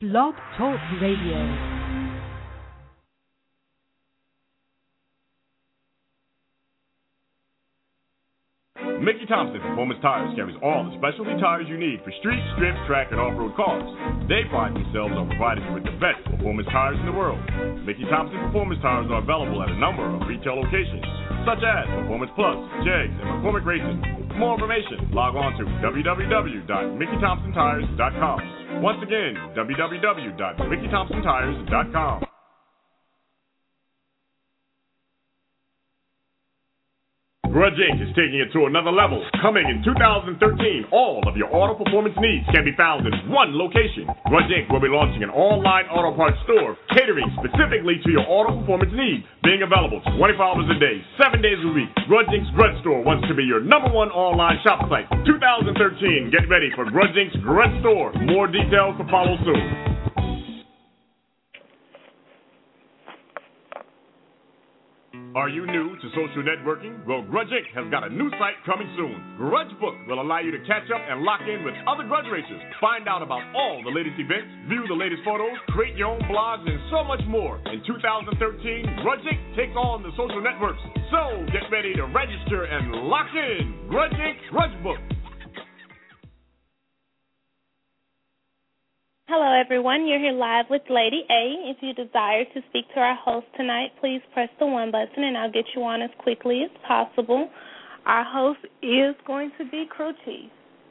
Blog Talk Radio. Mickey Thompson Performance Tires carries all the specialty tires you need for street, strip, track, and off-road cars. They pride themselves on providing you with the best performance tires in the world. Mickey Thompson Performance Tires are available at a number of retail locations, such as Performance Plus, JEGS, and McCormick Racing. For more information, log on to www.MickeyThompsonTires.com. Once again, www.MickeyThompsonTires.com. Grudge Inc. is taking it to another level. Coming in 2013, all of your auto performance needs can be found in one location. Grudge Inc. will be launching an online auto parts store catering specifically to your auto performance needs. Being available 24 hours a day, 7 days a week, Grudge Inc.'s Grudge Store wants to be your #1 online shop site. 2013, get ready for Grudge Inc.'s Grudge Store. More details to follow soon. Are you new to social networking? Well, Grudge Inc. has got a new site coming soon. Grudge Book will allow you to catch up and lock in with other Grudge racers. Find out about all the latest events, view the latest photos, create your own blogs, and so much more. In 2013, Grudge Inc. takes on the social networks. So get ready to register and lock in. Grudge Inc. Grudge Book. Hello, everyone. You're here live with Lady A. If you desire to speak to our host tonight, please press the 1 button, and I'll get you on as quickly as possible. Our host is going to be Crew Chief.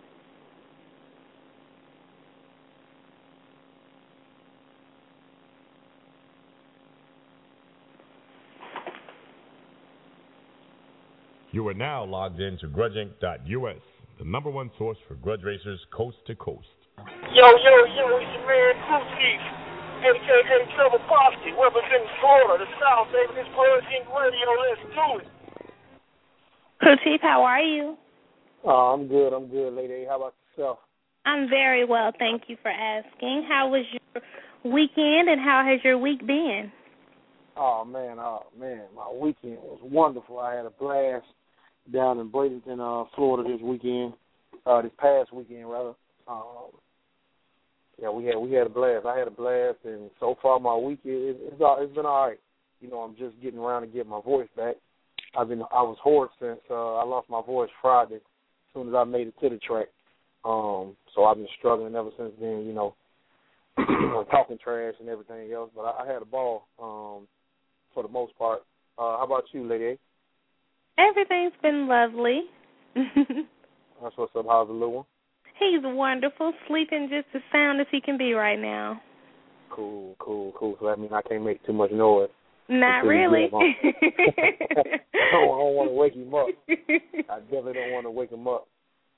You are now logged in to GrudgeInc.us, the #1 source for Grudge racers coast to coast. Yo, it's your man, Crew Chief, a.k.a. Trevor Posse, representing Florida, the South, baby. This Grudge Inc. Radio, let's do it. Crew Chief, how are you? I'm good, lady. How about yourself? I'm very well, thank you for asking. How was your weekend, and how has your week been? Oh, man, my weekend was wonderful. I had a blast down in Bradenton, Florida this past weekend, rather. Yeah, we had a blast. I had a blast, and so far my week it's been all right. You know, I'm just getting around to get my voice back. I was hoarse since I lost my voice Friday, as soon as I made it to the track. So I've been struggling ever since then. You know, talking trash and everything else. But I had a ball for the most part. How about you, Lady A? Everything's been lovely. That's what's up. How's the little one? He's wonderful, sleeping just as sound as he can be right now. Cool. So that means I can't make too much noise. Not really. I don't want to wake him up. I definitely don't want to wake him up.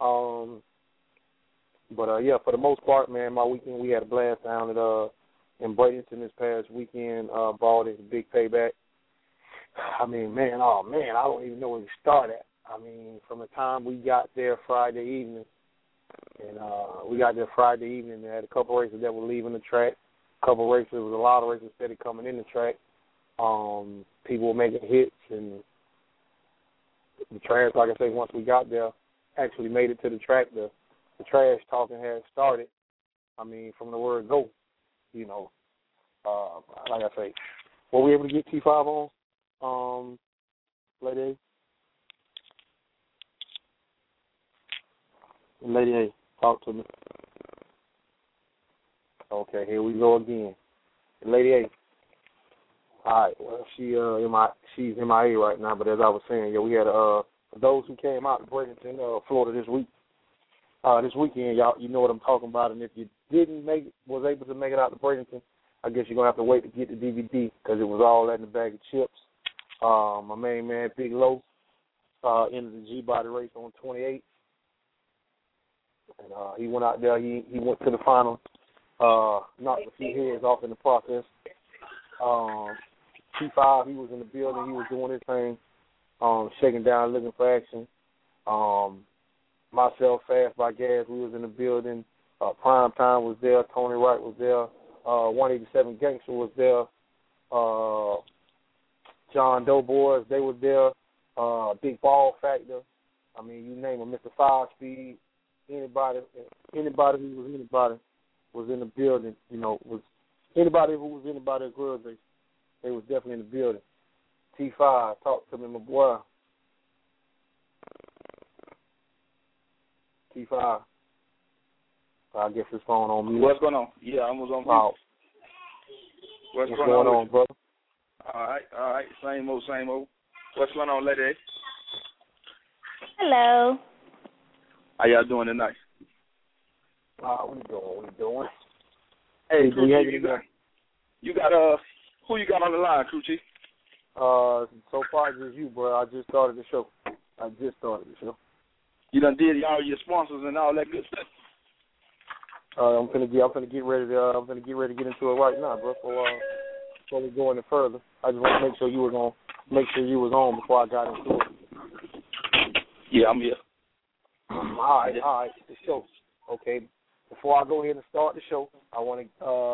But yeah, for the most part, man, my weekend we had a blast down at in Bradenton this past weekend. Ball is a big payback. I mean, I don't even know where to start at. I mean, from the time we got there Friday evening. And we got there Friday evening. They had a couple races that were leaving the track. A lot of races steady coming in the track. People were making hits, and the trash, like I say, once we got there, actually made it to the track. The trash talking had started. I mean, from the word go, you know. Like I say, were we able to get T5 on, Lady A? Lady A, talk to me. Okay, here we go again. Lady A. All right, well, she's MIA right now, but as I was saying, yeah, we had those who came out to Bradenton, Florida this weekend, y'all, you know what I'm talking about, and if you was able to make it out to Bradenton, I guess you're going to have to wait to get the DVD because it was all in the bag of chips. My main man, Big Low, ended the G-Body race on 28. And he went out there. He went to the final, knocked a few heads off in the process. T5, he was in the building. He was doing his thing, shaking down, looking for action. Myself, Fast by Gas, we was in the building. Prime Time was there. Tony Wright was there. 187 Gangster was there. John Doe Boys, they were there. Big Ball Factor. I mean, you name them, Mr. 5 Speed. Anybody who was anybody, was in the building. You know, was anybody who was anybody at Grudge Race, they was definitely in the building. T5, talk to me, my boy. T5. I guess his phone on mute. What's going on? Yeah, I was on mute. What's going on, brother? All right. Same old. What's going on, lady? Hello. How y'all doing tonight? What you doing? Hey, Crew Chief, you got who you got on the line, Crew Chief? So far just you, bro. I just started the show. You done did all your sponsors and all that good stuff. I'm gonna get ready to get into it right now, bro. Before we go any further, I just want to make sure you was on before I got into it. Yeah, I'm here. All right. The show. Okay. Before I go ahead and start the show, I want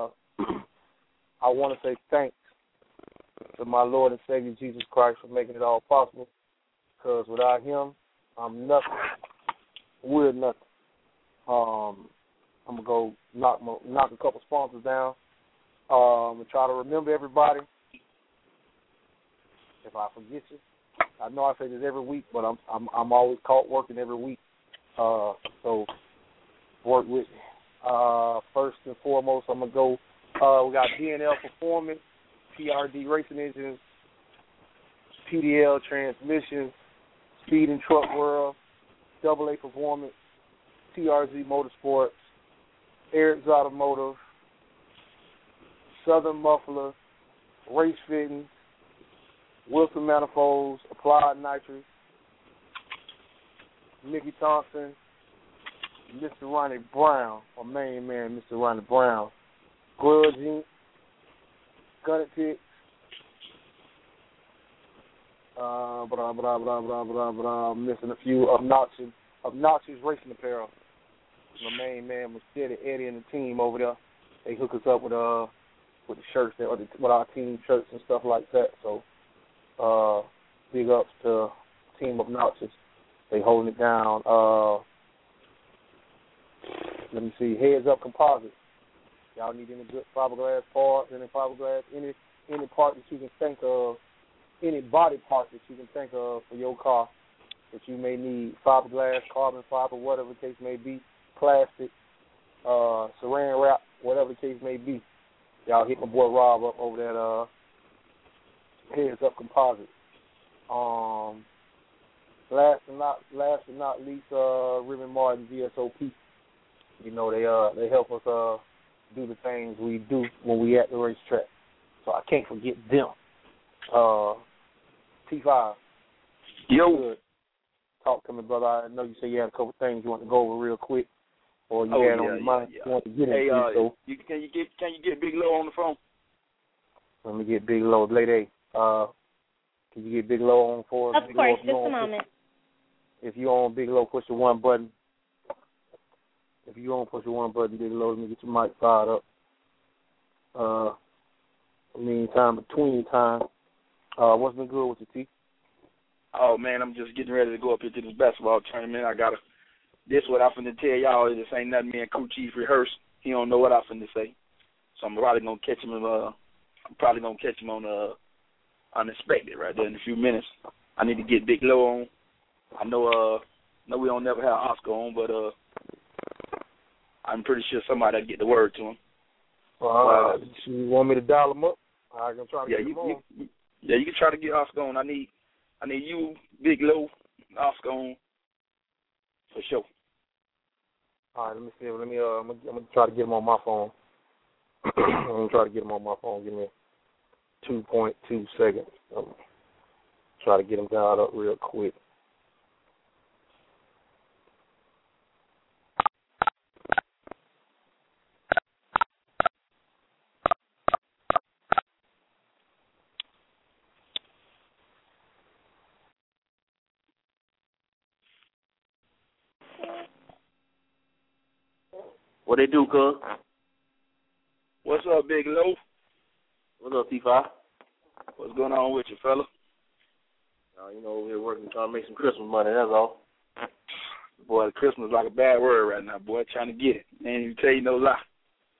to say thanks to my Lord and Savior Jesus Christ for making it all possible. Because without Him, I'm nothing. We're nothing. I'm gonna go knock a couple sponsors down. I'm gonna try to remember everybody. If I forget you, I know I say this every week, but I'm always caught working every week. So work with me. First and foremost, I'm gonna go. We got DNL Performance, PRD Racing Engines, PDL Transmissions, Speed and Truck World, AA Performance, TRZ Motorsports, Eric's Automotive, Southern Muffler, Race Fitting, Wilson Manifolds, Applied Nitrous, Mickey Thompson, Mr. Ronnie Brown, my main man, Mr. Ronnie Brown, Grudge Inc., Gun It Picks, I'm missing a few, Obnoxious Racing Apparel. My main man was Eddie and the team over there. They hook us up with the shirts, with our team shirts and stuff like that. So big ups to Team Obnoxious. They holding it down. Let me see. Heads Up Composites. Y'all need any good fiberglass parts, any part that you can think of, any body part that you can think of for your car that you may need, fiberglass, carbon fiber, whatever the case may be, plastic, saran wrap, whatever the case may be. Y'all hit my boy Rob up over that Heads Up Composites. Last but not least, Ribbon Martin VSOP. You know, they help us do the things we do when we at the racetrack. So I can't forget them. T5. Yo. Good. Talk to me, brother. I know you said you had a couple things you want to go over real quick, or you had on your mind you want to get into. So can you get Big Low on the phone? Let me get Big Low. Lady, can you get Big Low on for us? Of course, just a moment. If you on Big Low, push the one button. If you on push the one button, Big Low, let me get your mic fired up. Between time, what's been good with the T? Oh, man, I'm just getting ready to go up here to this basketball tournament. This what I'm finna tell y'all. This ain't nothing me and Crew Chief rehearsed. He don't know what I'm finna say. So I'm probably going to catch him on unexpected right there in a few minutes. I need to get Big Low on. I know we don't never have Oscar on, but I'm pretty sure somebody will get the word to him. You want me to dial him up? I can try to get him on. You can try to get Oscar on. I need you, Big Low, Oscar on for sure. All right, let me see. I'm gonna try to get him on my phone. Give me 2.2 seconds. Try to get him dialed up real quick. What they do, cuz? What's up, Big Low? What's up, T5? What's going on with you, fella? Over here working, trying to make some Christmas money, that's all. Boy, Christmas is like a bad word right now, boy. Trying to get it. Ain't even tell you no lie.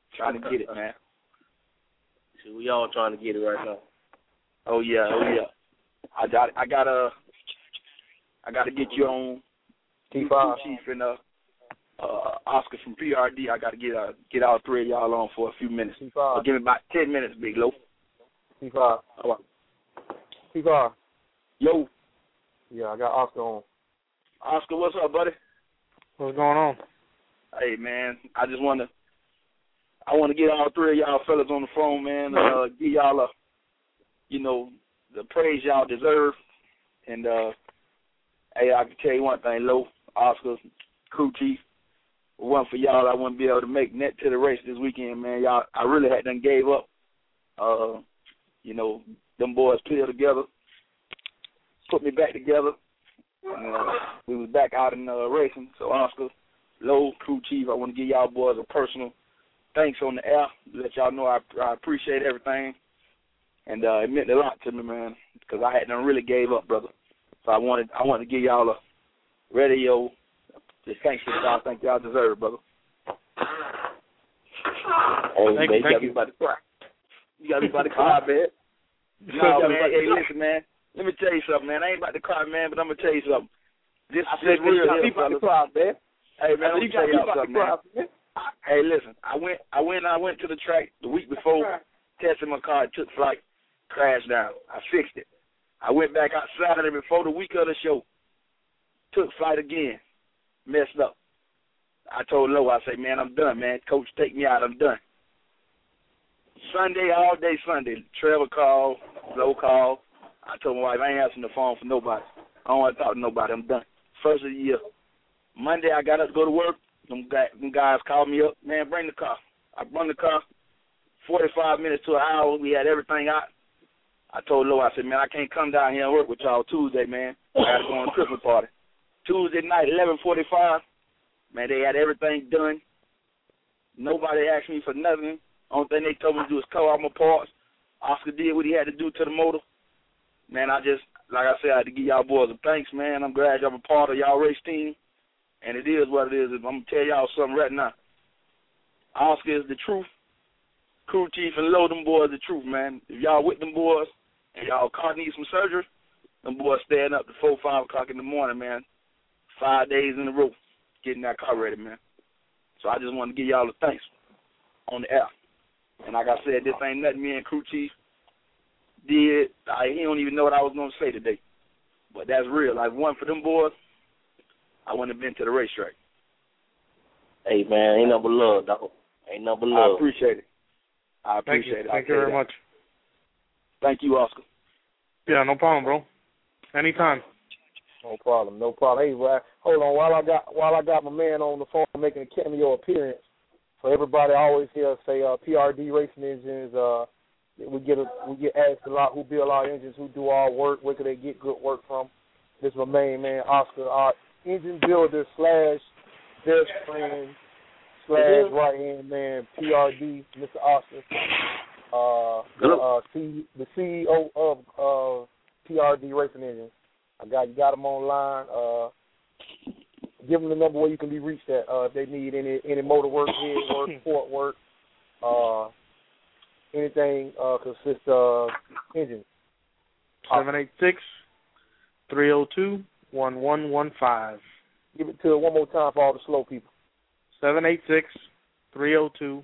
Trying to get it, man. See, we all trying to get it right now. Oh yeah. I gotta get you on T5 Chief and Oscar from PRD. I gotta get all three of y'all on for a few minutes. T5. Give me about 10 minutes, Big Low. T5. All right. T5. Yo. Yeah, I got Oscar on. Oscar, what's up, buddy? What's going on? Hey, man, I want to get all three of y'all fellas on the phone, man. Give y'all the praise y'all deserve. And hey, I can tell you one thing, Low, Oscar, crew chief. If it wasn't for y'all, I wouldn't be able to make net to the race this weekend, man. Y'all, I really had done gave up. Them boys put together, put me back together. And, we was back out in racing. So Oscar, Low, crew chief, I want to give y'all boys a personal thanks on the air. Let y'all know I appreciate everything. And it meant a lot to me, man, because I hadn't really gave up, brother. So I wanted to give y'all a radio. Just thanks for y'all. I think y'all deserve it, brother. Hey, Thank man, you. you got me about to cry. You got me about to cry, man. No, man. Hey, listen, man. Let me tell you something, man. I ain't about to cry, man, but I'm gonna tell you something. This real here, fellas. Man. Hey, man, let me tell y'all something, man. Hey, listen. I went to the track the week before, tested my car, it took flight, crashed down. I fixed it. I went back out Saturday before the week of the show, took flight again, messed up. I told Lowe, I said, man, I'm done, man. Coach, take me out. I'm done. Sunday, all day Sunday, Trevor called, Lowe called. I told my wife, I ain't answering the phone for nobody. I don't want to talk to nobody. I'm done. First of the year. Monday, I got up to go to work. Them guys called me up. Man, bring the car. I brought the car. 45 minutes to an hour. We had everything out. I told Lowe, I said, man, I can't come down here and work with y'all Tuesday, man. I got to go on a Christmas party. Tuesday night, 11:45. Man, they had everything done. Nobody asked me for nothing. Only thing they told me to do was call out my parts. Oscar did what he had to do to the motor. Man, like I said, I had to give y'all boys a thanks, man. I'm glad y'all a part of y'all race team. And it is what it is. I'm going to tell y'all something right now. Oscar is the truth. Crew chief and Low, them boys the truth, man. If y'all with them boys and y'all car needs some surgery, them boys staying up to 4, 5 o'clock in the morning, man. 5 days in a row getting that car ready, man. So I just want to give y'all a thanks on the air. And like I said, this ain't nothing me and crew chief did. He don't even know what I was going to say today. But that's real. Like, one for them boys, I wouldn't have been to the racetrack. Hey, man, ain't nothing but love, dog. Ain't nothing but love. I appreciate it. I appreciate it. Thank you very much. Thank you, Oscar. Yeah, no problem, bro. Anytime. No problem. Hey, Ryan, hold on. While I got my man on the phone making a cameo appearance, for everybody I always hear say PRD Racing Engines. We get asked a lot who build our engines, who do our work, where can they get good work from. This is my main man, Oscar, our engine builder / best friend / right hand man, PRD, Mr. Oscar. The CEO of PRD Racing Engines. You got him online. Give them the number where you can be reached at if they need any motor work, head work, port work, anything consists of engines. 786-302-1115. Give it to it one more time for all the slow people. 786-302-1115.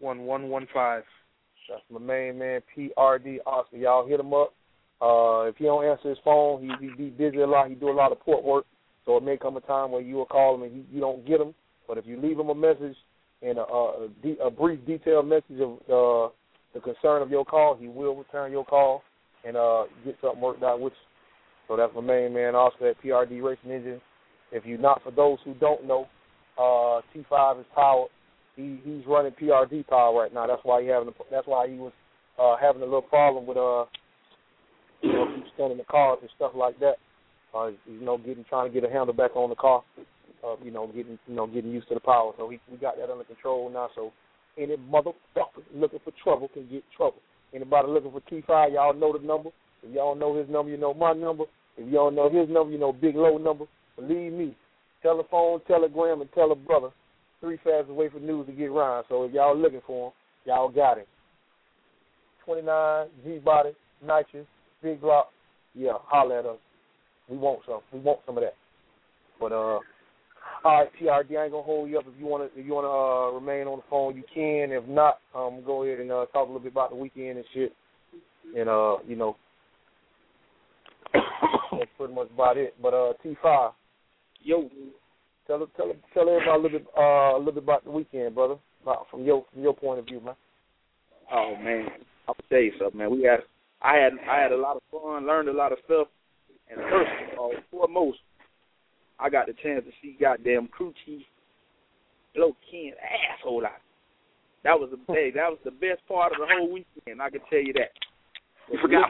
That's my main man, PRD Oscar. Y'all hit him up. If he don't answer his phone, he be busy a lot. He do a lot of port work. So it may come a time where you will call him and you don't get him. But if you leave him a message and a brief, detailed message of the concern of your call, he will return your call and get something worked out with you. So that's my main man, Oscar at PRD Racing Engine. If you're not, for those who don't know, T5 is powered. He's running PRD power right now. That's why he was having a little problem with keep standing the cars and stuff like that. Trying to get a handle back on the car, getting used to the power. So we got that under control now. So any motherfucker looking for trouble can get trouble. Anybody looking for T5, y'all know the number. If y'all know his number, you know my number. If y'all know his number, you know Big Low number. Believe me, telephone, telegram, and tell a brother 3 fastest way for news to get around. So if y'all looking for him, y'all got him. 29, G-Body, nitrous, big block. Yeah, holler at us. We want some. We want some of that. But all right, TRD, I ain't gonna hold you up. If you wanna remain on the phone, you can. If not, go ahead and talk a little bit about the weekend and shit. And you know, that's pretty much about it. But T5, yo, tell everybody a little bit about the weekend, brother, from your point of view, man. Oh man, I'll tell you something, man. I had a lot of fun, learned a lot of stuff, and first of all, foremost, I got the chance to see goddamn crew chief blow Ken's asshole out. That was the best part of the whole weekend. I can tell you that. You forgot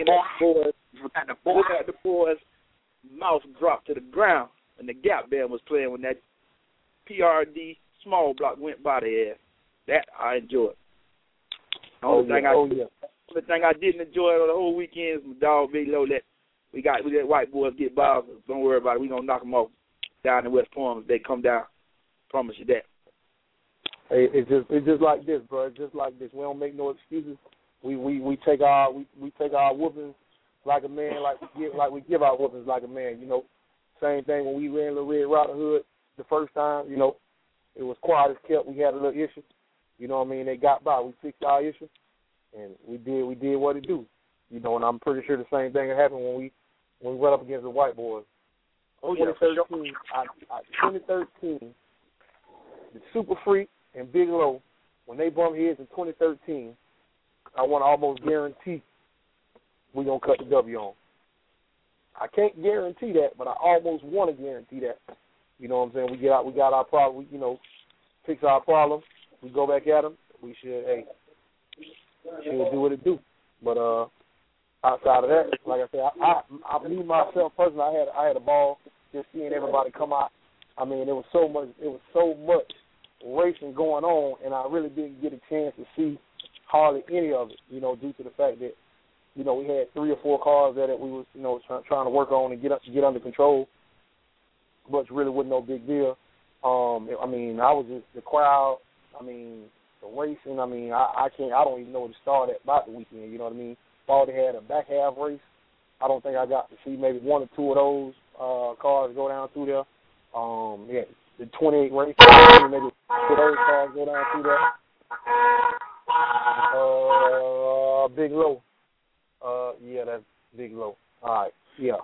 the boys' mouth dropped to the ground when the Gap Band was playing when that PRD small block went by their ass. That I enjoyed. The only thing I didn't enjoy on the whole weekend is my dog Big Low. That we let white boys get by. Don't worry about it. We gonna knock them off down in West Palm if they come down. Promise you that. Hey, it's just like this, bro. It's just like this. We don't make no excuses. We take our whoopings like a man, like we give our whoopings like a man. You know, same thing when we ran the Red Riding Hood the first time. You know, it was quiet as kept. We had a little issue. You know what I mean? They got by. We fixed our issue, and we did what it do. You know, and I'm pretty sure the same thing happened when we went up against the white boys. 2013, 2013, the Super Freak and Big Low, when they bumped heads in 2013, I want to almost guarantee we're going to cut the W on. I can't guarantee that, but I almost want to guarantee that. You know what I'm saying? We got our problem, fix our problem. We go back at them. We should do what it do. But outside of that, like I said, I me myself personally, I had a ball just seeing everybody come out. I mean, it was so much racing going on, and I really didn't get a chance to see hardly any of it, due to the fact that, we had 3 or 4 cars that we was, trying to work on and get under control, but really wasn't no big deal. I mean, I was just the crowd. I mean, the racing. I mean, I don't even know where to start at about the weekend. You know what I mean? Baldy had a back half race. I don't think I got to see maybe 1 or 2 of those cars go down through there. Yeah, the 28 race, maybe 2 of those cars go down through there. Big Low. Yeah, that's Big Low. All right, yeah.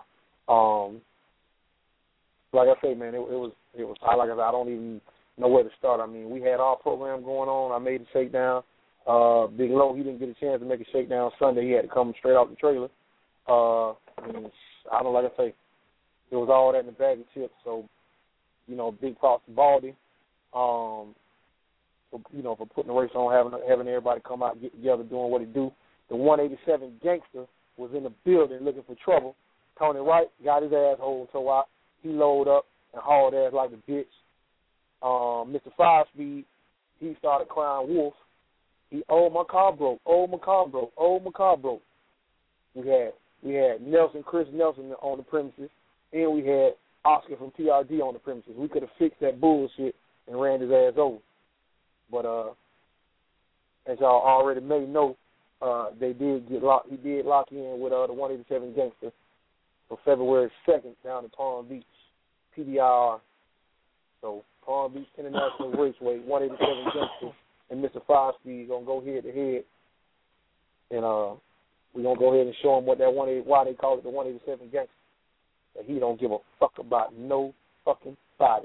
Like I say, man, it was. Like I said, I don't even know where to start. I mean, we had our program going on. I made a shakedown. Big Low, he didn't get a chance to make a shakedown Sunday. He had to come straight off the trailer. I don't like I say, it was all that in the bag of chips. So, big props to Baldy. For putting the race on, having everybody come out and get together, doing what he do. The 187 gangster was in the building looking for trouble. Tony Wright got his asshole towed out. He loaded up and hauled ass like a bitch. Mr. 5-Speed, he started crying wolf. My car broke. My car broke. We had Chris Nelson on the premises, and we had Oscar from TRD on the premises. We could have fixed that bullshit and ran his ass over. But as y'all already may know, he did lock in with the 187 gangster for February 2nd down in Palm Beach, PBR. So Palm Beach International Raceway, 187 gangster, and Mr. 5-Speed gonna go head to head, and we're gonna go ahead and show him why they call it the 187 gangster. That he don't give a fuck about no fucking body.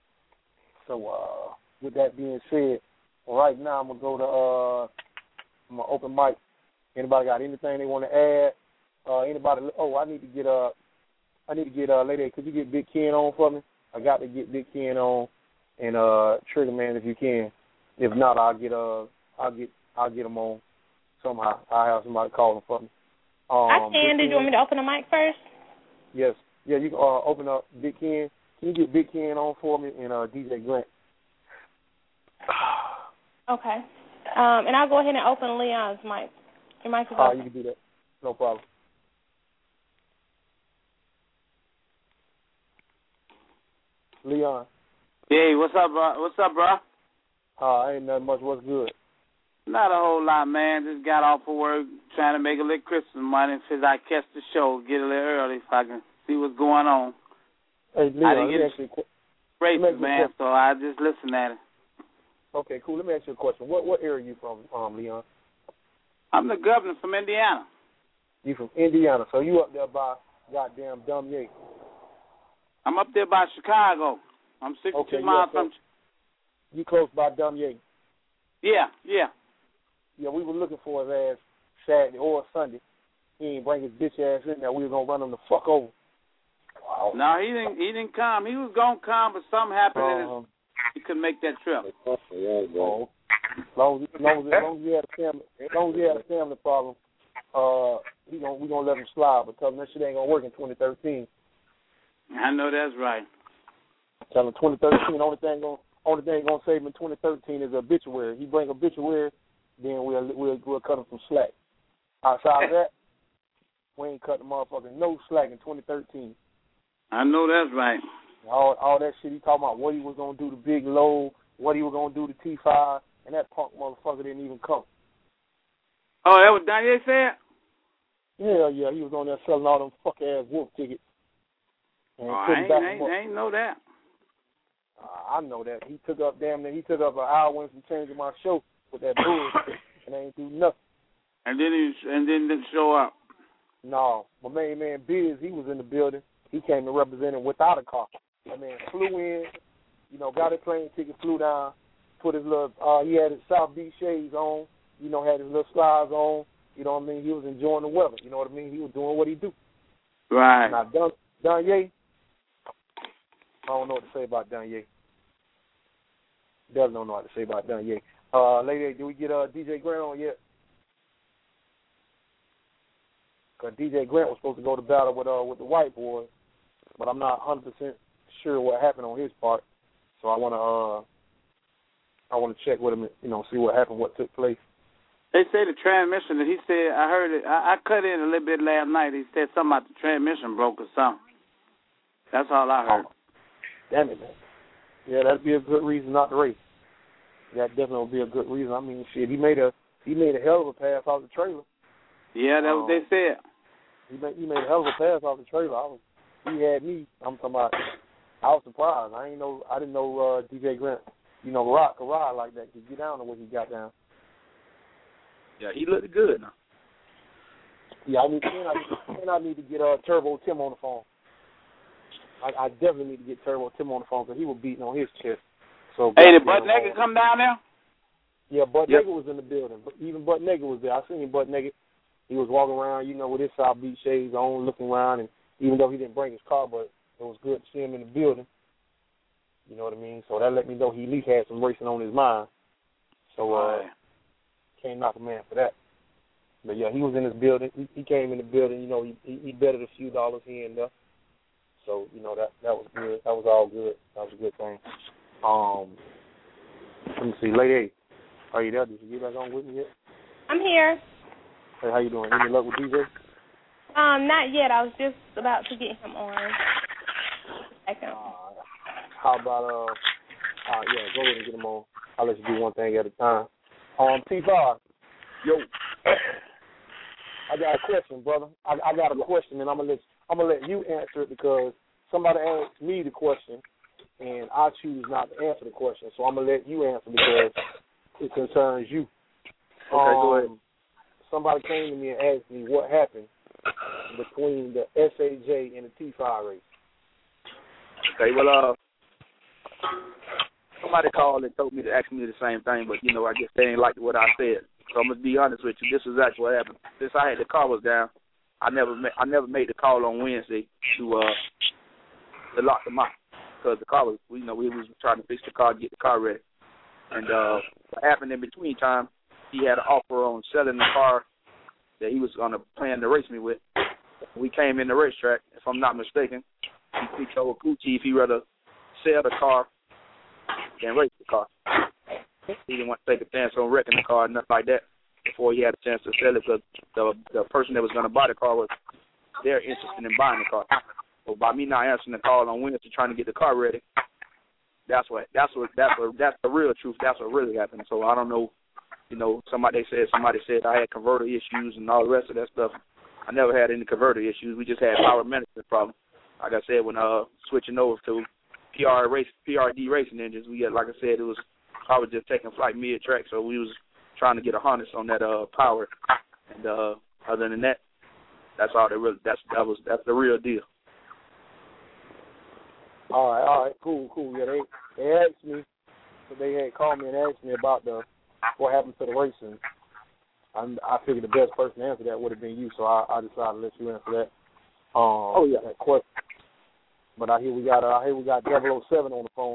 So with that being said, right now I'm gonna go to I'm gonna open mic. Anybody got anything they want to add? Anybody? Oh, I need to get Lady A, could you get Big Ken on for me? I got to get Big Ken on, and Trigger Man if you can. If not, I'll get him on somehow. I'll have somebody call him for me. I can. Did you want me to open the mic first? Yes. Yeah, you can open up Big Ken. Can you get Big Ken on for me and DJ Grant? Okay. And I'll go ahead and open Leon's mic. Your mic is open. You can do that. No problem. Leon. Hey, what's up, bro? Ain't nothing much. What's good? Not a whole lot, man. Just got off of work, trying to make a little Christmas money. Since I catch the show, get a little early so I can see what's going on. Hey, Leon, I didn't get races, man, so I just listen at it. Okay, cool. Let me ask you a question. What area are you from, Leon? I'm the governor from Indiana. You from Indiana, so you up there by goddamn Dumb-Yay. I'm up there by Chicago. I'm 62 miles from... You close by Dumb-Yay? Yeah. Yeah, we were looking for his ass Saturday or Sunday. He ain't bring his bitch ass in there. We were going to run him the fuck over. Wow. No, he didn't come. He was going to come, but something happened and he couldn't make that trip. Oh. As long as he had a family problem, we gonna let him slide. But tell him that shit ain't gonna work in 2013. I know that's right. Tell him 2013. Only thing gonna save him in 2013 is obituary. He bring obituary, then we'll cut him some slack. Outside of that, we ain't cutting motherfucking no slack in 2013. I know that's right. All that shit he talking about, what he was gonna do to Big Low, what he was gonna do to T5, and that punk motherfucker didn't even come. Oh, that was Daniel said? Hell yeah, he was on there selling all them fuck ass Wolf tickets. And I ain't know that. I know that. He took up an hour and some change in my show with that bullshit and ain't do nothing. And then didn't show up. No. My main man Biz, he was in the building. He came to represent him without a car. That man flew in, got his plane ticket, flew down, put his little he had his South Beach shades on, had his little slides on, you know what I mean? He was enjoying the weather, you know what I mean? He was doing what he do. Right. Now Danye, I don't know what to say about Danye. Doesn't know what to say about Danye. Lady, did we get DJ Grant on yet? Because DJ Grant was supposed to go to battle with the white boys, but I'm not 100% sure what happened on his part. So I want to check with him, see what happened, what took place. They say the transmission that he said, I heard it, I cut in a little bit last night. He said something about the transmission broke or something. That's all I heard. Damn it, man. Yeah, that'd be a good reason not to race. That definitely would be a good reason. I mean, shit, he made a hell of a pass off the trailer. Yeah, that's what they said. He made a hell of a pass off the trailer. He had me. I'm talking about. I was surprised. I didn't know DJ Grant, could ride like that. Could get down to what he got down. Yeah, he looked good now. Yeah, I need to get Turbo Tim on the phone. I definitely need to get Turbo Tim on the phone because he was beating on his chest. So hey, did Butt Naked come down there? Yeah, Butt Naked was in the building. But even Butt Naked was there. I seen Butt Naked. He was walking around, with his South Beach shades on, looking around, and even though he didn't bring his car, but it was good to see him in the building. You know what I mean? So that let me know he at least had some racing on his mind. So can't knock a man for that. But yeah, he was in his building. He came in the building. He betted a few dollars here and there. So that was good. That was all good. That was a good thing. Let me see, Lady A, are you there? Did you get back on with me yet? I'm here. Hey, how you doing? Any luck with DJ? Not yet. I was just about to get him on. How about go ahead and get him on. I'll let you do one thing at a time. T5. Yo. I got a question, brother. I got a question, and I'm gonna let you answer it because somebody asked me the question, and I choose not to answer the question. So I'm gonna let you answer because it concerns you. Okay, go ahead. Somebody came to me and asked me what happened between the SAJ and the T5 race. Okay, well, somebody called and told me to ask me the same thing, but I guess they ain't like what I said. So I'm gonna be honest with you. This is actually what happened. Since the car was down, I never made the call on Wednesday to lock them out because the car was, we was trying to fix the car, get the car ready, and what happened in between time, he had an offer on selling the car that he was gonna plan to race me with. We came in the racetrack, if I'm not mistaken. He told Gucci if he'd rather sell the car than race the car. He didn't want to take a chance on wrecking the car, nothing like that, before he had a chance to sell it because the person that was going to buy the car was they're interested in buying the car. So by me not answering the call on Wednesday trying to get the car ready, That's the real truth. That's what really happened. So I don't know. Somebody said I had converter issues and all the rest of that stuff. I never had any converter issues. We just had power management problems. Like I said, when switching over to PRD racing engines, we had, like I said, I was just taking flight mid-track, so we was trying to get a harness on that power. And other than that, that's all that's the real deal. All right, cool. Yeah, they asked me, they had called me and asked me about what happened to the racing. I figured the best person to answer that would have been you, so I decided to let you answer that. That question. But I hear we got 007 on the phone.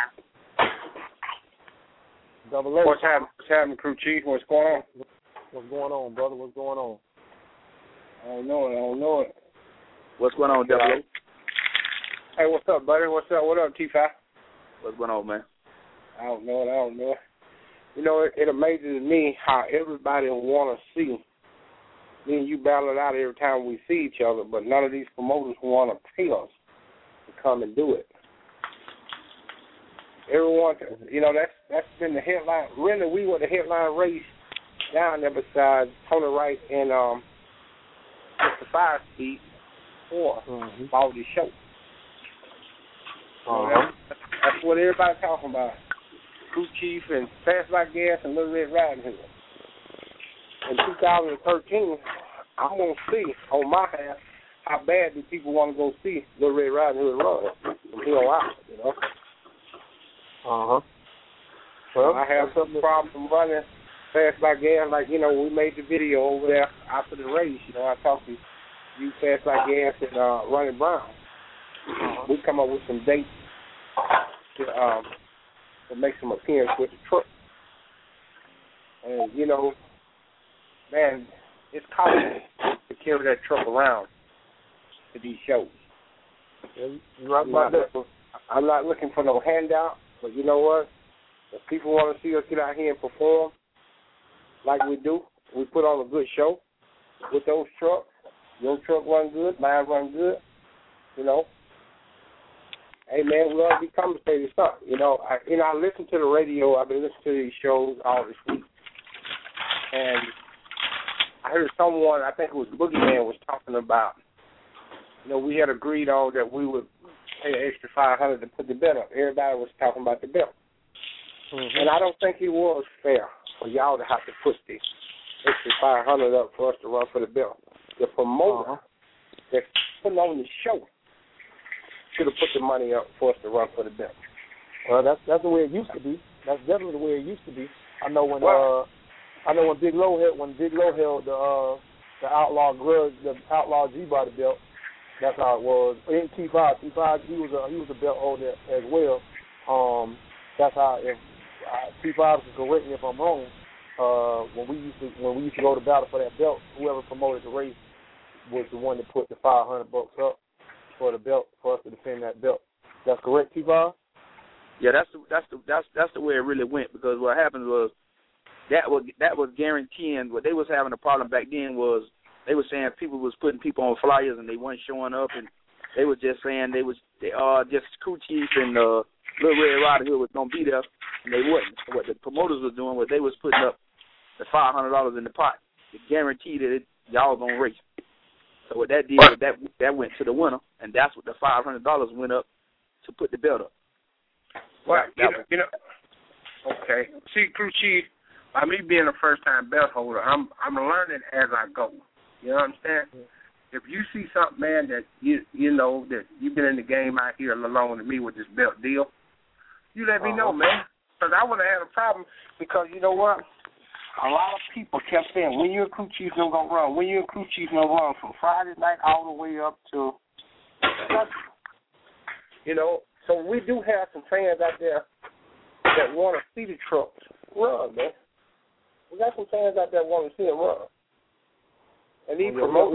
00. What's happening, crew chief? What's going on? What's going on, brother? What's going on? I don't know it. What's going on, 00? Hey, what's up, buddy? What's up? What up, T5? What's going on, man? I don't know it. It amazes me how everybody want to see me and you battle it out every time we see each other, but none of these promoters want to pay us to come and do it. Everyone, that's been the headline. Really, we were the headline race down there besides Tony Wright and Mr. Fire Speed for all these shows. That's what everybody's talking about. Crew Chief and Fast Like Gas and Little Red Riding Hood. In 2013, I'm going to see on my half how bad do people want to go see Little Red Riding Hood run from here on out, Well, I have some problem running Fast Like Gas. Like, when we made the video over there after the race, I talked to you Fast Like Gas and Ronnie Brown. We come up with some dates to make some appearance with the truck. And, man, it's costly to carry that truck around to these shows. You're right about that. I'm not looking for no handout, but you know what? If people want to see us get out here and perform like we do, we put on a good show with those trucks. Your truck run good, mine run good, Hey, man, we ought to be compensated something. I listen to the radio. I've been listening to these shows all this week. And I heard someone, I think it was Boogeyman, was talking about, we had agreed on that we would pay an extra $500 to put the belt up. Everybody was talking about the belt. And I don't think it was fair for y'all to have to put the extra $500 up for us to run for the belt. The promoter that's putting on the show should have put the money up for us to run for the belt. Well, that's the way it used to be. That's definitely the way it used to be. I know when Big Low held the Outlaw Grudge, the Outlaw G-Body belt. That's how it was. In T5, he was a belt holder as well. That's how. If T5 can correct me if I'm wrong. When we used to go to battle for that belt, whoever promoted the race was the one that put the $500 up for the belt for us to defend that belt. That's correct, T5? Yeah, that's the way it really went, because what happened was that was guaranteeing. What they was having a problem back then was they were saying people was putting people on flyers and they weren't showing up, and they were just saying just Crew Chief and Little Red Riding Hood was gonna be there, and they wasn't. So what the promoters was doing was they was putting up the $500 in the pot to guarantee that y'all gonna race. So what that did was that went to the winner, and that's what the $500 went up to put the belt up. Well, okay. See, Crew Chief, by me being a first-time belt holder, I'm learning as I go. You understand? If you see something, man, that you know that you've been in the game out here along with me with this belt deal, you let me know, man, because I wouldn't have had a problem. Because you know what? A lot of people kept saying, when you and Crew Chief don't go run, when you and Crew Chief don't run from Friday night all the way up to Sunday. So we do have some fans out there that want to see the trucks run, man. We got some fans out there want to see them run. And these promoters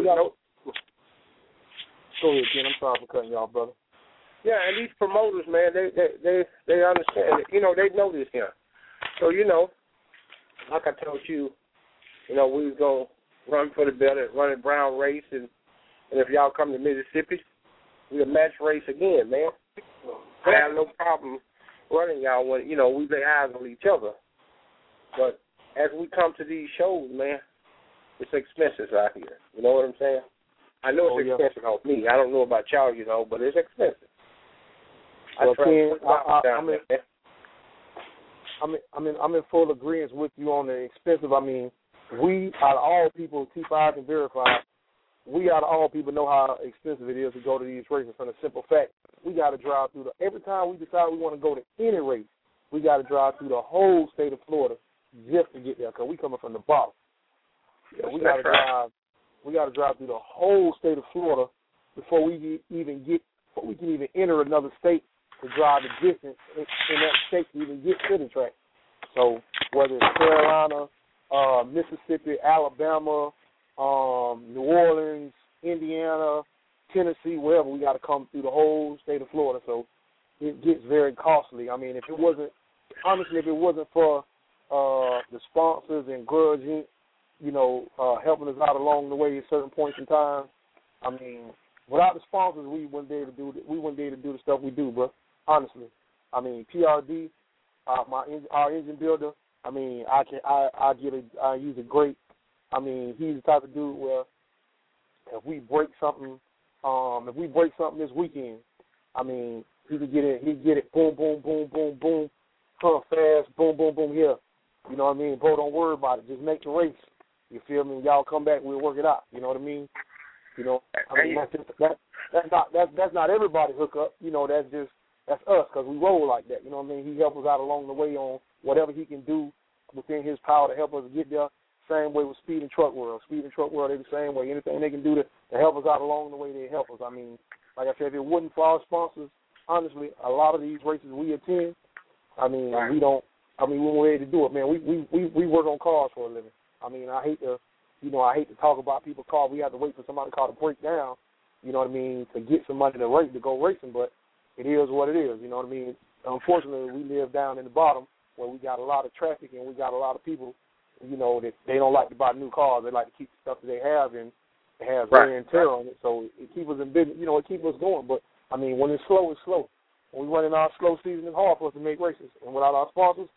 Go ahead, Ken. I'm sorry for cutting y'all, brother. Yeah, and these promoters, man, they understand it. They know this here. So, like I told you, we was going to run for the belt at Running Brown race, and if y'all come to Mississippi, we'll match race again, man. I have no problem running y'all when, you know, we lay eyes on each other. But as we come to these shows, man, it's expensive out here. You know what I'm saying? I know it's expensive on me. I don't know about y'all, you know, but it's expensive. I'm in full agreement with you on the expensive. I mean, we out of all people, T5 can verify, we out of all people know how expensive it is to go to these races. For the simple fact, we got to drive through every time we decide we want to go to any race, we got to drive through the whole state of Florida just to get there, because we coming from the bottom. So we got to drive. We got to drive through the whole state of Florida before we can even enter another state to drive the distance in that state to even get to the track. So whether it's Carolina, Mississippi, Alabama, New Orleans, Indiana, Tennessee, wherever, we got to come through the whole state of Florida. So it gets very costly. I mean, if it wasn't for the sponsors and Grudge Inc., you know, helping us out along the way at certain points in time, I mean, without the sponsors, we wouldn't be able to do the stuff we do, bro. Honestly, I mean, PRD, our engine builder. I mean, I use a great. I mean, he's the type of dude where if we break something this weekend, I mean, he could get it. He'd get it. Boom, boom, boom, boom, boom. Come fast. Boom, boom, boom. Here. You know what I mean? Bro, don't worry about it. Just make the race. You feel me? Y'all come back. We'll work it out. You know what I mean? You know, I mean, that's not everybody's hookup. You know, that's us, because we roll like that. You know what I mean? He helps us out along the way on whatever he can do within his power to help us get there. Same way with Speed and Truck World. Speed and Truck World, they're the same way. Anything they can do to help us out along the way, they help us. I mean, like I said, if it wasn't for our sponsors, honestly, a lot of these races we attend, I mean, we weren't ready to do it, man. We work on cars for a living. I mean, I hate to talk about people's cars. We have to wait for somebody's car to break down, you know what I mean, to get somebody to go racing, but it is what it is, you know what I mean. Unfortunately, we live down in the bottom where we got a lot of traffic and we got a lot of people, you know, that they don't like to buy new cars. They like to keep the stuff that they have, and it has wear and tear on it. So it keeps us in business, you know, it keeps us going. But, I mean, when it's slow, it's slow. When we run in our slow season, it's hard for us to make races. And without our sponsors,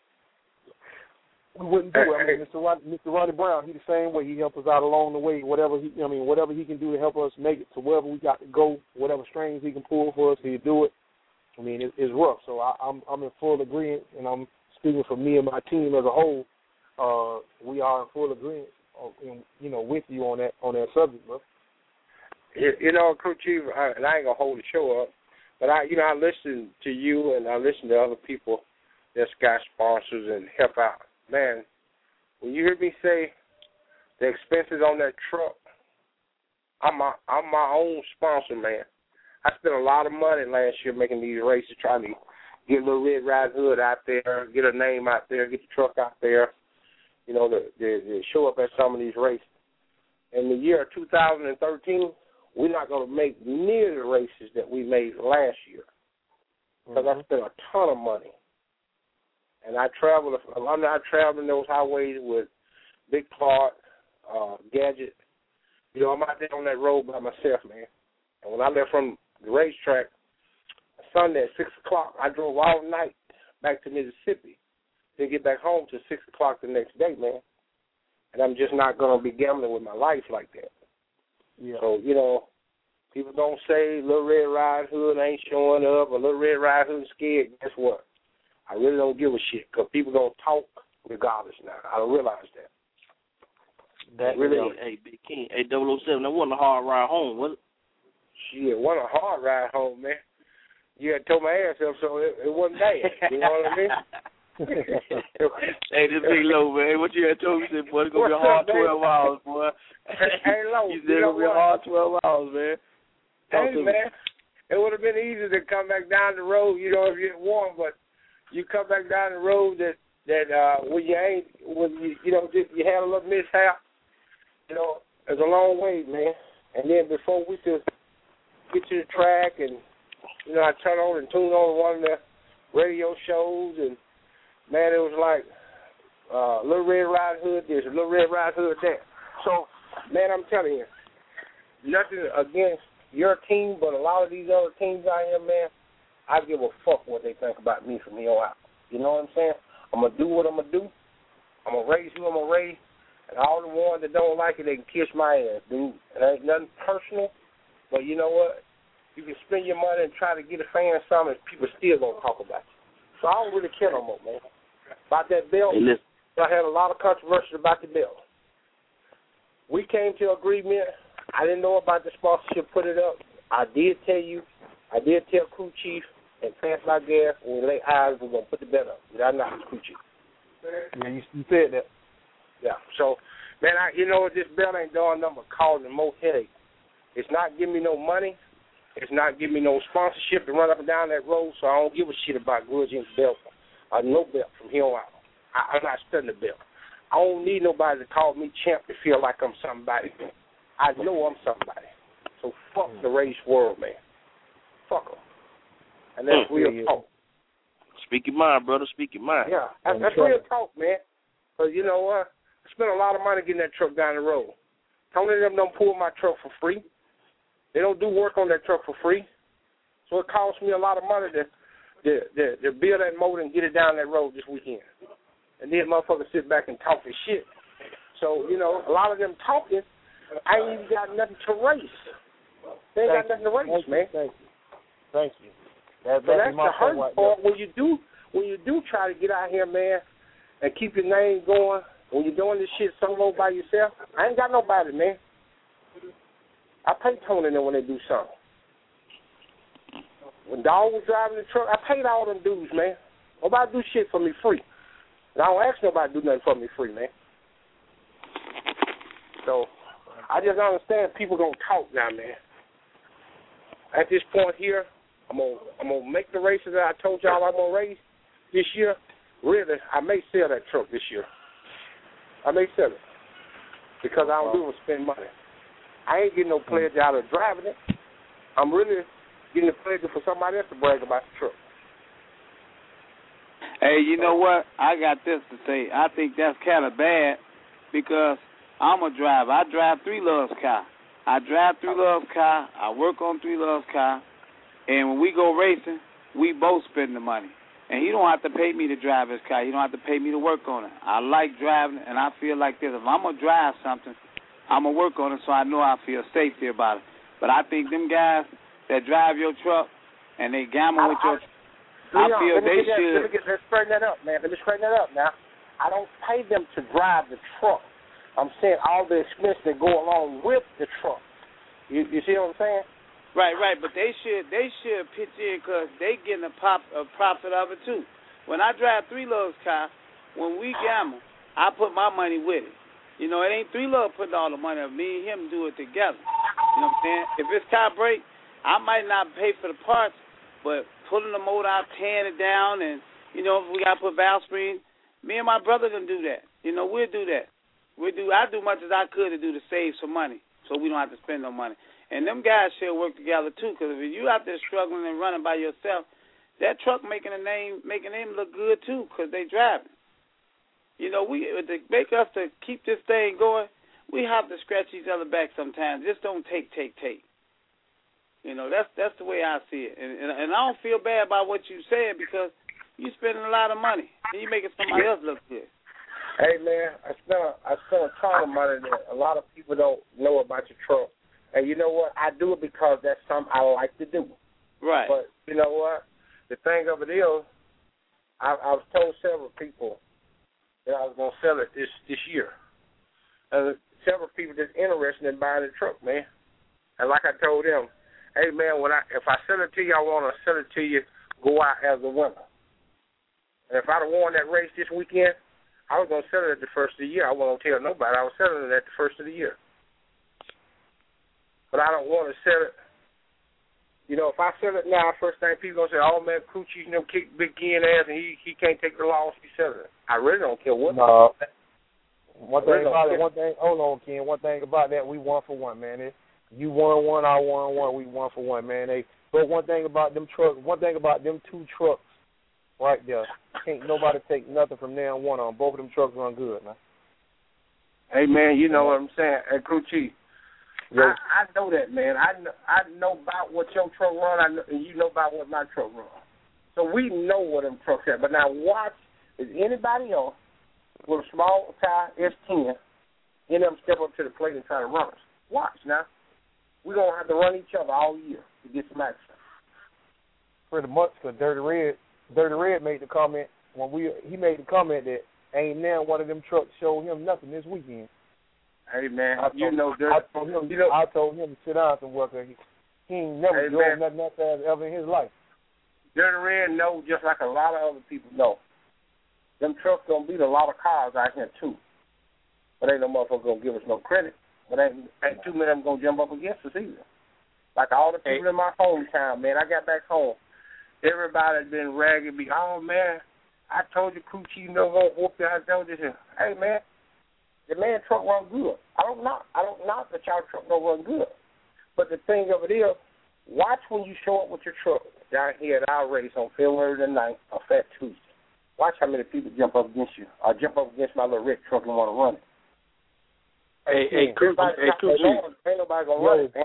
we wouldn't do it. I mean, Mr. Ronnie Brown, he the same way. He helps us out along the way. Whatever he can do to help us make it to wherever we got to go, whatever strings he can pull for us, he'll do it. I mean, it's rough. So I'm in full agreement, and I'm speaking for me and my team as a whole. We are in full agreement, you know, with you on that subject, bro. You know, Crew Chief, and I ain't gonna hold the show up, but I listen to you and I listen to other people that's got sponsors and help out. Man, when you hear me say the expenses on that truck, I'm my own sponsor, man. I spent a lot of money last year making these races, trying to get a little Red Riding Hood out there, get a name out there, get the truck out there, you know, to show up at some of these races. In the year 2013, we're not going to make near the races that we made last year, because I spent a ton of money. And I'm not traveling those highways with Big Clark, Gadget. You know, I'm out there on that road by myself, man. And when I left from the racetrack Sunday at 6 o'clock, I drove all night back to Mississippi. Then get back home till 6 o'clock the next day, man. And I'm just not going to be gambling with my life like that. Yeah. So, you know, people don't say Little Red Riding Hood ain't showing up or Little Red Riding Hood scared. Guess what? I really don't give a shit, because people going to talk regardless now. I don't realize that. That really, hey, Big King, 007, that wasn't a hard ride home, was it? Shit, it wasn't a hard ride home, man. You had tore my ass up, so it wasn't bad. You know what I mean? Hey, this Big Low, man. What you had told me, said, boy, it's going to be a hard 12 hours, boy. Hey, Low. You said it's going to be a hard 12 hours, man. Hey, man, it would have been easy to come back down the road, you know, if you had won, but you come back down the road that when you had a little mishap, you know, it's a long way, man. And then before we could get to the track, and you know, I turn on and tune on one of the radio shows, and man, it was like Little Red Riding Hood this, Little Red Riding Hood that. So, man, I'm telling you, nothing against your team, but a lot of these other teams out here, man, I give a fuck what they think about me from here on out. You know what I'm saying? I'm going to do what I'm going to do. I'm going to raise who I'm going to raise. And all the ones that don't like it, they can kiss my ass, dude. It ain't nothing personal. But you know what? You can spend your money and try to get a fan something, and people still going to talk about you. So I don't really care no more, man. About that belt, I had a lot of controversy about the belt. We came to an agreement. I didn't know about the sponsorship, put it up. I did tell Crew Chief and Fast Like Gas when we lay eyes, we're going to put the belt up. Did I not, Crew Chief? Yeah, you said that. Yeah, so, man, you know what, this belt ain't doing nothing but causing more headache. It's not giving me no money. It's not giving me no sponsorship to run up and down that road, so I don't give a shit about Grudge Inc. belt. No belt from here on out. I'm not studying the belt. I don't need nobody to call me champ to feel like I'm somebody. I know I'm somebody. So fuck the race world, man. Fuck them. And that's real talk. Speak your mind, brother. Speak your mind. Yeah, that's real talk, man. Because you know what? I spent a lot of money getting that truck down the road. Tony and them don't pull my truck for free. They don't do work on that truck for free. So it costs me a lot of money to build that motor and get it down that road this weekend. And then motherfuckers sit back and talk their shit. So, you know, a lot of them talking, I ain't even got nothing to race. They ain't got nothing to race, man. Thank you. That's the hurt part when you do try to get out here, man, and keep your name going. When you're doing this shit solo by yourself, I ain't got nobody, man. I pay Tony and them when they do something. When Dawg was driving the truck, I paid all them dudes, man. Nobody do shit for me free. And I don't ask nobody to do nothing for me free, man. So I just understand people gonna talk now, man. At this point here, I'm gonna make the races that I told y'all I'm gonna race this year. Really, I may sell that truck this year. I may sell it because I don't do is spend money. I ain't getting no pledge out of driving it. I'm really getting a pledge for somebody else to brag about the truck. Hey, you know what? I got this to say. I think that's kind of bad because I'm a driver. I drive Three Loves car. I drive Three Loves car. I work on Three Loves car. And when we go racing, we both spend the money. And he don't have to pay me to drive his car. He don't have to pay me to work on it. I like driving, and I feel like this. If I'm going to drive something, I'm going to work on it so I know I feel safety about it. But I think them guys that drive your truck and they gamble with your truck, I feel they should. Let's straighten that up, man. Let me straighten that up now. I don't pay them to drive the truck. I'm saying all the expenses that go along with the truck. You see what I'm saying? Right, but they should pitch in because they getting a profit of it too. When I drive Three Loves car, when we gamble, I put my money with it. You know, it ain't Three Loves putting all the money up. Me and him do it together. You know what I'm saying? If it's car break, I might not pay for the parts, but pulling the motor out, tearing it down, and, you know, if we got to put valve springs, me and my brother can do that. You know, we'll do that. I do much as I could to save some money so we don't have to spend no money. And them guys should work together, too, because if you out there struggling and running by yourself, that truck making them look good, too, because they driving. You know, to make us to keep this thing going, we have to scratch each other back sometimes. Just don't take. You know, that's the way I see it. And I don't feel bad about what you said because you spending a lot of money and you making somebody else look good. Hey, man, I spent a ton of money that a lot of people don't know about your truck. And you know what? I do it because that's something I like to do. Right. But you know what? The thing of it is, I've told several people that I was going to sell it this year. And several people that's interested in buying the truck, man. And like I told them, hey, man, if I sell it to you, I want to sell it to you, go out as a winner. And if I'd have won that race this weekend, I was going to sell it at the first of the year. I wasn't going to tell nobody. I was selling it at the first of the year. But I don't want to sell it. You know, if I sell it now, first thing people going to say, oh, man, Coochie, kick Big Ken ass, and he can't take the loss. He selling it. I really don't care what. No. One thing about that, we 1 for 1, man. You won one, I won one, we 1 for 1, man. But one thing about them two trucks right there, can't nobody take nothing from there and one on. Both of them trucks run good, man. Hey, man, you know what I'm saying. Hey, Coochie, I know that, man. I know about what your truck run, and you know about what my truck run. So we know what them trucks are. But now watch, is anybody else with a small tire S10 in them step up to the plate and try to run us? Watch now. We're going to have to run each other all year to get some action. Pretty much, because Dirty Red made the comment he made the comment that ain't now one of them trucks showed him nothing this weekend. Hey man, I told him to sit down somewhere because he ain't never drove nothing that fast ever in his life. Dirty Red know just like a lot of other people know. Them trucks gonna beat a lot of cars out here too. But ain't no motherfucker gonna give us no credit. But ain't too many of them gonna jump up against us either. Like all the people in my hometown, man. I got back home. Everybody's been ragging me. Oh man, I told you crew chief no gonna whoop you. I told you this. Hey man, the man truck run good. I don't knock that y'all truck don't run good. But the thing of it is, watch when you show up with your truck down here at our race on February the 9th or Fat Tuesday. Watch how many people jump up against you or jump up against my little red truck and want to run it. Hey, crew chief. Ain't nobody gonna run it, man.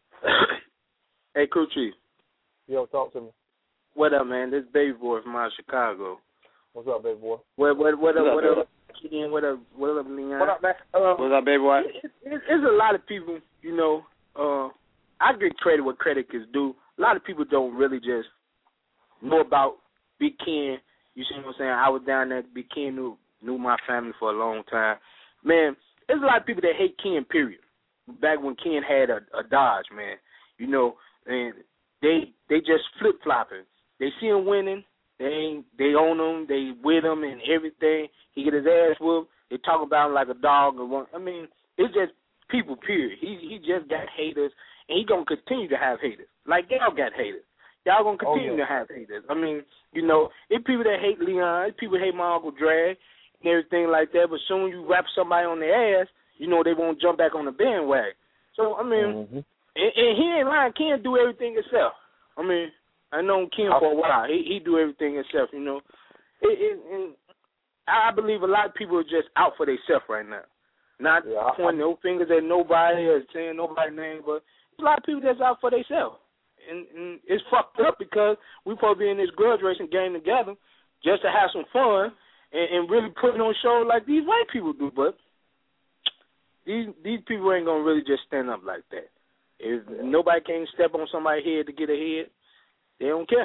Hey, crew chief. Yo, talk to me. What up, man? This Baby Boy from out of Chicago. What's up, Baby Boy? What up, Ken? What up, Leon? What up, man? What's up, Baby Boy? It's a lot of people, you know, I give credit where credit is due. A lot of people don't really just know about Big Ken. You see what I'm saying? I was down there. Big Ken knew my family for a long time. Man, there's a lot of people that hate Ken, period. Back when Ken had a Dodge, man. You know, and they just flip-flopping. They see him winning. They own him. They with him and everything. He get his ass whooped. They talk about him like a dog. I mean, it's just people, period. He just got haters, and he going to continue to have haters. Like y'all got haters. Y'all going to continue to have haters. I mean, you know, it's people that hate Leon. It's people that hate my Uncle Drag and everything like that. But soon you wrap somebody on their ass, you know they won't jump back on the bandwagon. So, I mean, and he ain't lying. Ken do everything himself. I mean, I known Ken for a while. He do everything himself, you know. And I believe a lot of people are just out for themselves right now. Not pointing no fingers at nobody or saying nobody's name, but a lot of people that's out for themselves. And it's fucked up because we supposed to be in this grudge racing game together just to have some fun and really putting on shows like these white people do. But these people ain't going to really just stand up like that. If nobody can step on somebody's head to get ahead, they don't care.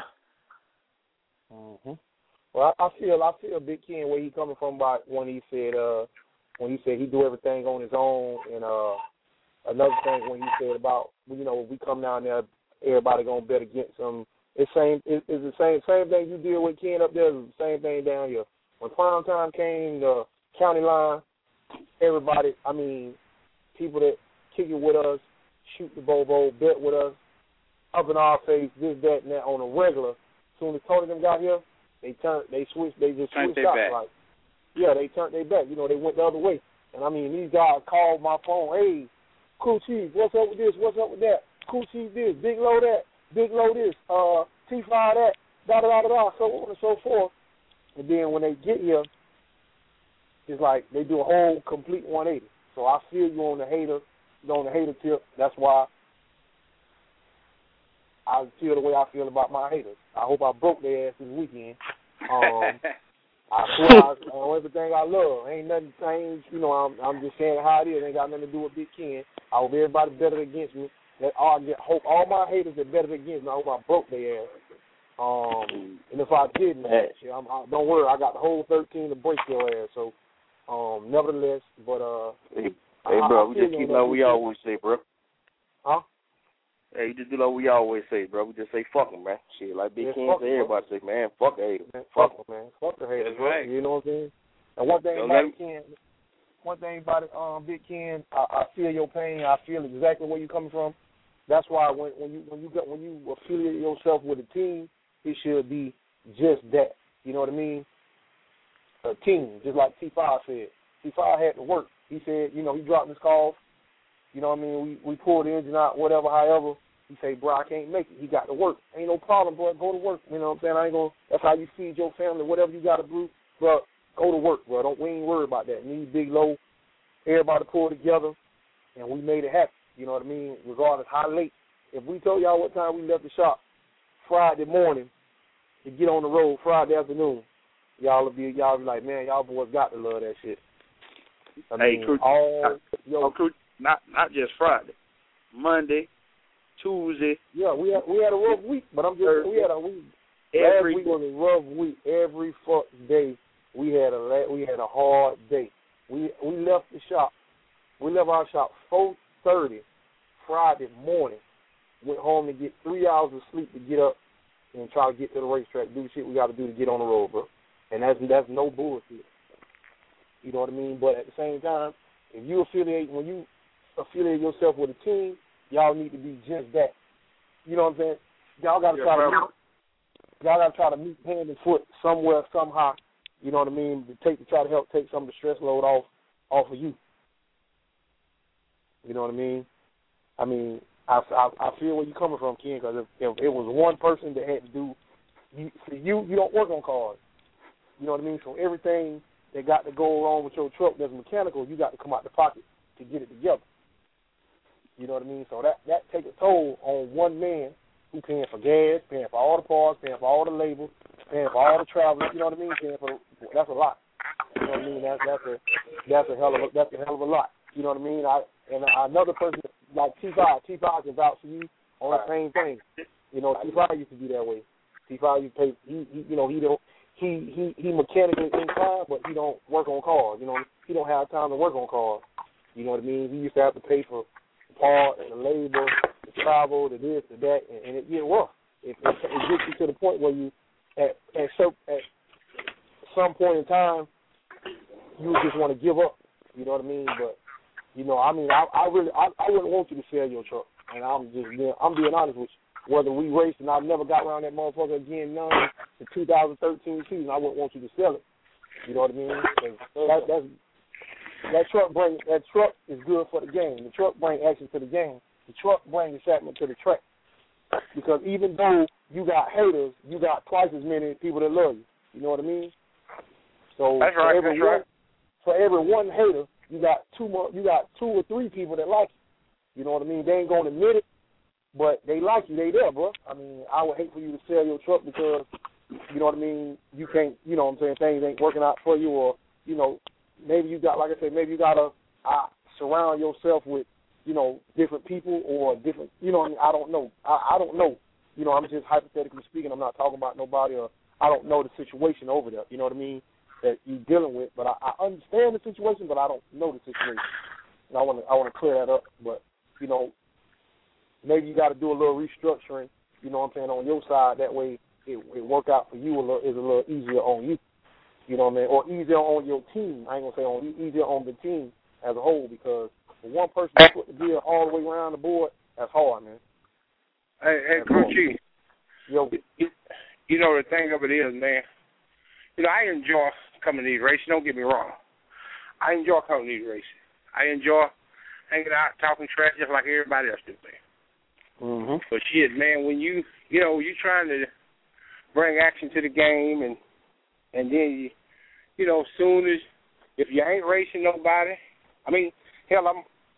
Well, I feel Big Ken where he coming from by when he said he do everything on his own, and another thing when he said about, you know, when we come down there, everybody gonna bet against him. It's the same thing you deal with Ken up there. It's the same thing down here. When prime time came, the county line, everybody, I mean, people that kick it with us, shoot the bobo, bet with us, up in our face, this, that, and that on a regular. As soon as Tony them got here, they just switched out. Like, yeah, they turned their back. You know, they went the other way. And I mean, these guys called my phone, hey, Cool Chief, what's up with this? What's up with that? Cool Chief this, Big Low that, Big Low this, T5 that, da-da-da-da-da, so on and so forth. And then when they get here, it's like they do a whole complete 180. So I feel you on the hater tip. That's why I feel the way I feel about my haters. I hope I broke their ass this weekend. I swear on everything I love. Ain't nothing changed. You know, I'm just saying how it is. Ain't got nothing to do with Big Ken. I hope everybody better against me. I hope all my haters are better against me. I hope I broke their ass. And if I didn't, don't worry. I got the whole 13 to break your ass. So, nevertheless, but hey, bro, we just keep like we always say, bro. Huh? Hey, you just do like we always say, bro. We just say fuck them, man. Shit, like Big Ken say, everybody say, man, fuck the haters. Fuck them, man. Fuck the haters. That's right. You know what I'm saying? And one thing about it, Big Ken, I feel your pain. I feel exactly where you're coming from. That's why when you affiliate yourself with a team, it should be just that. You know what I mean? A team, just like T5 said. T5 had to work. He said, you know, he dropped his calls. You know what I mean? We pulled the engine out, whatever, however. He said, bro, I can't make it. He got to work. Ain't no problem, bro. Go to work. You know what I'm saying? That's how you feed your family, whatever you got to do. Bro, go to work, bro. We ain't worried about that. Me, Big Low, everybody pulled together, and we made it happen. You know what I mean? Regardless how late. If we told y'all what time we left the shop Friday morning to get on the road Friday afternoon, y'all be like, man, y'all boys got to love that shit. I mean, not just Friday, Monday, Tuesday. Yeah, we had a rough week, but we had a week. Last week was a rough week. Every fucking day we had a hard day. We left the shop. We left our shop 4:30 Friday morning. Went home to get 3 hours of sleep to get up and try to get to the racetrack, do the shit we got to do to get on the road, bro. And that's no bullshit. You know what I mean? But at the same time, when you affiliate yourself with a team, y'all need to be just that. You know what I'm saying? Y'all got to try to meet hand and foot somewhere, somehow. You know what I mean? To try to help take some of the stress load off of you. You know what I mean? I mean, I feel where you're coming from, Ken, because if it was one person that had to do, you don't work on cars. You know what I mean? So everything that got to go wrong with your truck that's mechanical, you got to come out the pocket to get it together. You know what I mean? So that takes a toll on one man who paying for gas, paying for all the parts, paying for all the labor, paying for all the travel. You know what I mean? That's a lot. You know what I mean? That's a hell of a lot. You know what I mean? Another person like T5 can vouch for you on the same thing. You know, T5 used to be that way. T5 used to pay. He mechanically inclined, but he don't work on cars. You know, he don't have time to work on cars. You know what I mean? He used to have to pay for the part and the labor, the travel, the this, the that, and it get rough. It gets you to the point where you, at some point in time, you just want to give up. You know what I mean? But you know, I mean, I wouldn't want you to sell your truck, and I'm being honest with you. Whether we raced and I never got around that motherfucker again, the 2013 season, I wouldn't want you to sell it. You know what I mean? That truck is good for the game. The truck brings action to the game. The truck brings excitement to the track. Because even though you got haters, you got twice as many people that love you. You know what I mean? So that's right. For every one hater, you got two or three people that like you. You know what I mean? They ain't gonna admit it, but they like you. They there, bro. I mean, I would hate for you to sell your truck because, you know what I mean, you can't, you know what I'm saying, things ain't working out for you, or, you know, maybe you got, like I said, maybe you got to surround yourself with, you know, different people or different, you know what I mean, I don't know. I don't know. You know, I'm just hypothetically speaking. I'm not talking about nobody, or I don't know the situation over there, you know what I mean, that you're dealing with. But I understand the situation, but I don't know the situation. And I want to clear that up. But, you know, maybe you got to do a little restructuring, you know what I'm saying, on your side. That way it work out for you is a little easier on you, you know what I mean, or easier on your team. I ain't going to say on you, easier on the team as a whole, because for one person to put the deal all the way around the board, that's hard, man. Hey, Coach G. Yo. You know, the thing of it is, man, you know, I enjoy coming to these races. Don't get me wrong. I enjoy coming to these races. I enjoy hanging out, talking trash just like everybody else do, man. Mm-hmm. But shit, man, when you trying to bring action to the game, and then you know, soon as if you ain't racing nobody, I mean, hell,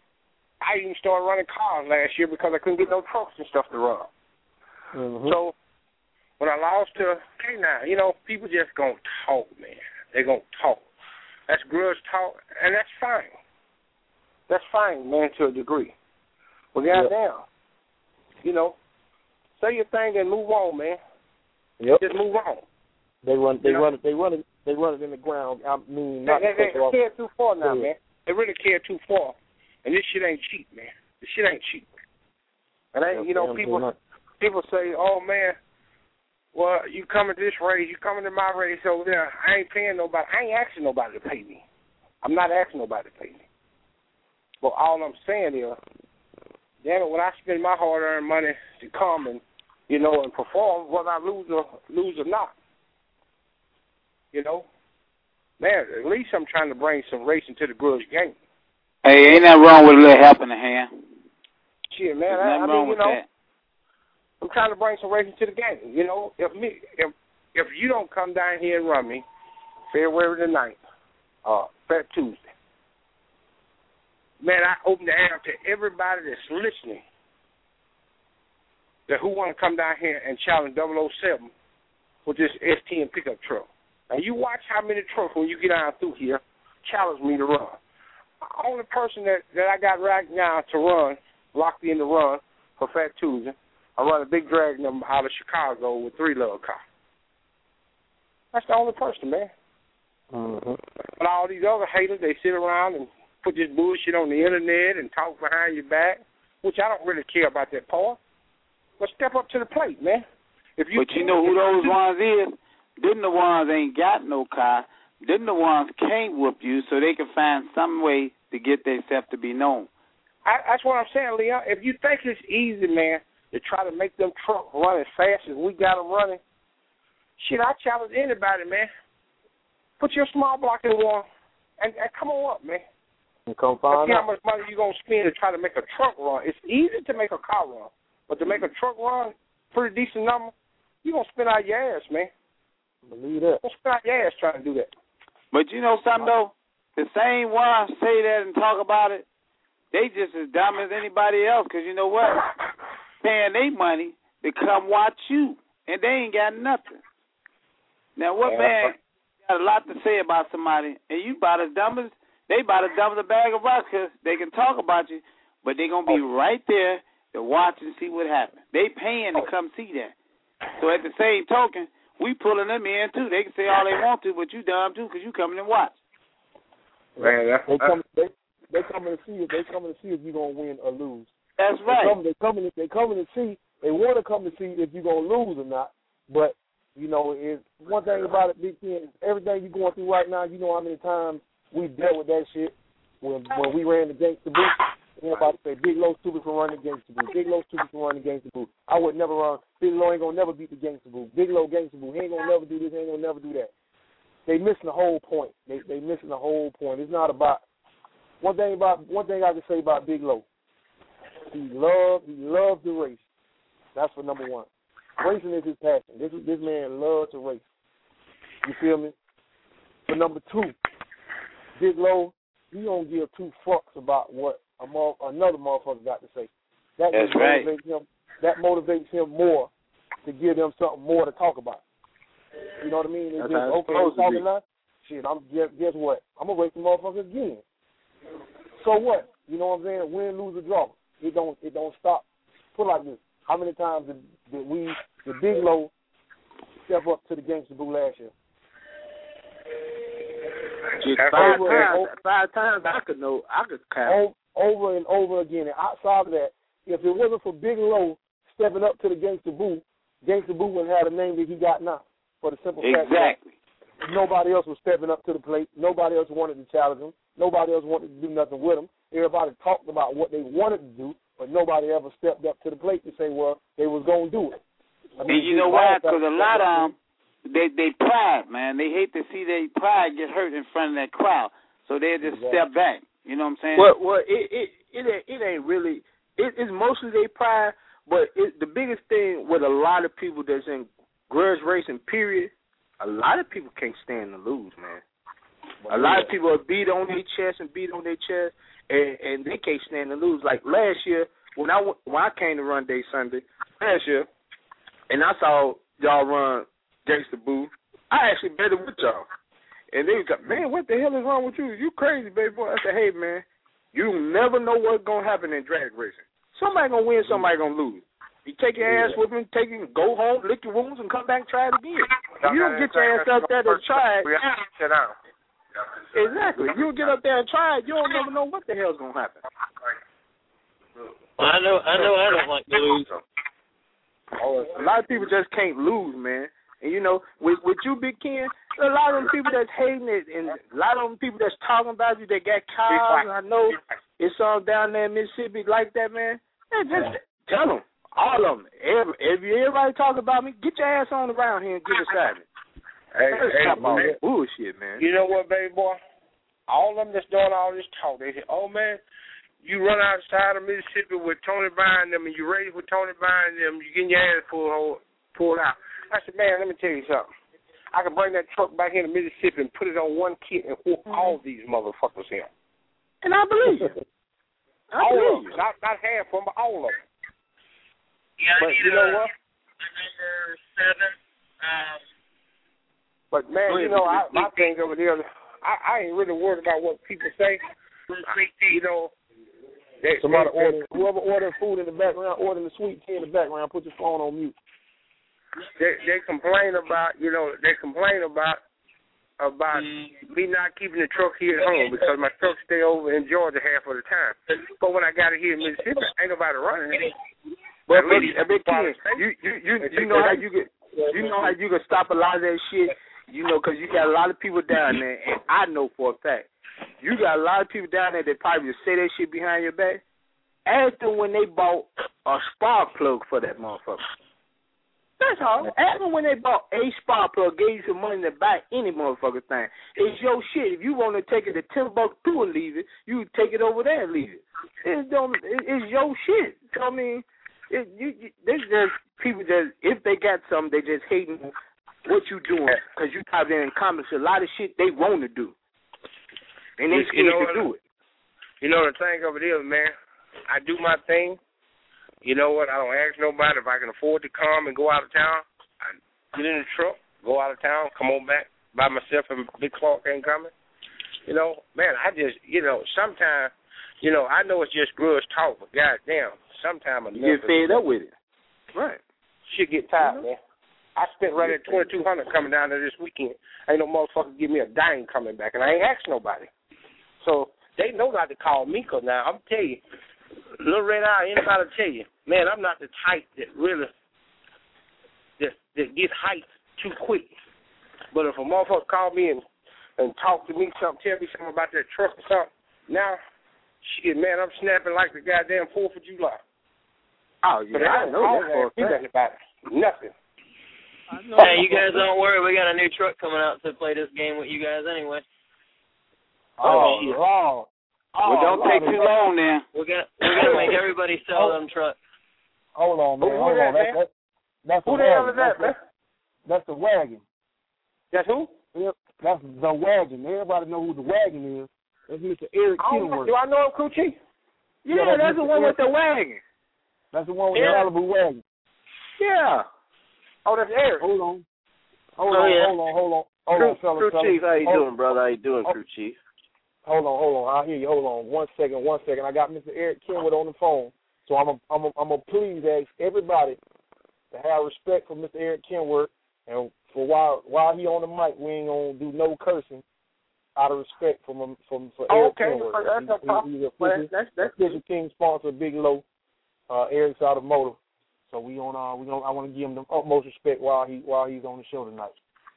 I even started running cars last year because I couldn't get no trucks and stuff to run. Mm-hmm. So when I lost to K9, you know, people just gonna talk, man. They gonna talk. That's grudge talk, and that's fine. That's fine, man, to a degree. But goddamn, you know, say your thing and move on, man. Yep. Just move on. They run it in the ground. I mean, not they care too far now, man. They really care too far. And this shit ain't cheap, man. This shit ain't cheap. And you know, people say, "Oh man, well, you coming to this race, you coming to my race over there. I ain't paying nobody. I ain't asking nobody to pay me. I'm not asking nobody to pay me. But all I'm saying is, damn it, when I spend my hard-earned money to come and, you know, and perform, whether I lose or not, you know, man, at least I'm trying to bring some racing to the grudge game. Hey, ain't nothing wrong with a little help in the hand. Shit, man, I mean, you know, I'm trying to bring some racing to the game. You know, if you don't come down here and run me February the 9th, Fat Tuesday, man, I open the air to everybody that's listening that who want to come down here and challenge 007 with this S10 pickup truck. Now, you watch how many trucks when you get down through here challenge me to run. The only person that I got right now to run, locked in to run for Fat Tuesday, I run a big drag number out of Chicago with 3 love car. That's the only person, man. Mm-hmm. But all these other haters, they sit around and put this bullshit on the internet and talk behind your back, which I don't really care about that part. But step up to the plate, man. But you know who those ones is? Them the ones ain't got no car. Them the ones can't whoop you, so they can find some way to get themselves to be known. That's what I'm saying, Leon. If you think it's easy, man, to try to make them trucks run as fast as we got them running, shit, I challenge anybody, man. Put your small block in one and come on up, man. And come find see out how much money you're going to spend to try to make a truck run. It's easy to make a car run, but to make a truck run, pretty decent number, you're going to spend out your ass, man. Believe that. Don't spend out your ass trying to do that. But you know something, though? The same ones say that and talk about it, they just as dumb as anybody else, because you know what? Paying their money to come watch you, and they ain't got nothing. Now, what man got a lot to say about somebody, and you about as dumb as, they about as dumb as a bag of rocks, because they can talk about you, but they going to be right there to watch and see what happens. They paying to come see that. So at the same token, we pulling them in, too. They can say all they want to, but you dumb, too, because you coming and watch. Man, they coming to see if they coming to see if you're gonna win or lose. That's right. They coming to see. They want to come to see if you're gonna lose or not. But you know, it's one thing about it, Big Ken. Everything you're going through right now, you know how many times we dealt with that shit when we ran the Gangsta Boo. Everybody say Big Low stupid for running Gangsta Boo. Big Low stupid for running Gangsta Boo. I would never run. Big Low ain't gonna never beat the Gangsta Boo. Big Low Gangsta Boo. He ain't gonna never do this. He ain't gonna never do that. They missing the whole point. They missing the whole point. It's not about one thing I can say about Big Low. He loves the race. That's for number one. Racing is his passion. This man loves to race. You feel me? For number two, Big Low, he don't give 2 fucks about what another motherfucker got to say. That's right. That motivates him more to give them something more to talk about. You know what I mean? It's just, okay, I'm talking now. Shit, guess what? I'm going to race the motherfucker again. So what? You know what I'm saying? Win, lose, or draw. It don't stop. Put it like this. How many times did we, the Big Low, step up to the Gangsta Boo last year? 5 times I could count. Over and over again. And outside of that, if it wasn't for Big Low stepping up to the Gangsta Boo wouldn't have the name that he got now. For the simple fact that nobody else was stepping up to the plate. Nobody else wanted to challenge him. Nobody else wanted to do nothing with him. Everybody talked about what they wanted to do, but nobody ever stepped up to the plate to say, well, they was going to do it. I mean, and you know why? Because a lot of them, they pride, man. They hate to see their pride get hurt in front of that crowd, so they just step back. You know what I'm saying? Well, it ain't really. It's mostly their pride, but the biggest thing with a lot of people that's in grudge racing, period, a lot of people can't stand to lose, man. A lot of people are beat on their chest, and they can't stand to lose. Like last year, when I came to Run Day Sunday last year, and I saw y'all run Gangsta Boo, I actually betted with y'all. And they was like, man, what the hell is wrong with you? You crazy, baby boy. I said, hey, man, you never know what's going to happen in drag racing. Somebody going to win, somebody going to lose. You take your ass with him, go home, lick your wounds, and come back and try it again. If you don't get your ass up there and try it. Sit down. Exactly. If you don't get up there and try it, you don't never know what the hell's going to happen. Well, I know I don't like to lose. A lot of people just can't lose, man. And, you know, with you, Big Ken, a lot of them people that's hating it, and a lot of them people that's talking about you, they got cars. I know it's all down there in Mississippi like that, man. Just tell them, all of them. Everybody talk about me, get your ass on around here and get beside me. Hey, stop all that bullshit, man. You know what, baby boy? All of them that's doing all this talk, they say, oh, man, you run outside of Mississippi with Tony behind them, and you race with Tony behind them, you getting your ass pulled out. I said, man, let me tell you something. I can bring that truck back into Mississippi and put it on one kit and whoop all these motherfuckers here. And I believe it. Not half of them, but all of them. Yeah, but you know what? Number 7. But man, you know, my thing over there, I ain't really worried about what people say. You know, whoever ordering food in the background, ordering the sweet tea in the background, put your phone on mute. They complain about, you know, me not keeping the truck here at home because my truck stay over in Georgia half of the time. But when I got it here in Mississippi, ain't nobody running it. But you know how you can stop a lot of that shit. You know, because you got a lot of people down there, and I know for a fact, you got a lot of people down there that probably just say that shit behind your back. Ask them when they bought a spark plug for that motherfucker. That's all. Ask them when they bought a spark plug, gave you some money to buy any motherfucker thing. It's your shit. If you want to take it to Timbuktu and leave it, you take it over there and leave it. It's your shit. So, I mean, there's just people that, if they got something, they just hating what you doing, because you type in comments a lot of shit they want to do, and they scared to do it. You know the thing over there, man. I do my thing. You know what? I don't ask nobody if I can afford to come and go out of town. I get in the truck, go out of town, come on back by myself, and Big Clark ain't coming. You know, man. I just, you know, sometimes, you know, I know it's just grudge talk, but goddamn, sometimes you get fed up with it, right? Shit get tired, man. I spent right at $2,200 coming down there this weekend. Ain't no motherfucker give me a dime coming back, and I ain't asked nobody. So they know not to call me, because now I'm tell you, Little Red Eye, anybody tell you, man, I'm not the type that really that get hyped too quick. But if a motherfucker call me and talk to me something, tell me something about that truck or something, now, shit, man, I'm snapping like the goddamn 4th of July. Oh, yeah, I know that for a fact. Nothing. Hey, you guys don't worry. We got a new truck coming out to play this game with you guys anyway. Well, don't take too long now. We're gonna make everybody sell them trucks. Hold on, man. Hold on. That's who the hell is that, man? That's the wagon. That's who? Yep, that's the wagon. Everybody know who the wagon is. That's Mr. Eric Kenworth. Do I know him, Crew Chief? Yeah, that's the one with the wagon. That's the one with the Malibu wagon. Yeah. Oh, that's Eric. Hold on, fellas. Crew Chief, how you doing, brother? How you doing, Crew Chief? Hold on. I hear you. Hold on. One second. I got Mr. Eric Kenwood on the phone, so I'm a please ask everybody to have respect for Mr. Eric Kenwood, and for while he on the mic, we ain't gonna do no cursing out of respect for Eric Kenwood. That's no problem. That's Fisher King sponsor, Big Low, Eric's Automotive. So I want to give him the utmost respect while he's on the show tonight.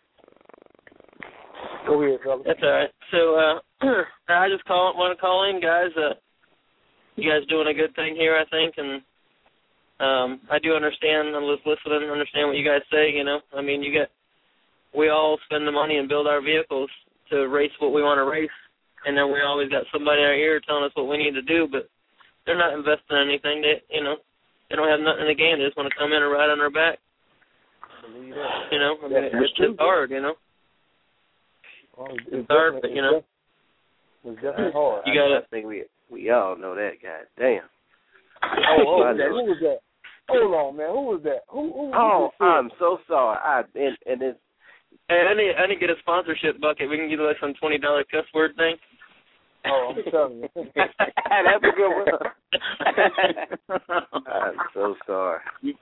Go ahead, fellas. That's all right. So I just want to call in, guys. You guys doing a good thing here, I think, and I do understand. I'm just listening and understand what you guys say. You know, I mean, we all spend the money and build our vehicles to race what we want to race, and then we always got somebody in our ear telling us what we need to do, but they're not investing in anything. They don't have nothing to gain. They just want to come in and ride on our back. You know, I mean, it's hard, you know. Well, it's hard, but, you know. It's definitely hard. You gotta, I think we all know that, God damn. Who was that? Hold on, man. Who was that? Who I'm so sorry. And it's... Hey, I need to get a sponsorship bucket. We can get like some $20 cuss word thing. Oh, I'm telling you. That's a good one. I'm so sorry. Please,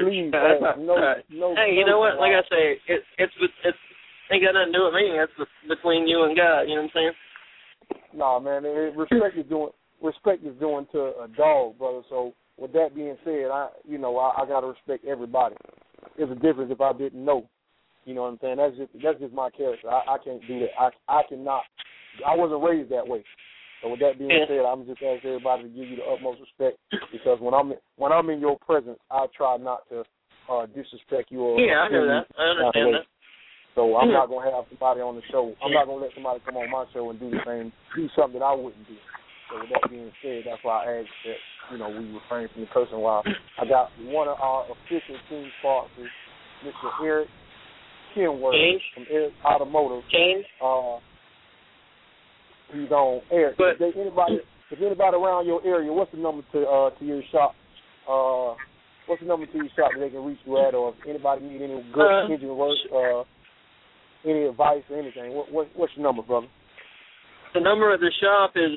hey, you know what? Like I say, it's ain't got nothing to do with me. That's between you and God. You know what I'm saying? No, man. Respect is doing to a dog, brother. So with that being said, I gotta respect everybody. There's a difference if I didn't know. You know what I'm saying? That's just my character. I can't do that. I cannot. I wasn't raised that way. So with that being said, I'm just asking everybody to give you the utmost respect, because when I'm in your presence, I try not to disrespect you or I know that. I understand that. So I'm not gonna have somebody on the show. I'm not gonna let somebody come on my show and do something that I wouldn't do. So with that being said, that's why I asked that we refrain from the cursing. While I got one of our official team sponsors, Mr. Eric Kenworth from Eric Automotive. He's on Eric. But anybody if anybody around your area, what's the number to your shop? What's the number to your shop that they can reach you at, or if anybody need any good kitchen work, any advice or anything? What's your number, brother? The number of the shop is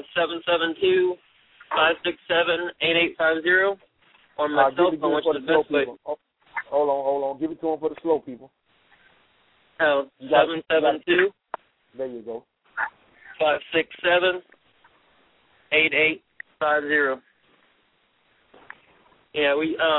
772-567-8850, or my cell phone, which is the best way. Hold on. Give it to them for the slow people. 772. There you go. 567-8850. Yeah,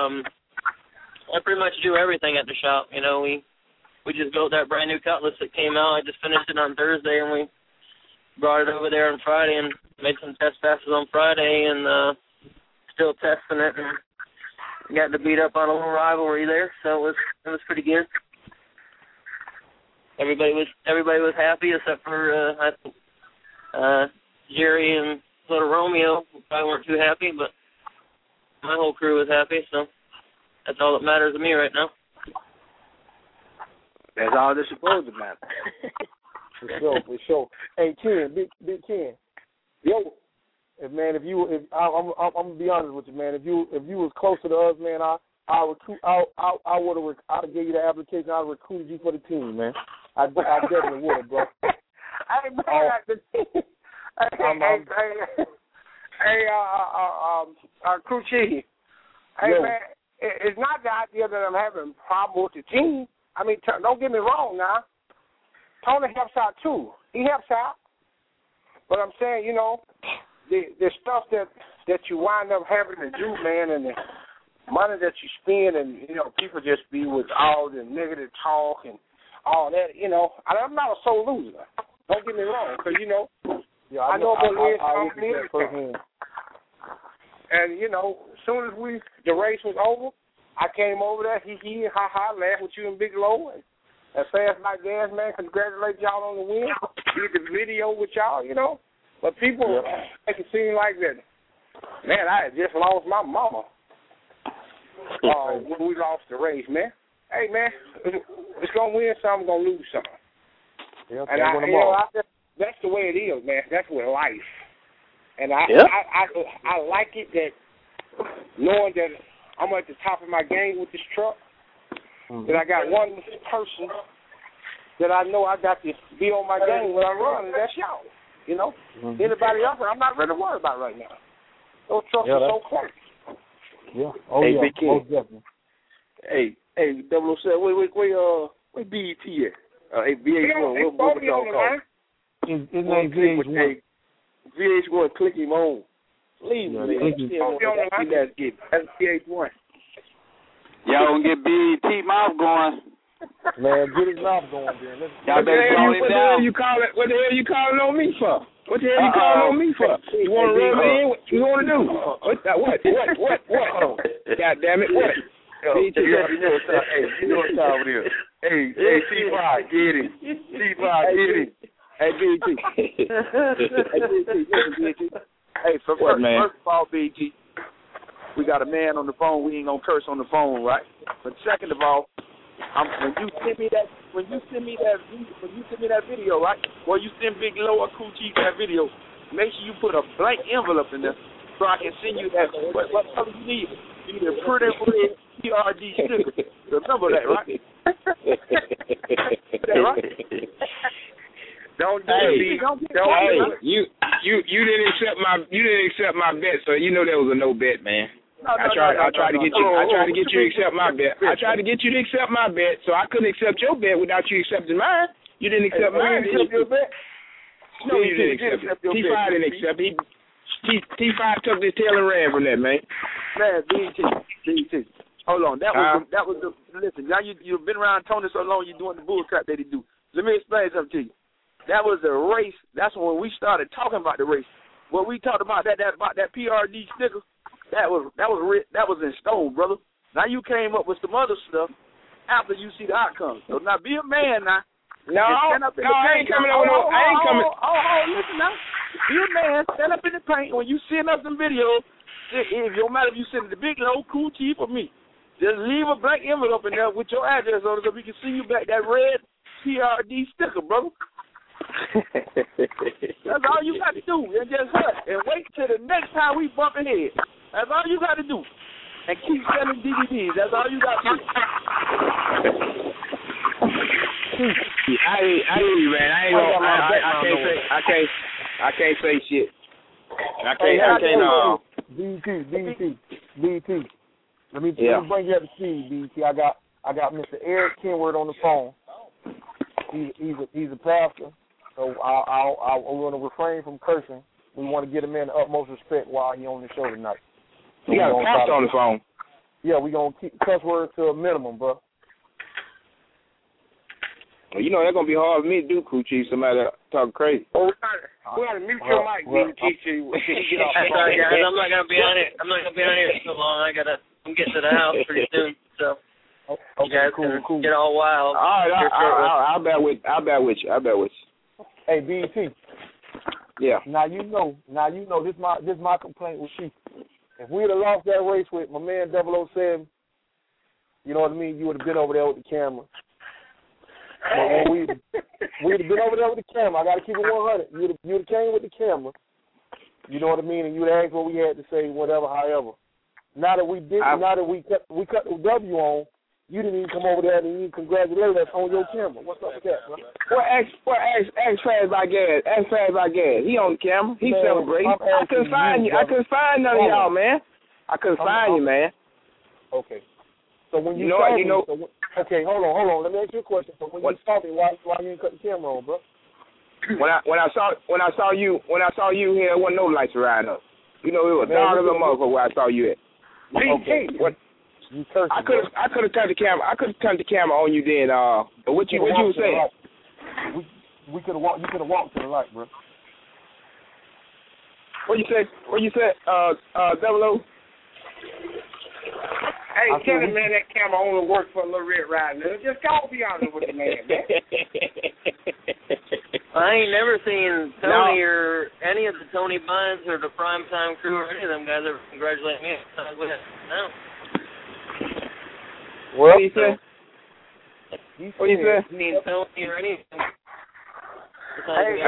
I pretty much do everything at the shop. You know, we just built that brand new cutlass that came out. I just finished it on Thursday, and we brought it over there on Friday and made some test passes on Friday, and still testing it, and got to beat up on a little rivalry there, so it was pretty good. Everybody was happy except for Jerry and little Romeo. Probably weren't too happy, but my whole crew was happy, so that's all that matters to me right now. That's all that's supposed to matter. For sure. Hey, Ken, Big Ken. Yo, I'm gonna be honest with you, man. If you was closer to us, man, I'd have gave you the application. I'd recruited you for the team, man. I definitely would have, bro. Hey, man, Crew Chief. Hey, Yo. man, it's not the idea that I'm having a problem with the team. I mean, don't get me wrong now. Tony helps out, too. He helps out. But I'm saying, you know, the stuff that you wind up having to do, man, and the money that you spend, and, you know, people just be with all the negative talk and all that, you know. I'm not a sole loser. Don't get me wrong, because, you know, yeah, I know about this. And, you know, as soon as the race was over, I came over there, hee, ha, laughed with you and Big Low, and as fast like gas, man, congratulate y'all on the win. Did the video with y'all, you know. But people make it seem like that, man, I had just lost my mama when we lost the race, man. Hey, man, it's going to win some, going to lose some. Yeah, and that's the way it is, man. That's with life. And I like it that knowing that I'm at the top of my game with this truck, that I got one person that I know I got to be on my game when I run, and that's y'all. You know? Anybody else, I'm not really worried about right now. Those trucks are so close. Yeah. Oh, hey, yeah. Big King. Most definitely. Hey, 007, where BET at? Hey, VH1, what y'all call it? His name VH1. VH1, click him on. Please, man. That's VH1. Y'all gonna get BET mouth going. Man, get his mouth going, man. Y'all better slow it down. What the hell you calling on me for? What the hell you calling on me for? You want to rub me in? What you want to do? What? God damn it, what? You know what's up with him. Hey, C5, get it. C5, get it. Hey, BT. Hey, first of all, BT, we got a man on the phone. We ain't gonna curse on the phone, right? But second of all, when you send me that video, right? Well, you send Big Low or Crew Chief that video. Make sure you put a blank envelope in there so I can send you that. What color you need? You need a pretty red PRD sticker. Remember that, right? That right? Don't do it. You didn't accept my bet, so you know that was a no bet, man. I tried to get you to accept my bet. I tried to get you to accept my bet, so I couldn't accept your bet without you accepting mine. You didn't accept mine. Did you accept your bet? No, you didn't accept. T5 didn't accept. T5 took his tail and ran from that, man. Man, BT. Hold on, that was the listen. Now you've been around Tony so long. You're doing the bull crap that he do. Let me explain something to you. That was the race. That's when we started talking about the race. When we talked about that PRD sticker, that was in stone, brother. Now you came up with some other stuff after you see the outcome. So now be a man now. No, I ain't coming over. I ain't coming. Listen now. Be a man. Stand up in the paint when you send us some videos. It don't matter if you send it to Big Low, Crew Chief, or me. Just leave a blank envelope in there with your address on it so we can see you back that red PRD sticker, brother. That's all you got to do. And just hush and wait till the next time we bump ahead. That's all you got to do. And keep selling DVDs. That's all you got to do. I hear you, man. I can't say shit. BT. Let me bring you up to speed, BT. I got Mr. Eric Kenward on the phone. He's a pastor, so I want to refrain from cursing. We want to get him in the utmost respect while he's on the show tonight. So you got a pastor on the phone. Yeah, we're going to keep cuss words to a minimum, bro. Well, you know, that's going to be hard for me to do, Crew Chief, somebody talk crazy. Oh, we got to mute your mic, BT. Sorry, guys, I'm not going to be on it. I'm not going to be on here so long. I'm getting to the house pretty soon, so you guys can get all wild. All right, I'll bear with you. Hey, BT. Yeah. Now you know. This my complaint with you. If we'd have lost that race with my man 007, you know what I mean, you would have been over there with the camera. But we'd have been over there with the camera. I got to keep it 100. You'd have came with the camera. You know what I mean, and you'd asked what we had to say, whatever, however. Now that we cut the W on, you didn't even come over there and even congratulate us on your camera. What's up with that, bro? Well, ask Faz by Gas. Ask Faz by Gas. He on the camera. He celebrating. I couldn't find you. I couldn't find none of y'all, man. I couldn't find you, man. Okay. So when you saw me, okay, hold on. Let me ask you a question. So when you saw me, why you didn't cut the camera on, bro? When I saw you here, there wasn't no lights around us. You know, it was dark as a motherfucker where I saw you at. Okay. What? I could have turned the camera. I could have turned the camera on you then. But what you were saying? We could have walked. You could have walked to the light, bro. What you said? 00? Hey, tell him, man, that camera only works for a little Red Riding Hood. Just go be honest with the man. I ain't never seen Tony or any of the Tony Bunds or the Primetime Crew or any of them guys ever congratulate me. No. What you say? What you say? Seen Tony or anything. Hey,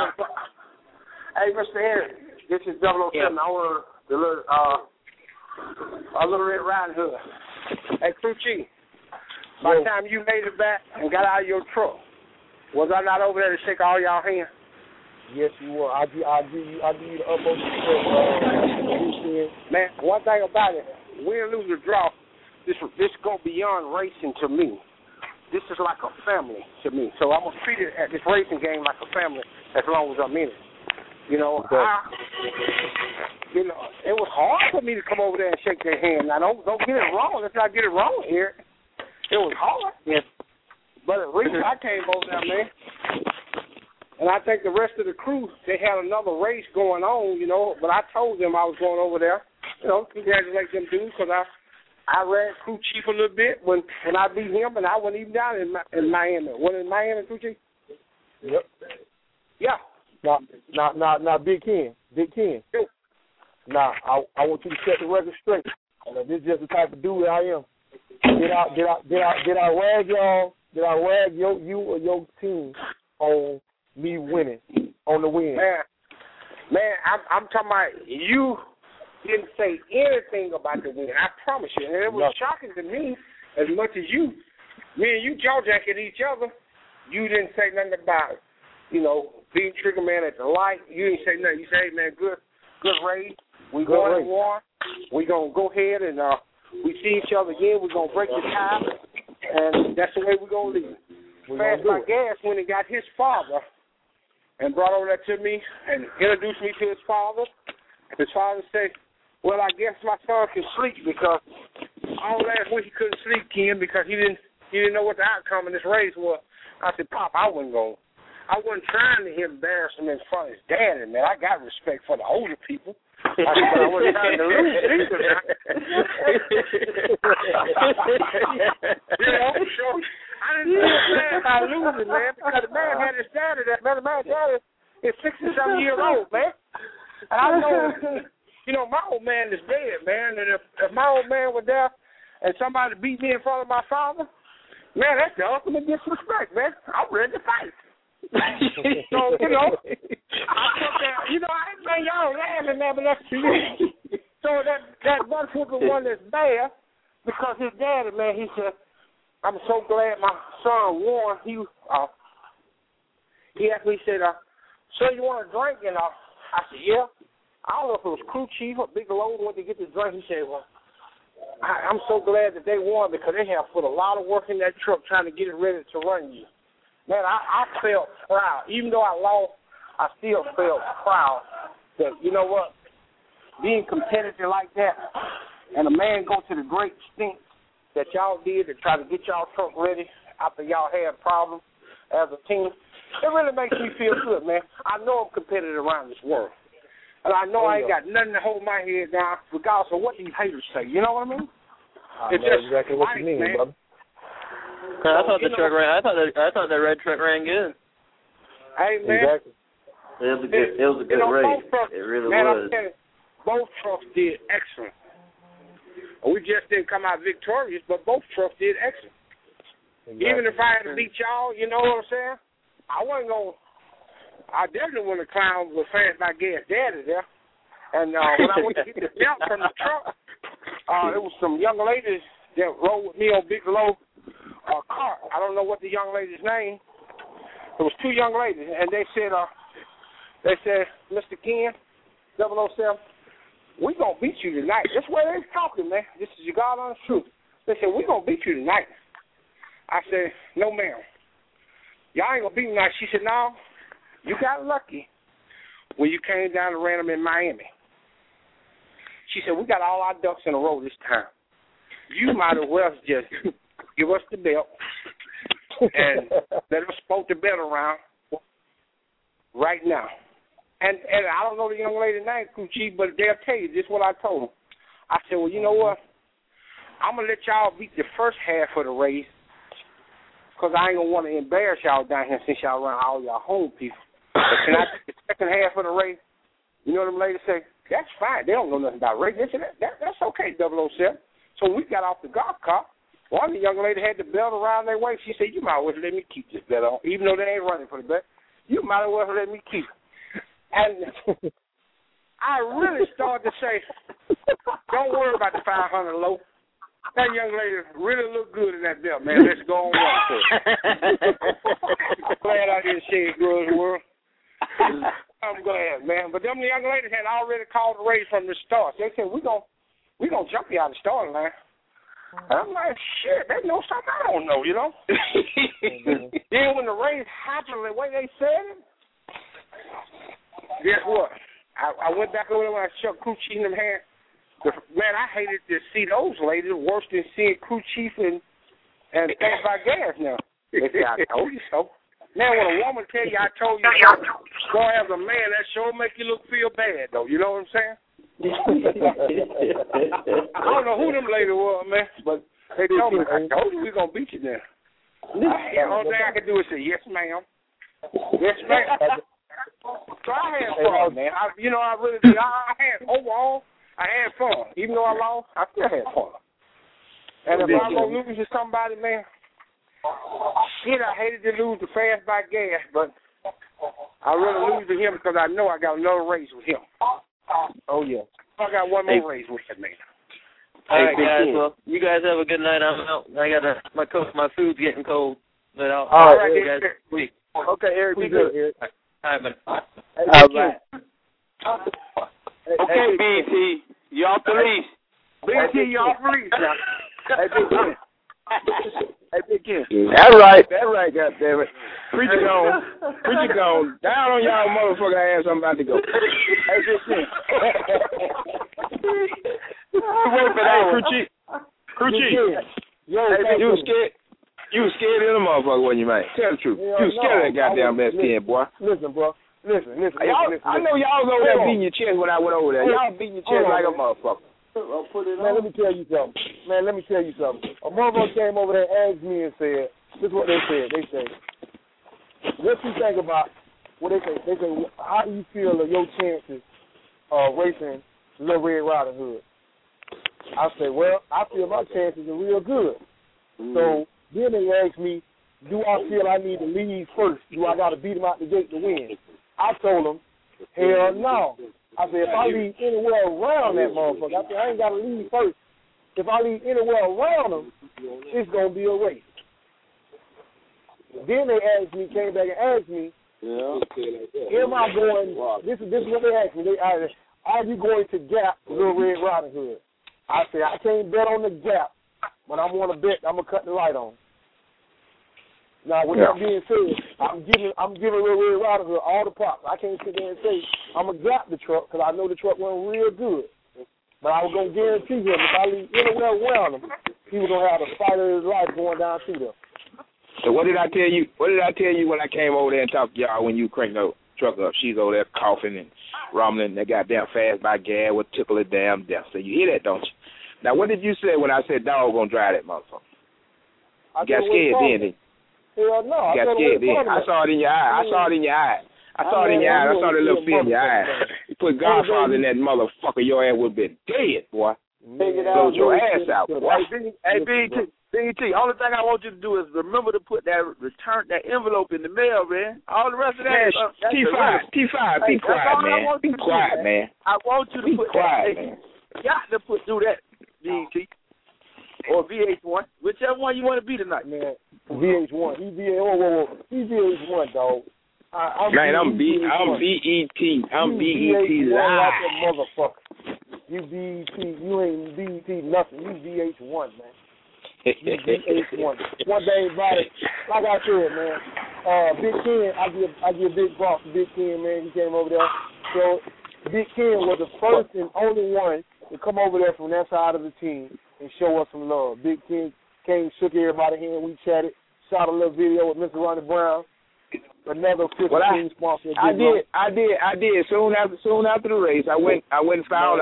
Mr. Eric, this is 007. Yeah. I want the little a little Red Riding Hood. Hey, Crew Chief, by the time you made it back and got out of your truck, was I not over there to shake all y'all hands? Yes, you were. I give you the utmost respect. Man, one thing about it, win, lose, or draw, this go beyond racing to me. This is like a family to me. So I'm gonna treat it at this racing game like a family as long as I'm in it. You know, it was hard for me to come over there and shake their hand. Now, don't get it wrong. Let's not get it wrong here. It was hard. Yes. But at least I came over there, man. And I think the rest of the crew, they had another race going on, you know. But I told them I was going over there, you know, congratulate them dudes, because I ran Crew Chief a little bit when I beat him, and I wasn't even down in Miami. Wasn't in Miami, Crew Chief? Yep. Yeah. Now, Big Ken. Now, I want you to set the record straight. This is just the type of dude I am. Did I rag y'all? Did I rag you or your team on me winning, on the win? Man, I'm talking about you didn't say anything about the win. I promise you. And it was shocking to me as much as you. Me and you jaw-jacking each other. You didn't say nothing about it. You know, being Trigger Man at the light. You didn't say nothing. You say, hey, man, good race. We going to war. We going to go ahead and we see each other again. We're going to break the tie. And that's the way we're going to leave. Faz by Gas when he got his father and brought over there to me and introduced me to his father. His father said, well, I guess my son can sleep because all last week he couldn't sleep, Ken, because he didn't know what the outcome of this race was. I said, Pop, I wasn't trying to embarrass him in front of his daddy, man. I got respect for the older people. I said, but I wasn't trying to lose either, man. You know, so I didn't feel bad about losing, man, because the man had his daddy. That man, my daddy is 60-something years old, man. And I know, you know, my old man is dead, man. And if my old man was there and somebody beat me in front of my father, man, that's the ultimate disrespect, man. I'm ready to fight. So, you know, I took that, you know, man, y'all laughing, man, but that's so that butt whooping one that's bad because his daddy, man, he said, I'm so glad my son won. He asked me, he said, so you want a drink? And I said, yeah. I don't know if it was Crew Chief or Big Low went to get the drink. He said, well, I'm so glad that they won because they have put a lot of work in that truck trying to get it ready to run you. Man, I felt proud. Even though I lost, I still felt proud that, you know what, being competitive like that and a man go to the great extent that y'all did to try to get y'all truck ready after y'all had problems as a team, it really makes me feel good, man. I know I'm competitive around this world. And I know I ain't got nothing to hold my head down regardless of what these haters say. You know what I mean? I know exactly what you mean, man. Brother. I thought the truck ran. I thought that red truck ran good. Hey, man. Exactly. It was a good race. It really was. Both trucks did excellent. We just didn't come out victorious, but both trucks did excellent. Exactly. Even if I had to beat y'all, you know what I'm saying? I definitely wouldn't clown with Fast by Gas Daddy there. And when I went to get the belt from the truck, it was some young ladies that rode with me on Big Low car. I don't know what the young lady's name. It was two young ladies, and they said, Mr. Ken, 007, we gonna beat you tonight. That's where they're talking, man. This is your God honest truth. They said, we gonna beat you tonight. I said, no, ma'am. Y'all ain't gonna beat me tonight. She said, no, you got lucky when you came down and ran them in Miami. She said, we got all our ducks in a row this time. You might as well just give us the belt and let us spoke the belt around right now. And I don't know the young lady's name, Crew Chief, but they'll tell you this is what I told them. I said, well, you know what? I'm going to let y'all beat the first half of the race because I ain't going to want to embarrass y'all down here since y'all run all y'all home people. But can I beat the second half of the race? You know what them ladies say? That's fine. They don't know nothing about racing. That's okay, 007. So we got off the golf cart. One of the young lady had the belt around their waist. She said, you might as well let me keep this belt on, even though they ain't running for the belt. You might as well let me keep it. And I really started to say, don't worry about the 500 low. That young lady really looked good in that belt, man. Let's go on one for it. I'm glad I didn't say it, girls world. I'm glad, man. But them young ladies had already called the race from the start. They said, we gonna jump you out of the starting line. And I'm like, shit, they know something I don't know, you know? Then when the race happened the way they said it, guess what? I went back over there when I shook Crew Chief in them hands. Man, I hated to see those ladies worse than seeing Crew Chief and Fast by Gas now. They say, I told you so. Man, when a woman tell you I told you so, go as a man, that sure make you feel bad, though. You know what I'm saying? I don't know who them ladies were, man, but they told me, I told you we going to beat you now. The only thing I could do is say, yes, ma'am. Yes, ma'am. So I had fun, man. I really did. Overall, I had fun. Even though I lost, I still had fun. And if I'm going to lose to somebody, man, shit, I hated to lose to Fast by Gas, but I really lose to him because I know I got another race with him. Oh, yeah. I got one more race with him, man. All right, guys. Well, you guys have a good night. I'm out. My food's getting cold. But all right, you guys. Sweet. Okay, Eric, be good, Eric. All right, man. All right. Okay, BT, you off the leash. BT, you off the leash now. Hey, Big Ken. Hey, Big Ken. That's right, goddammit. Preacher gone. Down on y'all motherfucker ass, I'm about to go. Hey, Big Ken. Wait for that, Crew Chief. Hey, you was scared. You was scared of the motherfucker, wasn't you, man? Tell the truth. You was scared of that goddamn best kid, boy. Listen, bro. Listen. I know y'all was over there beating your chest when I went over there. Y'all beating your chest like a motherfucker. Man, let me tell you something. A motherfucker came over there and asked me and said, this is what they said. They say, what you think about, what they say, how do you feel of your chances of racing Little Red Riding Hood? I say, well, I feel my chances are real good. So then they asked me, do I feel I need to leave first? Do I got to beat him out the gate to win? I told him, hell no. I said, if I leave anywhere around that motherfucker, I said, I ain't got to leave first. If I leave anywhere around him, it's going to be a race. Then they came back and asked me, am I going, this is what they asked me. They asked, are you going to Gap Little Red Riding Hood? I said, I can't bet on the Gap, but I'm going to bet I'm going to cut the light on. Now, with that being said, I'm giving Little Red Riding Hood all the props. I can't sit there and say I'm going to Gap the truck because I know the truck went real good. But I was going to guarantee him if I leave anywhere around him, he was going to have the fight of his life going down through there. So what did I tell you? What did I tell you when I came over there and talked to y'all when you cranked the truck up? She's over there coughing and rumbling. That goddamn fast by gas would tickle her damn death. So you hear that, don't you? Now, what did you say when I said dog gonna drive that motherfucker? You got scared then, didn't you? Hell no. You got scared then. I saw it in your eye. I saw it in your eye. I saw it in your eye. I saw the little fear in your eye. You put Godfather in that motherfucker, your ass would have been dead, boy. Blowed your ass out, boy. Hey, BET, only thing I want you to do is remember to put that envelope in the mail, man. All the rest of that stuff. T5, be quiet, man. Be quiet, man. I want you to put quiet, that. Man. You got to do that, BET. Or VH1, whichever one you want to be tonight. Man, VH1. He's VH1, dog. I'm BET. I'm BET live. Motherfucker. You BET, you ain't BET nothing. You VH1, man. You VH1. One day about it, like I said, man. Big Ken, I give big props to Big Ken, man. He came over there. So Big Ken was the first and only one to come over there from that side of the team and show us some love. Big Ken came, shook everybody's hand, we chatted, shot a little video with Mr. Ronnie Brown. Another 15 sponsor. I did. Soon after the race, I went and found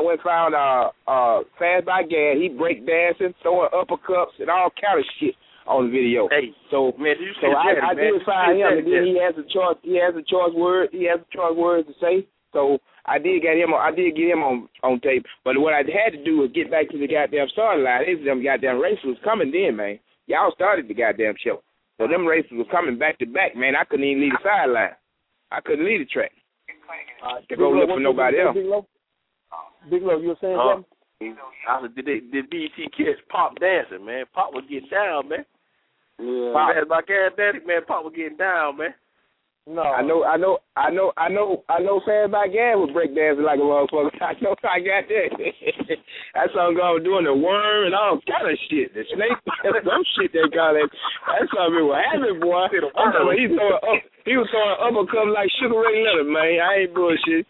Fast by Gas. He break dancing, throwing uppercuts and all kind of shit on the video. Hey, so man, I did find him, and then he has a choice words to say. So I did get him on tape. But what I had to do was get back to the goddamn starting line. Them goddamn races was coming then, man. Y'all started the goddamn show. So them races was coming back to back, man. I couldn't even leave the sideline. I couldn't leave the track. To go look for nobody else. Big Low, you were saying something? I said, did BET kids Pop dancing, man? Pop was getting down, man. Yeah. Pop had my gas daddy, man. Pop was getting down, man. No. I know Fast by Gas would break dancing like a motherfucker. I know I got that. That song going doing the worm and all kind of shit. The snake, some shit they call it. That song was having, boy. He was throwing uppercuts like Sugar Ray Leonard, man. I ain't bullshit.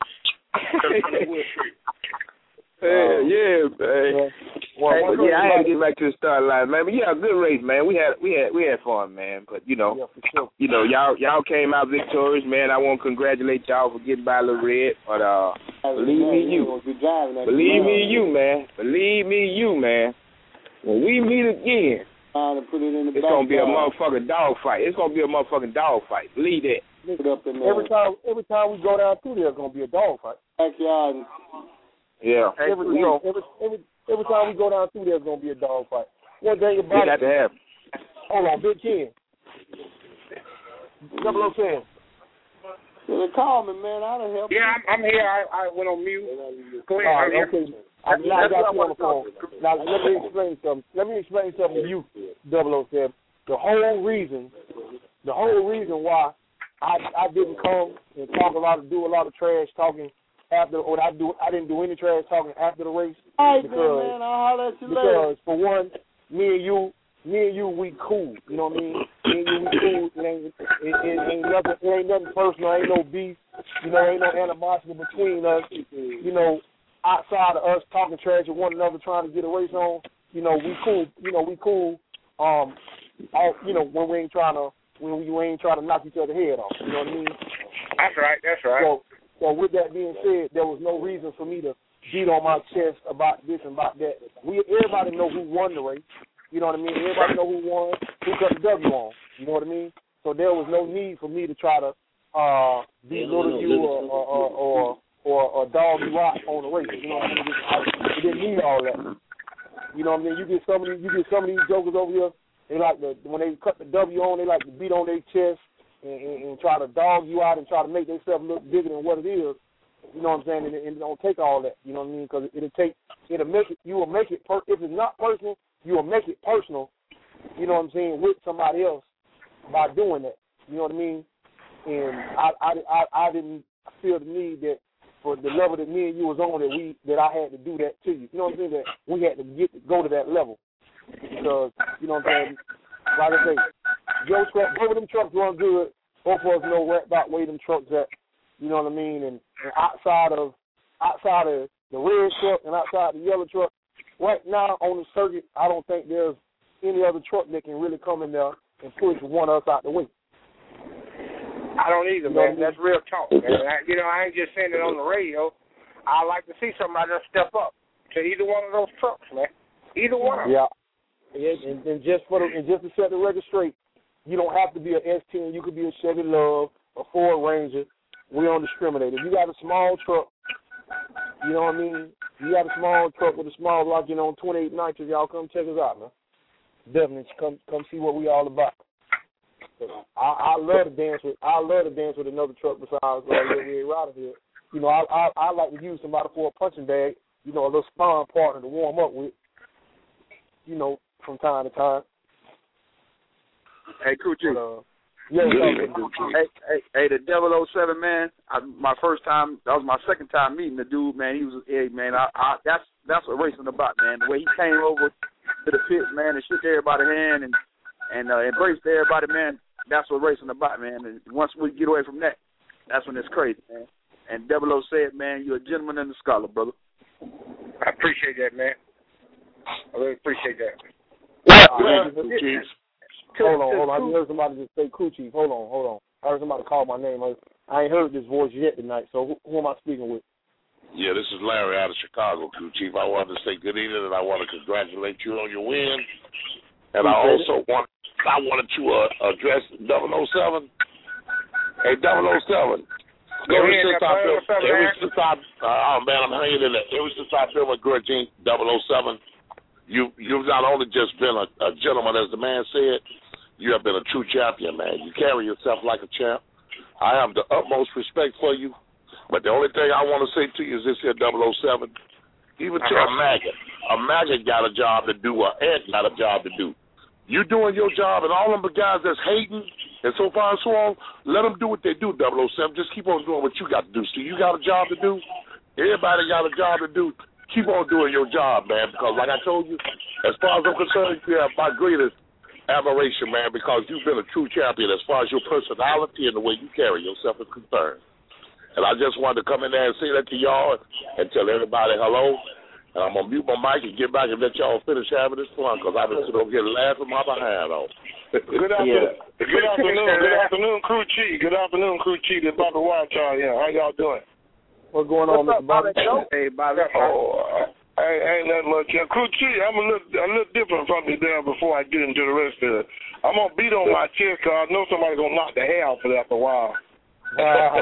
Yeah, man. I had to get back to the start line, man. But yeah, good race, man. We had fun, man. But y'all came out victorious, man. I want to congratulate y'all for getting by the red. But believe me, you, man. When we meet again, it's gonna be a motherfucking dog fight. It's gonna be a motherfucking dog fight. Believe that. Every time we go down through there, it's gonna be a dog fight. Backyard. Yeah. Every time we go down through there, it's gonna be a dog fight. One thing about got to have. Hold on, Big Ken. 010. They call me, man. I done help. Yeah, I'm here. I went on mute. Go ahead. Okay. I got you on the phone. Now let me explain something. To you, 007. The whole reason why I didn't come and do a lot of trash talking after, or I didn't do any trash talking after the race. Because for one, me and you, we cool. You know what I mean? Me and you, we cool. It ain't nothing personal. Ain't no beef. You know, ain't no animosity between us. You know, outside of us talking trash with one another, trying to get a race on. You know, we cool. We cool. When you ain't trying to knock each other's head off. You know what I mean? That's right. So with that being said, there was no reason for me to beat on my chest about this and about that. Everybody know who won the race. You know what I mean? Everybody know who won, who got the W on. You know what I mean? So there was no need for me to try to belittle you or dog you out on the race. You know what I mean? It didn't need all that. You know what I mean? You get some of these jokers over here They like to, when they cut the W on, they like to beat on their chest and try to dog you out and try to make themselves look bigger than what it is. You know what I'm saying? And it don't take all that. You know what I mean? Because you will make it. If it's not personal, you will make it personal. You know what I'm saying? With somebody else by doing that. You know what I mean? And I didn't feel the need that for the level that me and you was on that I had to do that to you. You know what I'm saying? That we had to go to that level. Because, you know what I'm saying, like I say, your truck, both of them trucks run good. Both of us know right about where them trucks at. You know what I mean? And outside of the red truck and outside the yellow truck, right now on the circuit, I don't think there's any other truck that can really come in there and push one of us out the way. I don't either, man. That's real talk, man. I ain't just saying it on the radio. I like to see somebody step up to either one of those trucks, man. Either one of them. Yeah. And just to set the record straight, you don't have to be an S10. You could be a Chevy Love, a Ford Ranger. We don't discriminate. If you got a small truck, you know what I mean? You got a small truck with a small block, on 28 nitrous, y'all come check us out, man. Definitely come see what we all about. I love to dance with another truck besides Little Red Rider here. I like to use somebody for a punching bag, a little sparring partner to warm up with, from time to time. Hey, Crew Chief. Hey, the 007, man, my first time, that was my second time meeting the dude, man. He was, man, that's what racing about, man. The way he came over to the pit, man, and shook everybody's hand and embraced everybody, man, that's what racing about, man. And once we get away from that, that's when it's crazy, man. And 00 said, man, you're a gentleman and a scholar, brother. I appreciate that, man. I really appreciate that. Hold on. I heard somebody just say Crew Chief. Hold on. I heard somebody call my name. I ain't heard this voice yet tonight, so who am I speaking with? Yeah, this is Larry out of Chicago, Crew Chief. I wanted to say good evening, and I want to congratulate you on your win. And I also wanted to address 007. Hey, 007. Ever since I'm hanging in there. Ever since I've been with Gurjink 007, you've not only just been a gentleman, as the man said, you have been a true champion, man. You carry yourself like a champ. I have the utmost respect for you. But the only thing I want to say to you is this here, 007, even to a maggot got a job to do, or Ed got a job to do. You doing your job, and all them guys that's hating and so far and so on, let them do what they do, 007. Just keep on doing what you got to do. So you got a job to do. Everybody got a job to do. Keep on doing your job, man, because like I told you, as far as I'm concerned, you have my greatest admiration, man, because you've been a true champion as far as your personality and the way you carry yourself is concerned. And I just wanted to come in there and say that to y'all and tell everybody hello. And I'm going to mute my mic and get back and let y'all finish having this fun, because I've been sitting over here laughing my behind off. Good afternoon, Crew Chief. Good afternoon, Crew Chief. It's Bobby White, y'all. Yeah, how y'all doing? What's going on, Mr. Bobby? Hey, Bobby. Ain't nothing much. Crew Chief, I'm a little different from you there before I get into the rest of it. I'm going to beat on my chest because I know somebody's going to knock the hair off of that for a while. Look at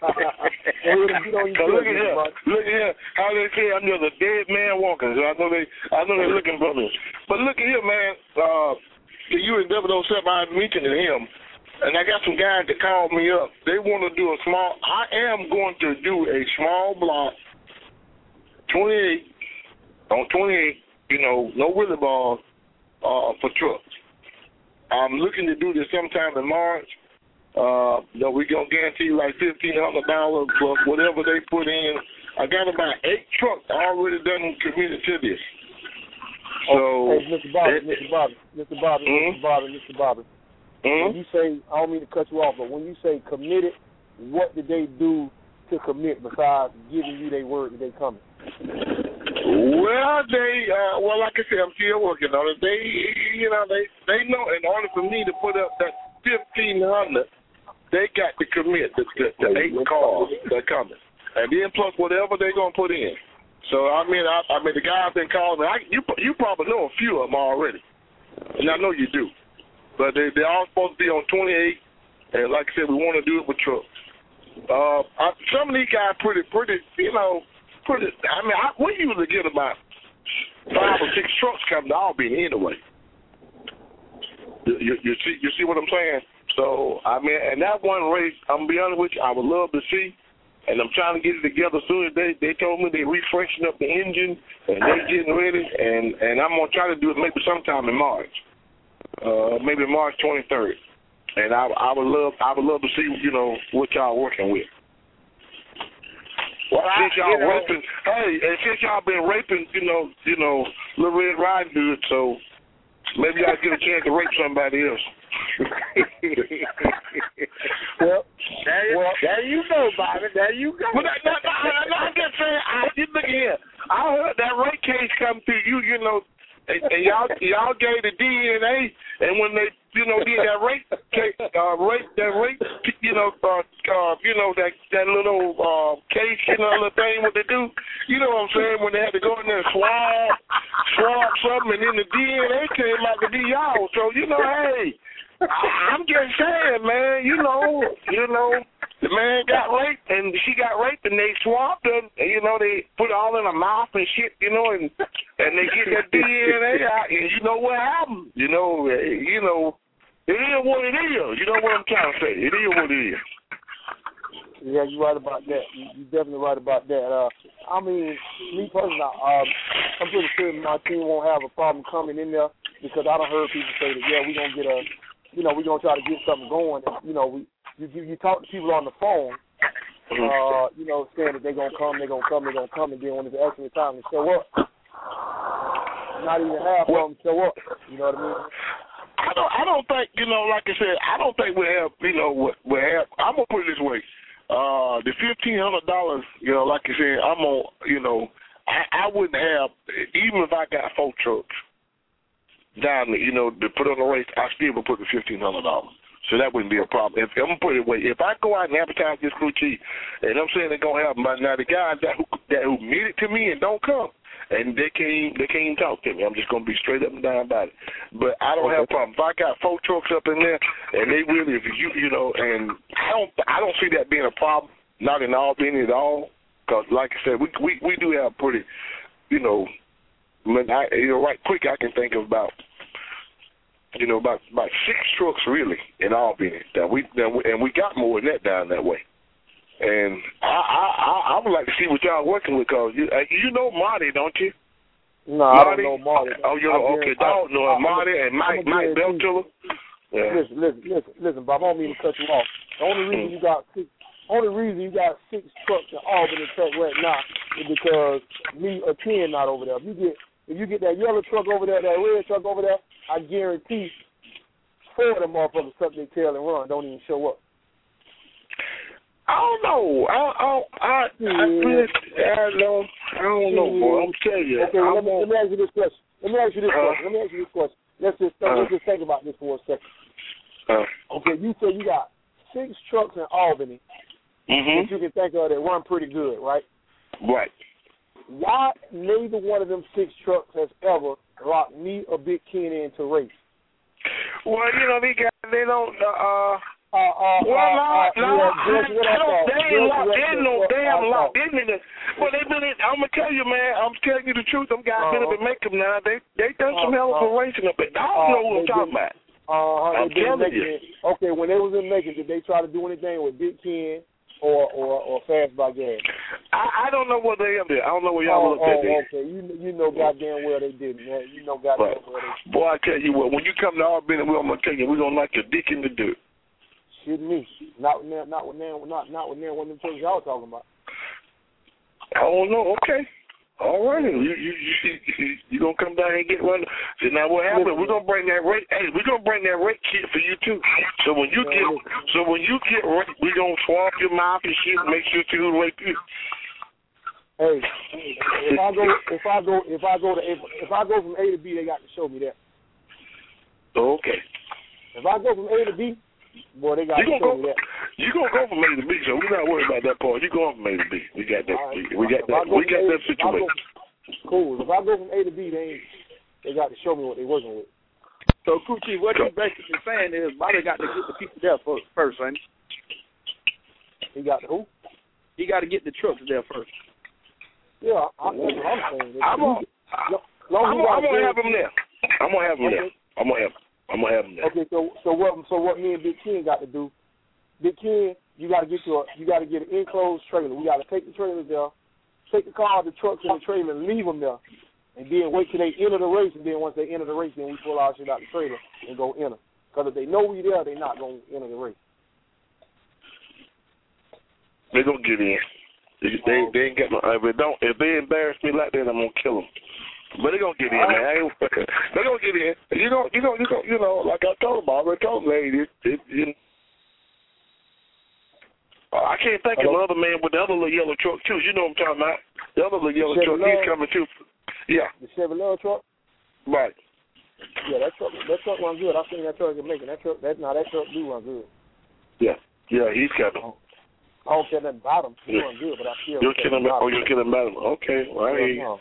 here. How they say I'm just a dead man walking. So I know they're looking for me. But look at here, man. To you and 007, I mentioned him, and I got some guys that called me up. They want to do I am going to do a small block, 28, no wheelie bars for trucks. I'm looking to do this sometime in March. We're going to guarantee like $1,500 for whatever they put in. I got about 8 trucks already done committed to this. So, hey, Mr. Bobby. When you say, I don't mean to cut you off, but when you say committed, what did they do to commit besides giving you their word that they coming? Well, like I said, I'm still working on it. They know in order for me to put up that 1,500, they got to commit the 8 cars that coming, and then plus whatever they're gonna put in. So I mean, the guys been calling me. You probably know a few of them already, and I know you do. But they all supposed to be on 28, and like I said, we want to do it with trucks. Some of these guys pretty. I mean, we usually get about 5 or 6 trucks coming to Albany anyway. You see what I'm saying? So I mean, and that one race, I'm gonna be honest with you, I would love to see. And I'm trying to get it together soon. They told me they're refreshing up the engine and they're getting ready. And I'm gonna try to do it maybe sometime in March, maybe March 23rd. And I would love to see what y'all working with. Well, since y'all raping, since y'all been raping, Little Red Riding Hood, so maybe y'all get a chance to rape somebody else. There you go, Bobby. There you go. But I'm just saying, you look here. I heard that rape case come through. And y'all gave the DNA, and when they did that rape case, that little case, little thing what they do. You know what I'm saying? When they had to go in there and swab something, and then the DNA came out to be y'all. So hey. I'm just saying, man, the man got raped, and she got raped, and they swabbed her, and, they put it all in her mouth and shit, and they get that DNA out, and you know what happened. It is what it is. You know what I'm trying to say. It is what it is. Yeah, you're right about that. You're definitely right about that. I mean, me personally, I'm pretty sure my team won't have a problem coming in there because I done heard people say that, we're going to get we're going to try to get something going. And, you talk to people on the phone, saying that they're going to come, and then when it's actually time to show up, not even half of them show up. You know what I mean? I don't think, like I said, I don't think we have, we have, I'm going to put it this way. The $1,500, like I said, I'm on, I wouldn't have, even if I got 4 trucks down, to put on the race, I still would put the $1,500. So that wouldn't be a problem. If I'm going to put it away, if I go out and advertise this crew chief, and I'm saying they're going to happen, but now the guys that who meet it to me and don't come, and they can't even talk to me. I'm just going to be straight up and down about it. But I don't have a problem. If I got 4 trucks up in there, and they really, and I don't see that being a problem, not in Albany at all, because like I said, we do have pretty, right quick I can think of about 6 trucks really in Albany and we got more than that down that way. And I would like to see what y'all working with, because you know Marty, don't you? No, I don't know Marty. Oh, okay. Dog know Marty and Mike Beltiller. Yeah. Listen, Bob. I don't mean to cut you off. The only reason you got 6 trucks in Albany track right now is because me or Ken not over there. If you get that yellow truck over there, that red truck over there, I guarantee 4 of them motherfuckers tuck their tail and run, don't even show up. I don't know. I don't know, boy. I'm telling you. Okay, let me ask you this question. Let's just think about this for a second. Okay, you say you got 6 trucks in Albany that you can think of that run pretty good, right? Right. Why neither one of them 6 trucks has ever locked me or Big Ken into race? Well, these guys, they don't. They ain't no damn locked in it. Well, they been. I'm gonna tell you, man. I'm telling you the truth. Them guys been up in Macon now. They done some hell of a racing up there. I don't know what I'm talking about. I'm telling you. Okay, when they was in Macon, did they try to do anything with Big Ken or Fast by Gas? I don't know what they up there. I don't know where y'all looked at. Okay, you know goddamn well they didn't. Man. You know goddamn well they didn't. Boy, I tell you what. When you come to Albany, I'm gonna tell you, we're gonna like your dick in the dirt. Shit me. Not with one of them trucks y'all talking about. Oh no, okay. All right. You gonna come down here and get one. So now what happened? We're gonna bring that rate. Hey, we're gonna bring that rate kit for you too. So when you get rate, we're gonna swab your mouth and shit and make sure you rate you. Hey, if I go from A to B, they got to show me that. Okay. If I go from A to B, boy, they got to show me that. You gonna go from A to B, so we're not worried about that part. You going from A to B. We got that. We got that situation. Cool. If I go from A to B, they got to show me what they're working with. So, Coochie, what he's basically saying is, Bobby got to get the people there first, right? He got the who? He got to get the trucks there first. Yeah, I'm saying. I'm gonna have them there. I'm gonna have them there. I'm gonna I'm gonna have them there. Okay, so what me and Big Ken got to do? Big Ken, you got to get an enclosed trailer. We got to take the trailers there, take the car, the trucks, and the trailer, and leave them there, and then wait till they enter the race. And then once they enter the race, then we pull our shit out the trailer and go enter. Because if they know we there, they're not gonna enter the race. They gonna get in. They ain't got no. If they embarrass me like that, I'm gonna kill them. But they gonna get in, man. They gonna get in. You know, like I told them, I already told them, ladies. I can't think of another man with the other little yellow truck too. You know what I'm talking about? The other little yellow truck, he's coming too. Yeah. The Chevy Love truck. Right. Yeah, that truck runs good. I seen that truck making that truck. That truck do run good. Yeah, he's coming. I don't care nothing about him. He run good, but I still. You're kidding about him. Okay, well, I hear you.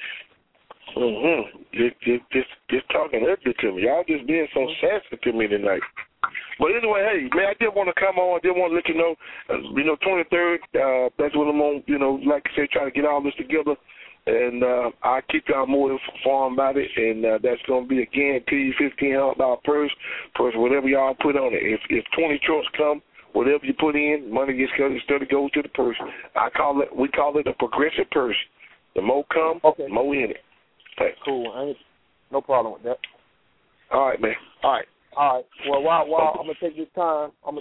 Just talking ugly to me. Y'all just being so sassy to me tonight. But anyway, hey, man, I did want to come on. I did want to let you know, 23rd, that's when I'm on, like I said, trying to get all this together. And I'll keep y'all more informed about it. And that's going to be a guaranteed $1,500 purse, whatever y'all put on it. If 20 trucks come, whatever you put in, money gets cut instead of goes to the purse. We call it a progressive purse. The more come, the more in it. Thanks. Cool. No problem with that. All right, man. All right. Well, while I'm gonna take this time, as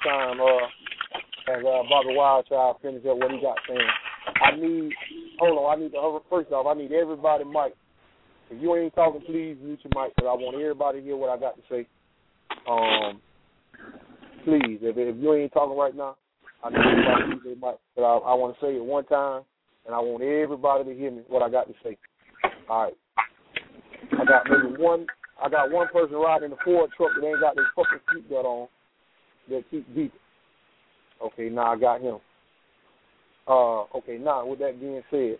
Bobby Wildchild finishes up what he got saying. I need everybody mic. If you ain't talking, please mute your mic, because I want everybody to hear what I got to say. Please, if you ain't talking right now, I need everybody to mute their mic. But I want to say it one time, and I want everybody to hear me what I got to say. All right. I got one person riding in the Ford truck that ain't got their fucking seatbelt on. That keep beeping. Okay, now I got him. Now with that being said,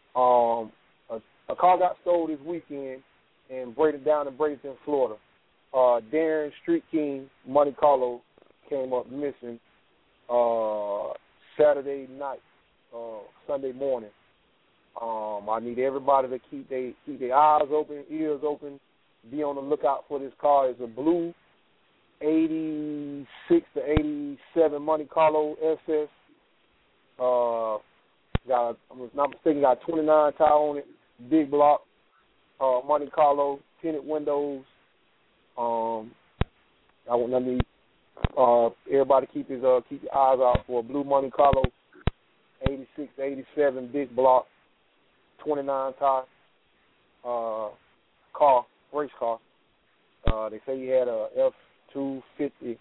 a car got stolen this weekend down in Bradenton, Florida. Darren Street King Monte Carlo came up missing Saturday night, Sunday morning. I need everybody to keep their eyes open, ears open, be on the lookout for this car. It's a blue 86 to 87 Monte Carlo SS. I'm not mistaken, got 29 tire on it, big block, Monte Carlo, tinted windows. I need everybody keep your eyes out for a blue Monte Carlo, 86 to 87 big block, 29 tire car, race car. They say he had a F-250.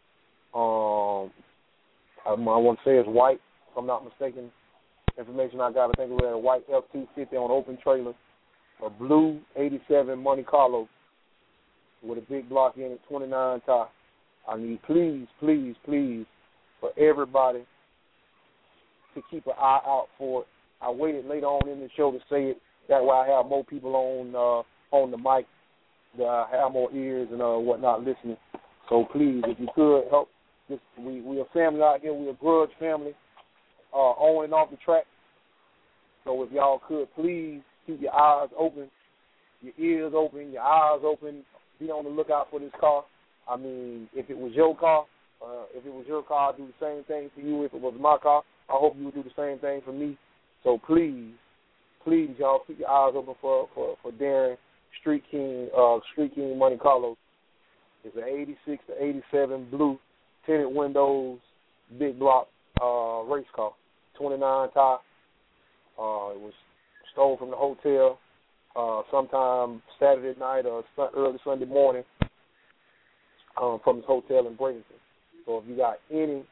I want to say it's white, if I'm not mistaken. Information I got, I think it was a white F-250 on open trailer, a blue 87 Monte Carlo with a big block in it, 29 tire. I need, please, for everybody to keep an eye out for it. I waited later on in the show to say it. That way I have more people on the mic, that I have more ears and whatnot listening. So please, if you could help. We a family out here. We a grudge family, on and off the track. So if y'all could, please keep your eyes open, your ears open, your eyes open. Be on the lookout for this car. I mean, if it was your car, I'd do the same thing for you. If it was my car, I hope you would do the same thing for me. So please, y'all keep your eyes open for Darren Street King Monte Carlo. It's an 86 to 87 blue, tinted windows, big block race car, 29 tire. It was stolen from the hotel sometime Saturday night or early Sunday morning from his hotel in Bradenton. So if you got any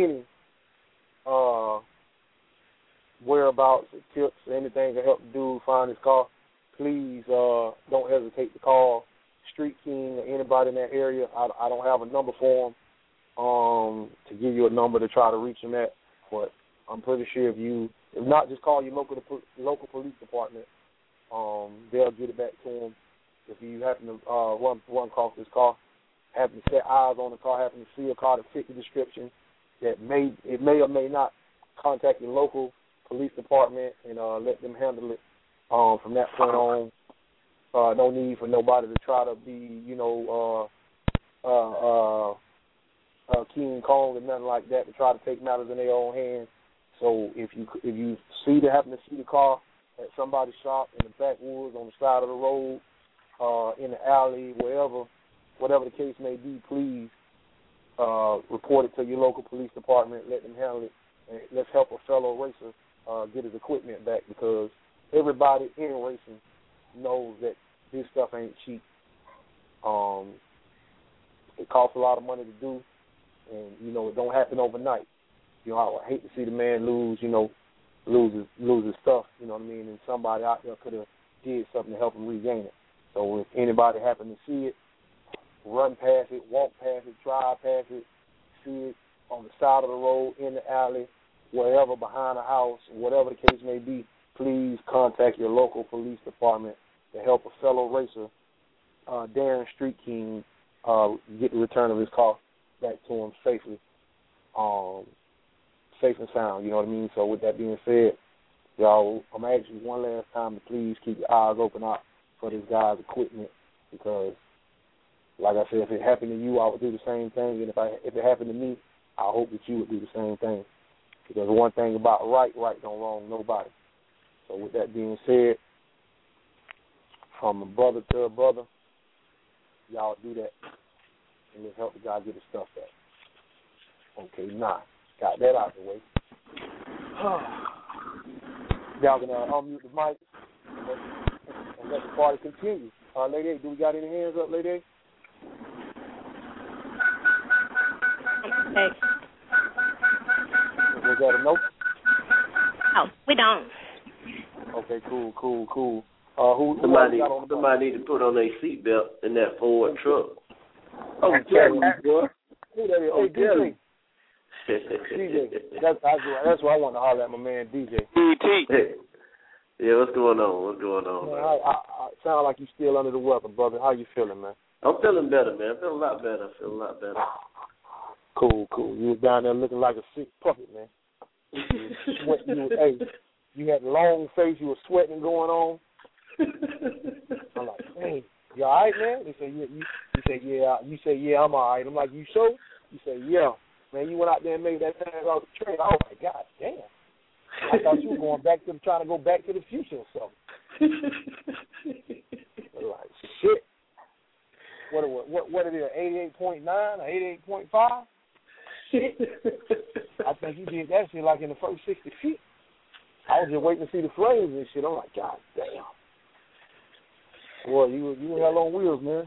whereabouts, tips, anything to help the dude find his car, please don't hesitate to call Street King or anybody in that area. I don't have a number for him to give you a number to try to reach him at, but I'm pretty sure if not, just call your local police department. They'll get it back to him. If you happen to run across this car, happen to set eyes on the car, happen to see a car that fit the description, it may or may not, contact your local police department and let them handle it from that point on. No need for nobody to try to be, King Kong or nothing like that to try to take matters in their own hands. So if you happen to see the car at somebody's shop in the backwoods, on the side of the road, in the alley, whatever the case may be, please report it to your local police department. Let them handle it, and let's help a fellow racer get his equipment back, because everybody in racing knows that this stuff ain't cheap. It costs a lot of money to do, and it don't happen overnight. I hate to see the man lose his stuff. You know what I mean? And somebody out there could have did something to help him regain it. So if anybody happen to see it, run past it, walk past it, drive past it, see it on the side of the road, in the alley, wherever, behind the house, whatever the case may be, please contact your local police department to help a fellow racer, Darren Street King, get the return of his car back to him safely, safe and sound, you know what I mean? So with that being said, y'all, I'm going to ask you one last time to please keep your eyes open out for this guy's equipment, because, like I said, if it happened to you, I would do the same thing, and if it happened to me, I hope that you would do the same thing, because one thing about right don't wrong nobody. So with that being said, from a brother to a brother, y'all do that, and let's help the guy get his stuff back. Okay, got that out of the way. Y'all can unmute the mic and let the party continue. Lady A, do we got any hands up, Lady A? Hey. Was that a no? Oh, we don't. Okay, cool. Somebody need to put on their seatbelt in that Ford truck. Oh, Kelly, boy. Who that is? Oh, Kelly. DJ. That's why I want to holler at my man DJ. Hey. Yeah, what's going on? Man, I sound like you still under the weather, brother. How you feeling, man? I'm feeling better, man. I feel a lot better. Cool. You was down there looking like a sick puppet, man. You had a long face. You were sweating going on. I'm like, hey, you all right, man? He said, yeah. You say, yeah, I'm all right. I'm like, you sure? You say, yeah. Man, you went out there and made that pass off the train. I was like, God damn. I thought you were trying to go back to the future or something. I'm like, shit. What it is, 88.9 or 88.5? I think you did that shit like in the first 60 feet. I was just waiting to see the flames and shit. I'm like, God damn. Boy, you hell on wheels, man.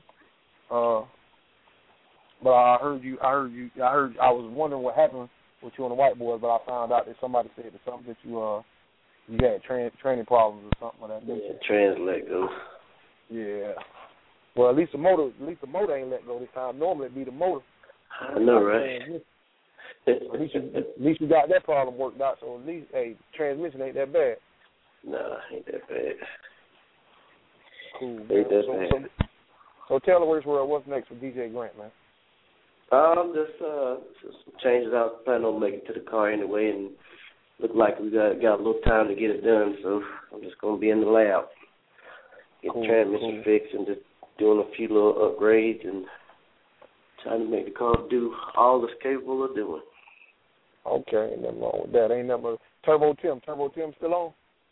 But I was wondering what happened with you and the white boys, but I found out that somebody said that something that you had training problems or something like that. Yeah, trans let go. Yeah. Well, at least the motor ain't let go this time. Normally it'd be the motor. I know, right? At least you got that problem worked out. So at least, transmission ain't that bad. Nah, ain't that bad. Cool. Ain't that bad. So tell the world what's next for DJ Grant, man. Just some changes. I was planning on making to the car anyway, and look like we got a little time to get it done. So I'm just gonna be in the lab, get the transmission fixed, and just doing a few little upgrades and trying to make the car do all it's capable of doing. Okay, ain't nothing wrong with that. Ain't nothing but Turbo Tim still on?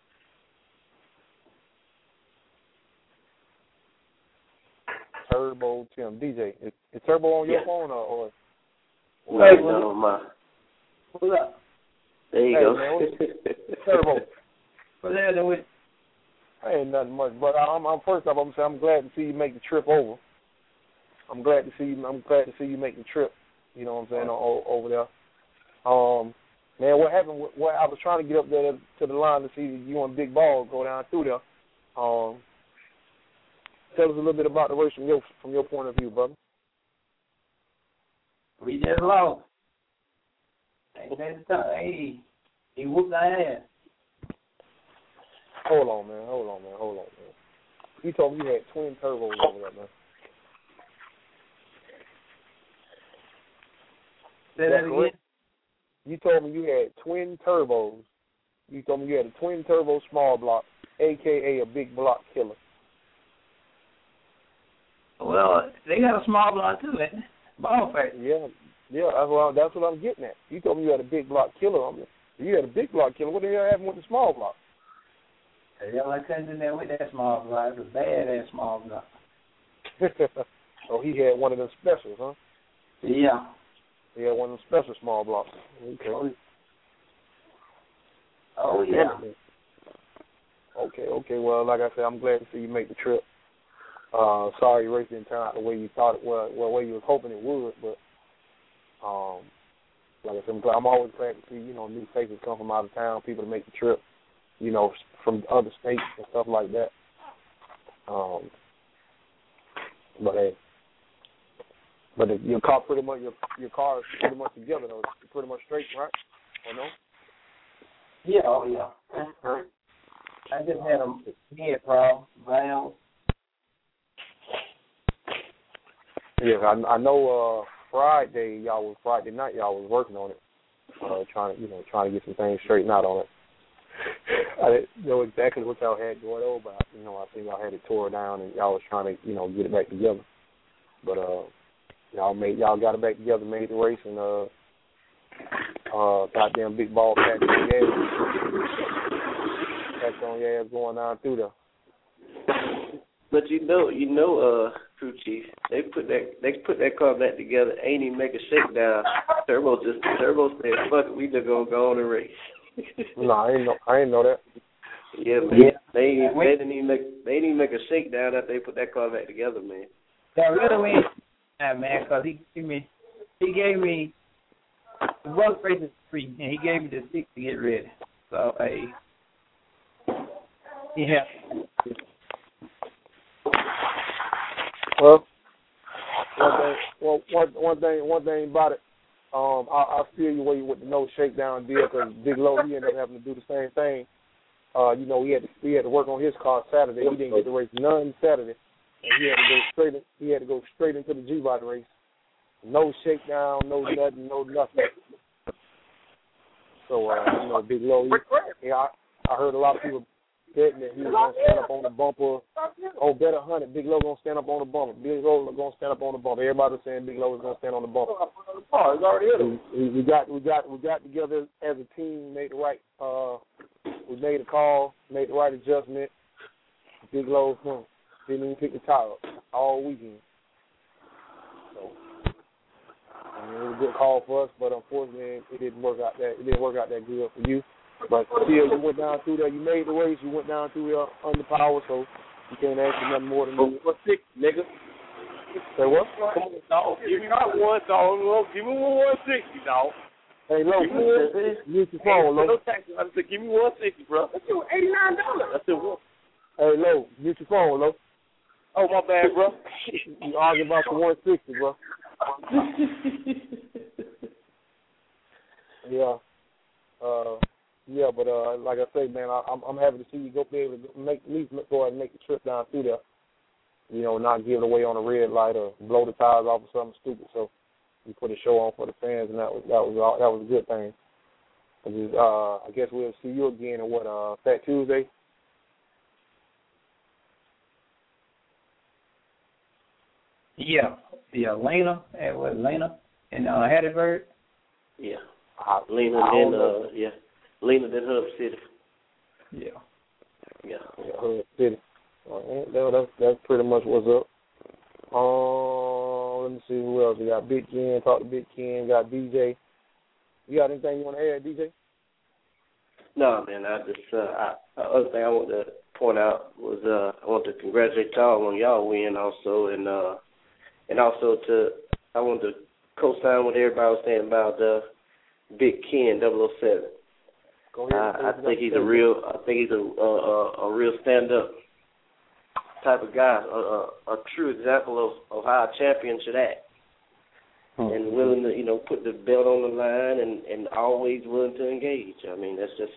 Turbo Tim. DJ, is Turbo on your phone or? No, on mine. What's up? There you go. Man, Turbo. What's happening with? Ain't nothing much, but I'm first off, I'm glad to see you make the trip over. I'm glad to see you make the trip. You know what I'm saying, over there. Man, what happened? I was trying to get up there to the line to see you and Big Ball go down through there. Tell us a little bit about the race from your point of view, brother. We just lost. He whooped our ass. Hold on, man. You told me you had twin turbos over there, man. Say that again? You told me you had twin turbos. You told me you had a twin turbo small block, a.k.a. a big block killer. Well, they got a small block too, ain't they? Small factor. Yeah. That's what I'm getting at. You told me you had a big block killer on me. You had a big block killer. What the hell happened with the small block? Hell, I couldn't do that with that small block. It was a bad-ass small block. Oh, he had one of them specials, huh? Yeah. He had one of them special small blocks. Okay. Oh, yeah. Okay. Well, like I said, I'm glad to see you make the trip. Sorry your race didn't turn out the way you thought it would, well, the way you was hoping it would, but like I said, I'm always glad to see, new faces come from out of town, people to make the trip, from other states and stuff like that. But your car pretty much your car is pretty much together though. It's pretty much straight, right? Or no? Yeah, oh yeah. I just had a head problem, valve. Yeah, I know. Friday night, y'all was working on it, trying to get some things straightened out on it. I didn't know exactly what y'all had going on, but I think y'all had it tore down and y'all was trying to get it back together. But y'all got it back together, made the race, and goddamn big ball packed on your ass going down through there. But crew chief, they put that car back together. Ain't even make a shakedown. Turbo said, "Fuck it, we just gonna go on and race." No, I ain't know that. Yeah, man. Yeah. They didn't even make a shakedown after they put that car back together, man. That really means, man, because he gave me the bus race is free, and he gave me the 6 to get ready. So yeah. One thing about it, I feel you where you with the no shakedown deal, because Big Low, he ended up having to do the same thing. He had to work on his car Saturday. He didn't get to race none Saturday, and he had to go straight into the G-Body race. No shakedown, no nothing, no nothing. So Big Low, I heard a lot of people betting that he was going to stand up on the bumper. Bet 100, Big Low going to stand up on the bumper. Big Low going to stand up on the bumper. Everybody was saying Big Low was going to stand on the bumper. We got together as a team, made the right. We made a call, made the right adjustment. Big Low didn't even pick the tire up all weekend. So it was a good call for us, but unfortunately, it didn't work out that good for you. But still, you went down through there. You made the race. You went down through there under power, so you can't ask for nothing more than that. 160, nigga. Say what? Come on, dog. Give me one, dog. Give me 160, dog. Hey, Lo, use your phone, Lo. No taxes. I said, give me 160, bro. That's $89. That's it. Hey, Lo, use your phone, Lo. Oh, my bad, bro. You arguing about the 160, bro. Yeah. Yeah, but like I say, man, I'm happy to see you be able to at least go ahead and make the trip down through there. Not give it away on a red light or blow the tires off or something stupid. So you put a show on for the fans, and that was a good thing. I guess we'll see you again on Fat Tuesday. Yeah, Lena and Hattiesburg. Yeah, Lena then Hub City. Yeah, Hub City. That's pretty much what's up. Let me see who else. We got Big Ken. Talk to Big Ken. Got DJ. You got anything you want to add, DJ? No, man. I just other thing I want to point out was I want to congratulate y'all on y'all win also, and also I want to co-sign what everybody was saying about Big Ken 007. Go ahead. I think he's a real stand-up type of guy, a true example of how a champion should act, and willing to put the belt on the line and always willing to engage. I mean, that's just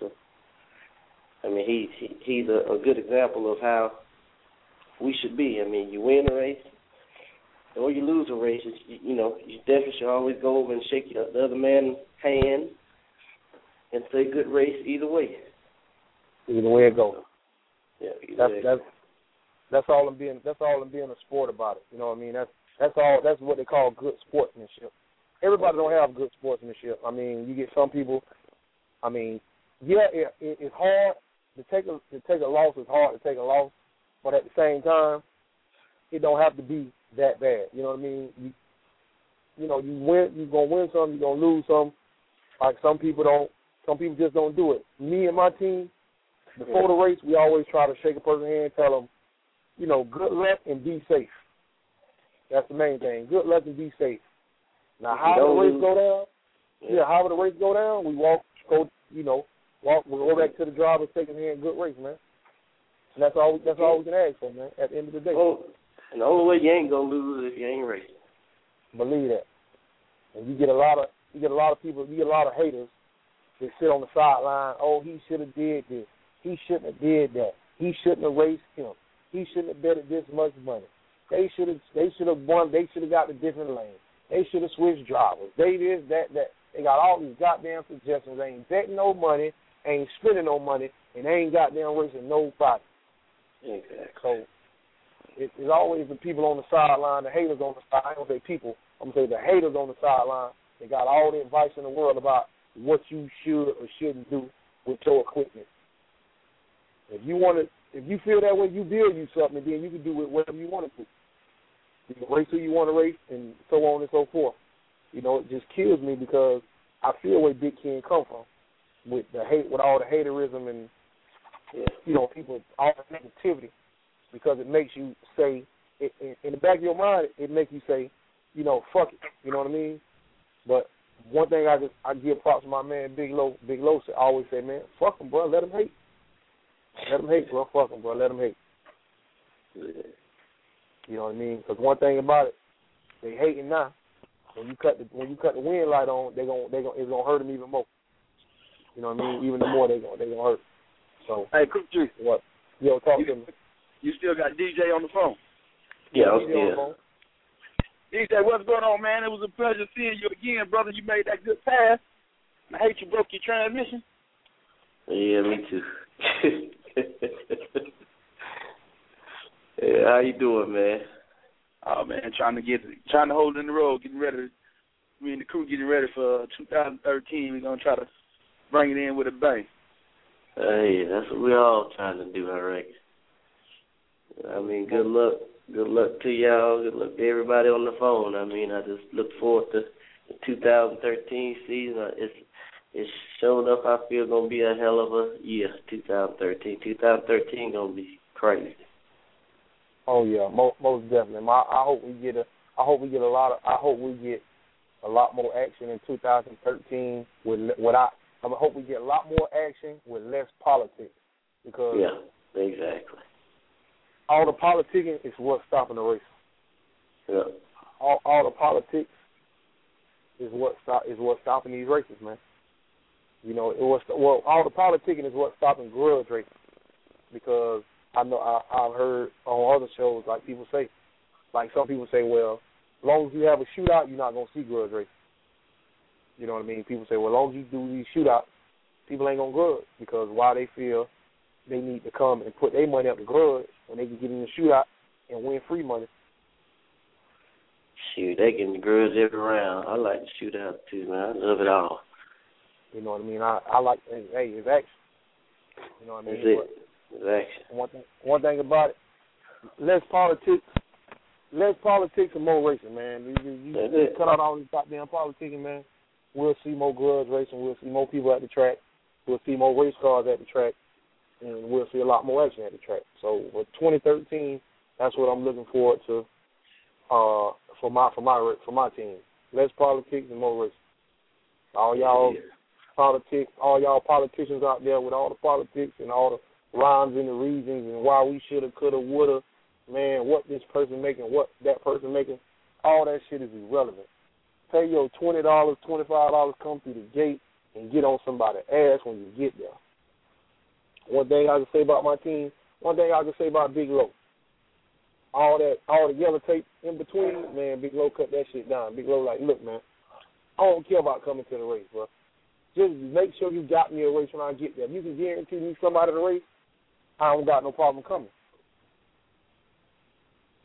he's a good example of how we should be. I mean, you win a race or you lose a race, you definitely should always go over and shake the other man's hand and say good race either way. Either way it goes. Yeah, that's all in being a sport about it. You know what I mean? That's all. That's what they call good sportsmanship. Everybody don't have good sportsmanship. I mean, you get some people. I mean, yeah, it's hard to take a loss. It's hard to take a loss, but at the same time, it don't have to be that bad. You know what I mean? You win. You're gonna win some. You're gonna lose some. Like some people don't. Some people just don't do it. Me and my team, before the race, we always try to shake a person's hand, tell them, good luck and be safe. That's the main thing. Good luck and be safe. Now, however the race go down, we we'll go back to the driver, take his hand, good race, man. And that's all we can ask for, man, at the end of the day. Oh, and the only way you ain't gonna lose if you ain't racing. Believe that. And you get a lot of people, you get a lot of haters that sit on the sideline, oh, he should have did this. He shouldn't have did that. He shouldn't have raced him. He shouldn't have betted this much money. They should have won. They should have got the different lane. They should have switched drivers. They this, that. They got all these goddamn suggestions. They ain't betting no money, ain't spending no money, and they ain't goddamn racing nobody. Exactly. So it's always the people on the sideline, the haters on the side. I don't say people. I'm going to say the haters on the sideline. They got all the advice in the world about what you should or shouldn't do with your equipment. If you feel that way, you build you something, and then you can do it whatever you want to do. You can race who you want to race, and so on and so forth. It just kills me because I feel where Big Ken come from with the hate, with all the haterism and people, all the negativity, because it makes you say, in the back of your mind, it makes you say, fuck it. You know what I mean? But one thing I give props to my man Big Low. Big Low always say, man, fuck them, bro. Let them hate. Let them hate, bro. Fuck them, bro. Let them hate. You know what I mean? Because one thing about it, they hating now. When you cut the wind light on, it's gonna hurt them even more. You know what I mean? Even the more they gonna hurt. So hey, Coach G, what? Yo, talk to me. You still got DJ on the phone? Yeah, DJ, what's going on, man? It was a pleasure seeing you again, brother. You made that good pass. I hate you broke your transmission. Yeah, me too. Yeah, how you doing, man? Oh man, trying to hold in the road, getting ready. Me and the crew getting ready for 2013. We're gonna try to bring it in with a bang. Hey, that's what we're all trying to do, I reckon. I mean, good luck. Good luck to y'all. Good luck to everybody on the phone. I mean, I just look forward to the 2013 season. It's showing up. I feel gonna be a hell of a year. 2013. 2013 gonna be crazy. Oh yeah, most definitely. I hope we get a lot more action in 2013 I hope we get a lot more action with less politics, because exactly. All the politicking is what's stopping the race. Yeah. All the politics is what's stopping these races, man. All the politicking is what's stopping grudge racing, because I know I've heard on other shows, like some people say, well, as long as you have a shootout, you're not gonna see grudge racing. You know what I mean? People say, well, as long as you do these shootouts, people ain't gonna grudge, because why they feel they need to come and put their money up to grudge when they can get in the shootout and win free money. Shoot, they can grudge every round. I like the shootout too, man. I love it all. You know what I mean? I like, hey, it's action. You know what I mean? That's it. It's action. One thing about it, less politics and more racing, man. You cut out all this goddamn politicking, man. We'll see more grudge racing. We'll see more people at the track. We'll see more race cars at the track, and we'll see a lot more action at the track. So for 2013, that's what I'm looking forward to for my team. Less politics and more racing. All y'all politicians out there with all the politics and all the rhymes and the reasons and why we shoulda, coulda, woulda, man, what this person making, what that person making, all that shit is irrelevant. Pay your $20, $25, come through the gate and get on somebody's ass when you get there. One thing I can say about my team, one thing I can say about Big Low, all the yellow tape in between, man, Big Low cut that shit down. Big Low like, look, man, I don't care about coming to the race, bro. Just make sure you got me a race when I get there. If you can guarantee me somebody to race, I don't got no problem coming.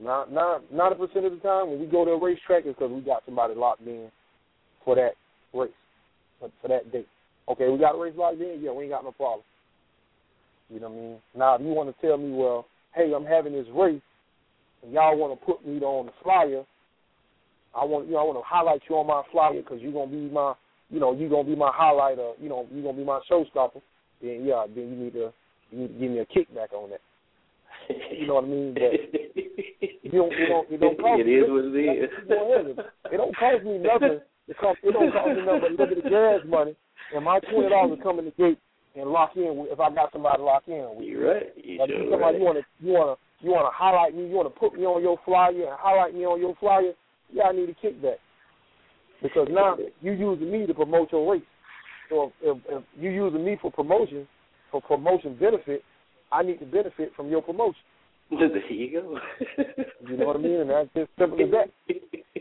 90% of the time when we go to a racetrack is because we got somebody locked in for that race, for that date. Okay, we got a race locked in? Yeah, we ain't got no problem. You know what I mean? Now, if you want to tell me, well, hey, I'm having this race, and y'all want to put me on the flyer, I want to highlight you on my flyer because you're gonna be my, you're gonna be my highlighter. You're gonna be my showstopper. Then then you need to give me a kickback on that. You know what I mean? But it don't cost it is what it is. It don't cost me nothing. It don't cost me nothing but a little bit of gas money, and my $20 come in the gate and lock in if I got somebody to lock in with. You're right. Somebody you want to highlight me, you want to put me on your flyer and highlight me on your flyer. Yeah, I need a kickback because now you using me to promote your race. So if you using me for promotion benefit, I need to benefit from your promotion. There you go. You know what I mean? And that's just simple as that.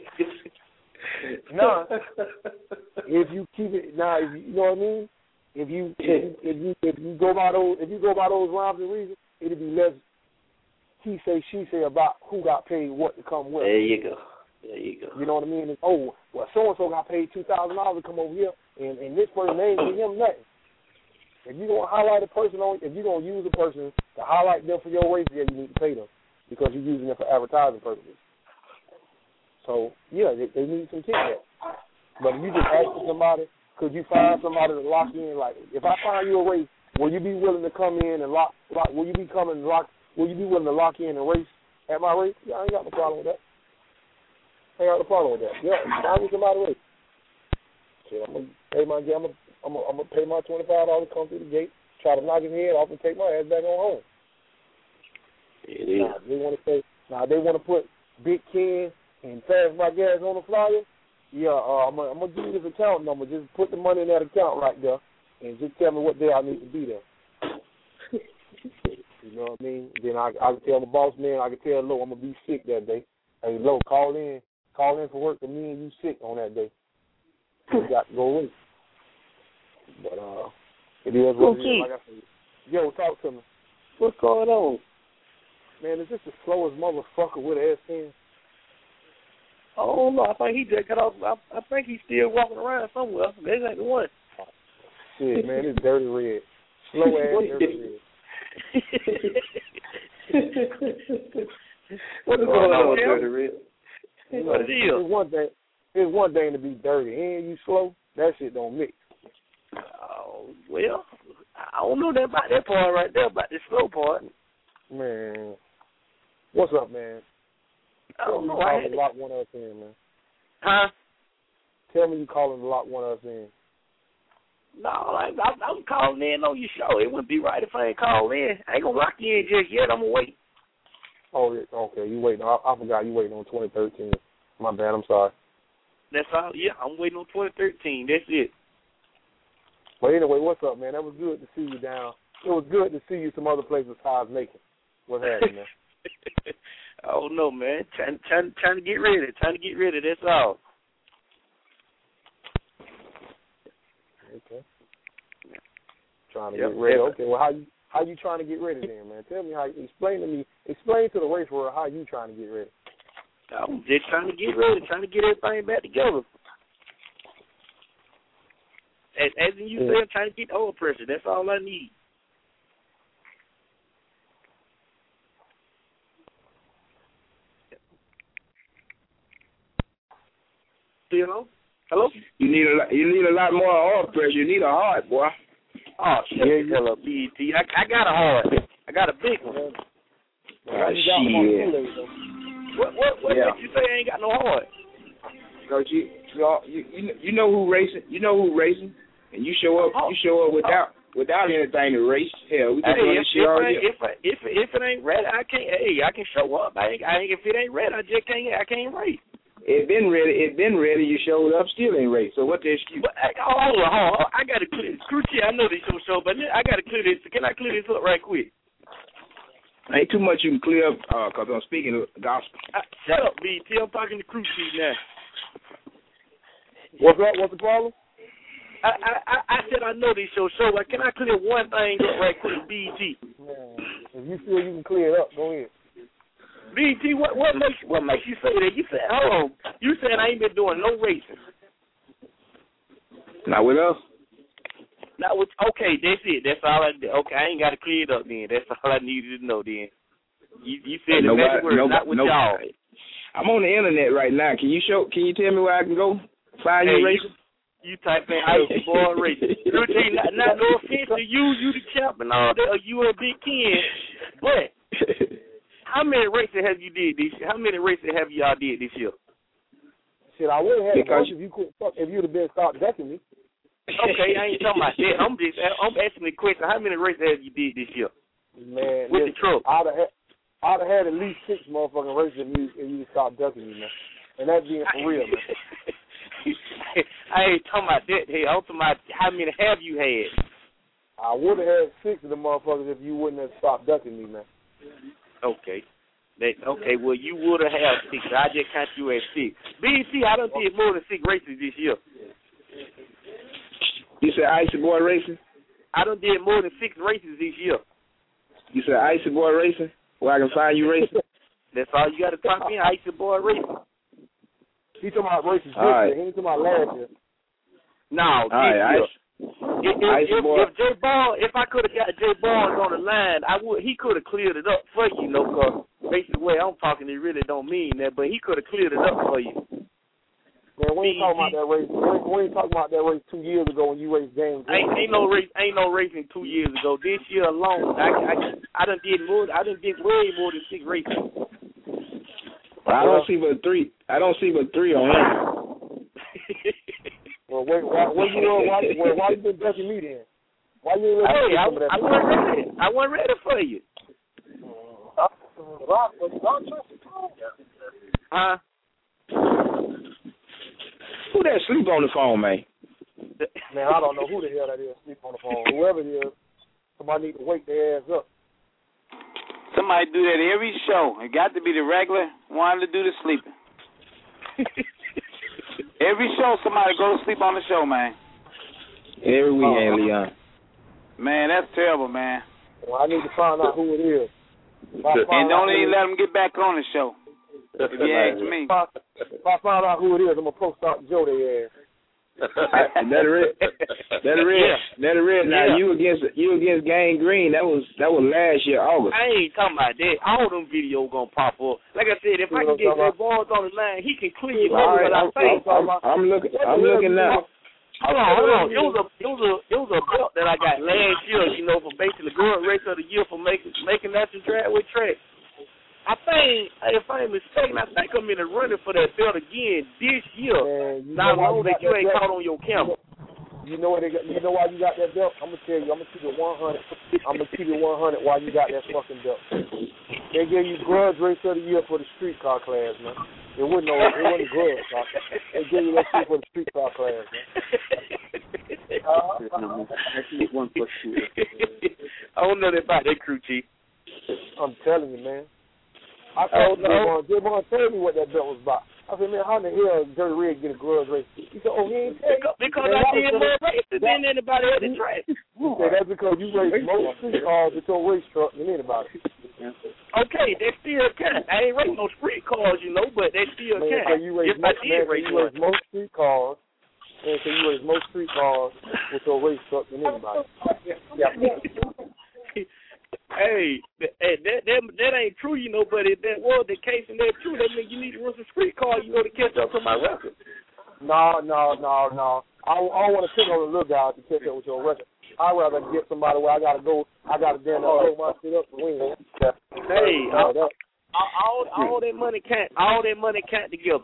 Now, if you keep it, you know what I mean? If you go by those rhymes and reasons, it'll be less he say she say about who got paid what to come with. There you go. You know what I mean? And, so and so got paid $2,000 to come over here, and this person ain't give him nothing. If you're gonna highlight a person if you're gonna use a person to highlight them for your race, yeah, you need to pay them because you're using them for advertising purposes. So yeah, they need some kickback. But if you just ask somebody, could you find somebody to lock in? Like, if I find you a race, will you be willing to come in and lock? Will you be willing to lock in and race at my race? Yeah, I ain't got no problem with that. Yeah, find me somebody to race. So I'm gonna pay my $25 to come through the gate, try to knock his head off, and take my ass back on home. It is. They want to put Big Ken and Fast My Gas on the flyer. Yeah, I'm gonna give you this account number. Just put the money in that account right there, and just tell me what day I need to be there. You know what I mean? Then I can tell the boss man. I can tell Lo I'm gonna be sick that day. Hey Lo, call in for work, and me and you sick on that day. We got to go with. But it is what it is. Like I said, yo, talk to me. What's going on? Man, is this the slowest motherfucker with an S10? Oh no, I think he just got off. I think he's still walking around somewhere. This ain't the one. Shit, man, it's dirty red. Slow ass dirty red. What's going on, dirty red? What is it's one thing to be dirty and you slow. That shit don't mix. Oh well, I don't know that about that part right there, about the slow part. Man, what's up, man? I don't know. Tell me you calling to lock one of us in, man. Huh? Tell me you calling to lock one of us in. No, I'm calling in on your show. It wouldn't be right if I ain't called in. I ain't gonna lock you in just yet. I'm gonna wait. Oh, okay. You waiting? I forgot you waiting on 2013. My bad. I'm sorry. That's all. Yeah, I'm waiting on 2013. That's it. But anyway, what's up, man? That was good to see you down. It was good to see you some other places besides Macon. What's happening, man? I don't know, man. Trying to get ready. That's all. Okay. Trying to get ready. Okay. Well, how you trying to get ready then, man? Tell me explain to the race world how you trying to get ready. I'm just trying to get ready, trying to get everything back together. As in you say, I'm trying to get oil pressure. That's all I need. Hello? You need a lot more oil pressure. You need a heart, boy. Oh, shut the hell up, BET. I got a heart. I got a big one. Shit. What makes you say I ain't got no heart? Because you know who racing. You know who racing, and you show up. You show up without anything to race. Hell, we can run this shit already. If it ain't ready, I can't. Hey, I can show up. If it ain't ready, I just can't. I can't race. It been ready. You showed up, still ain't race. So what the excuse? But, hold on. I gotta clear this. Crew chief, I know this show, but I gotta clear this. Can I clear this up right quick? Ain't too much you can clear up because I'm speaking of gospel. Shut up, BT. I'm talking to crew chief now. What's up? What's the problem? I said I know this show, but can I clear one thing up right quick, BT? Man, if you feel you can clear it up, go ahead. BT, what makes you say that? You said, hold on. You said I ain't been doing no racing. Not with us. Not with. Okay, that's it. That's all I did. Okay, I ain't got to clear it up then. That's all I needed to know then. You said the magic word, not with y'all. I'm on the internet right now. Can you tell me where I can go find you racing? You type in Icy Boy Racing. Not no offense to you the champ and all that, or you a big kid, but how many races have you did this year? How many races have y'all did this year? Shit, I would have had if you'd have been start ducking me. Okay, I ain't talking about that. I'm asking the question. How many races have you did this year? Man, with the truck. I'd have had at least 6 motherfucking races if you start ducking me, man. And that being for real, man. I ain't talking about that. Hey, I'm talking about how many have you had? I would have had 6 of the motherfuckers if you wouldn't have stopped ducking me, man. Okay. Well, you would have had 6. I just count you at 6. BC, I done did more than 6 races this year. You said Icy Boy Racing? I done did more than 6 races this year. You said Icy Boy Racing? Where I can find you racing? That's all you got to talk in, Icy Boy Racing. He talking about races this year. He ain't talking about last year. No, this year. If I could have got Jay Barnes on the line, he could have cleared it up for you, because basically the way I'm talking, it really don't mean that, but he could have cleared it up for you. Man, we ain't talking about that race. We ain't talking about that race 2 years ago when you raced James. Ain't no racing 2 years ago. This year alone, I done did way more than 6 races. Well, I don't see but 3. I don't see but 3 on him. Well, why you been ducking me then? Why you ain't Hey, I wasn't ready. I wasn't ready for you. Huh? Who that sleep on the phone, man? Man, I don't know who the hell that is sleep on the phone. Whoever it is, somebody need to wake their ass up. Somebody do that every show. It got to be the regular one to do the sleeping. Every show, somebody go to sleep on the show, man. Every weekend, Leon. Man, that's terrible, man. Well, I need to find out who it is. And don't even let them get back on the show. If you ask me. If I find out who it is, I'm going to post out Joe their ass. That red. Now you against Gang Green. That was last year August. I ain't talking about that. All them videos gonna pop up. Like I said, if I can get Jay Barnes on the line, he can clear you up what I say. I'm looking now. Hold on. It was a belt that I got last year. For basically Girl Race of the Year for making National Dragway track. I think, if I ain't mistaken, I'm in the running for that belt again this year. Not long that you ain't caught on your camera. You know why you got that belt? I'm gonna tell you. I'm gonna keep it 100. I'm gonna keep it 100 while you got that fucking belt. They gave you Grudge Race of the Year for the streetcar class, man. It wasn't Grudge. They gave you that shit for the streetcar class, man. I don't know that about that crew, Chief. I'm telling you, man. I told Jay Barnes told me what that belt was about. I said, man, how in the hell Dirty Red get a Grudge Race? He said, he ain't tell you. Because I did more races than anybody at the track. You say that's because you race more street cars with your race truck than anybody. Okay, that still count. I ain't racing no street cars, but that still count. So you race most street cars. And so you race most street cars with your race truck than anybody. Hey, that ain't true, but if that was the case and that's true, that means you need to run some street cars, to catch up to my record. No. I don't want to pick on the little guy to catch up with your record. I'd rather get somebody where I got to damn hold my shit up to win. Hey, all that money count together.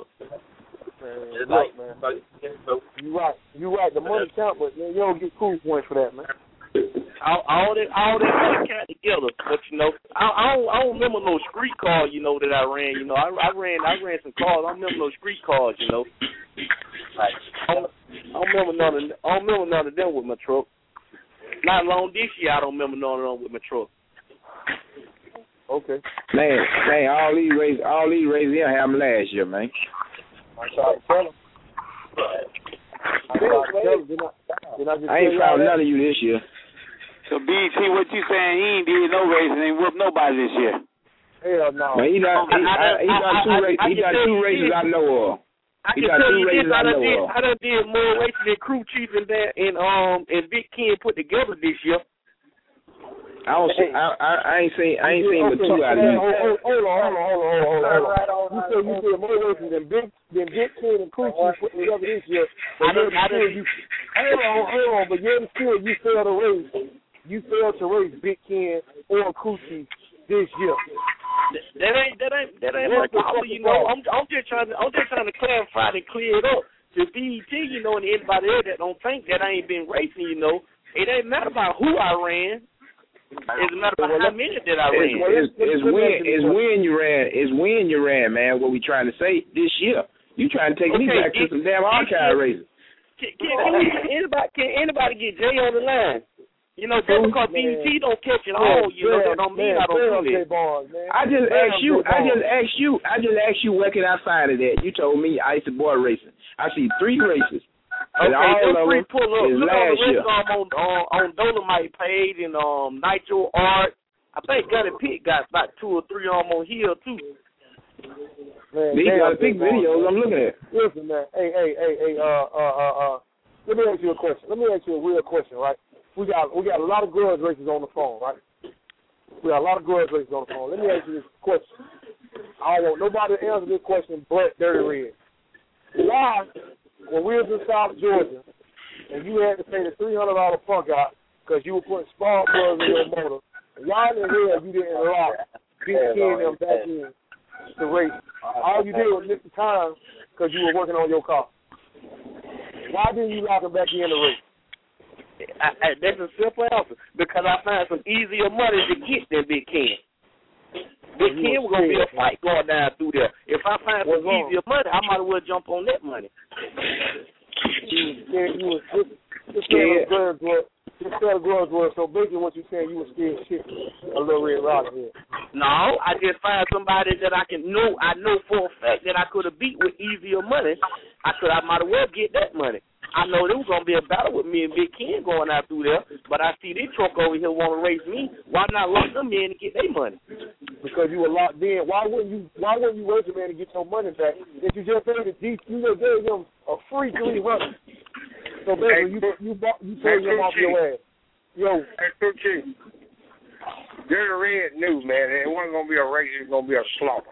Man. You right. The money count, but man, you don't get cool points for that, man. All that money count together, but I don't remember no street cars, that I ran. I ran some cars. I don't remember no street cars, Like, I don't remember none of them with my truck. Not long this year, I don't remember none of them with my truck. Okay. Man, all these races didn't have them last year, man. I tried to tell them. I ain't found none of you this year. So, BT, what you saying? He ain't did no racing, ain't whooped nobody this year. Hell no. Man, he done two races I know of. I can tell you this, I done did more races than Crew Chief and Big Ken put together this year. I ain't seen but two out of these. Hold on. You said more races than Big Ken and Crew Chief put together this year. Hold on, but yet still you failed to race. You failed to race Big Ken or Crew Chief this year. That ain't my problem, you know. I'm just trying to clarify and clear it up to BET, you know, and anybody else that don't think that I ain't been racing, you know. It ain't matter about who I ran. It's a matter about how many that I ran. It's when you ran, man. What we trying to say this year? You trying to take me back to some damn archive races? Can anybody get Jay on the line? You know, just because BET don't catch it all, you know, that don't mean I don't do it. I just asked you where can I find it at? You told me Icy Boy Racing. I see 3 races. And all of them pull up. is Look last year. On Dolomite page and Nitro Art. I think Gunny Pitt got about 2 or 3 on here too. Man, these are the big videos I'm looking at. Listen, man. Hey, let me ask you a question. Let me ask you a real question, right? We got a lot of grudge races on the phone, right? We got a lot of grudge races on the phone. Let me ask you this question. I don't want nobody to answer this question but Dirty Red. Why, when we was in South Georgia, and you had to pay the $300 punk out because you were putting spark plugs in your motor, and y'all in the hell you didn't lock Big Ken them back in the race. All you did was miss the time because you were working on your car. Why didn't you lock them back in the race? That's a simple answer. Because I found some easier money to get than Big Ken. Big Ken was going to be a fight going down through there. If I find some easier money, I might as well jump on that money. You was scared of grudge work. So basically what you're saying, you were scared shit a little Red Rock here. No, I just find somebody that I know for a fact that I could have beat with easier money. I might as well get that money. I know there was going to be a battle with me and Big Ken going out through there, but I see this truck over here want to race me. Why not lock them in and get their money? Because you were locked in. Why wouldn't you race a man to get your money back? If you just paid you just gave them a free 3 runs. So basically, you paid them off your ass. Yo. Hey, Crew Chief. Dirty Red knew, man. It wasn't going to be a race. It was going to be a slaughter.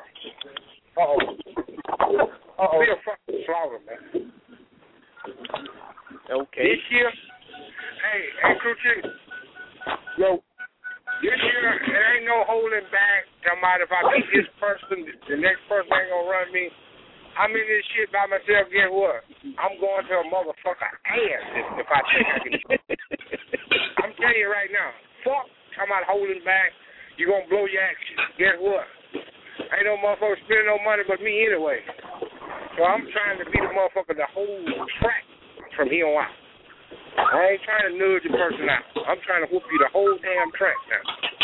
Be a fucking slaughter, man. Okay. This year, hey, Crew Chief. Yo. This year, there ain't no holding back. Talking about if I beat this person, the next person ain't gonna run me. I'm in this shit by myself. Guess what? I'm going to a motherfucker ass if I think I can. I'm telling you right now. Fuck. Talking about holding back. You gonna blow your action. Guess what? Ain't no motherfucker spending no money but me anyway. So I'm trying to beat the motherfucker the whole track from here on out. I ain't trying to nudge the person out. I'm trying to whoop you the whole damn track now.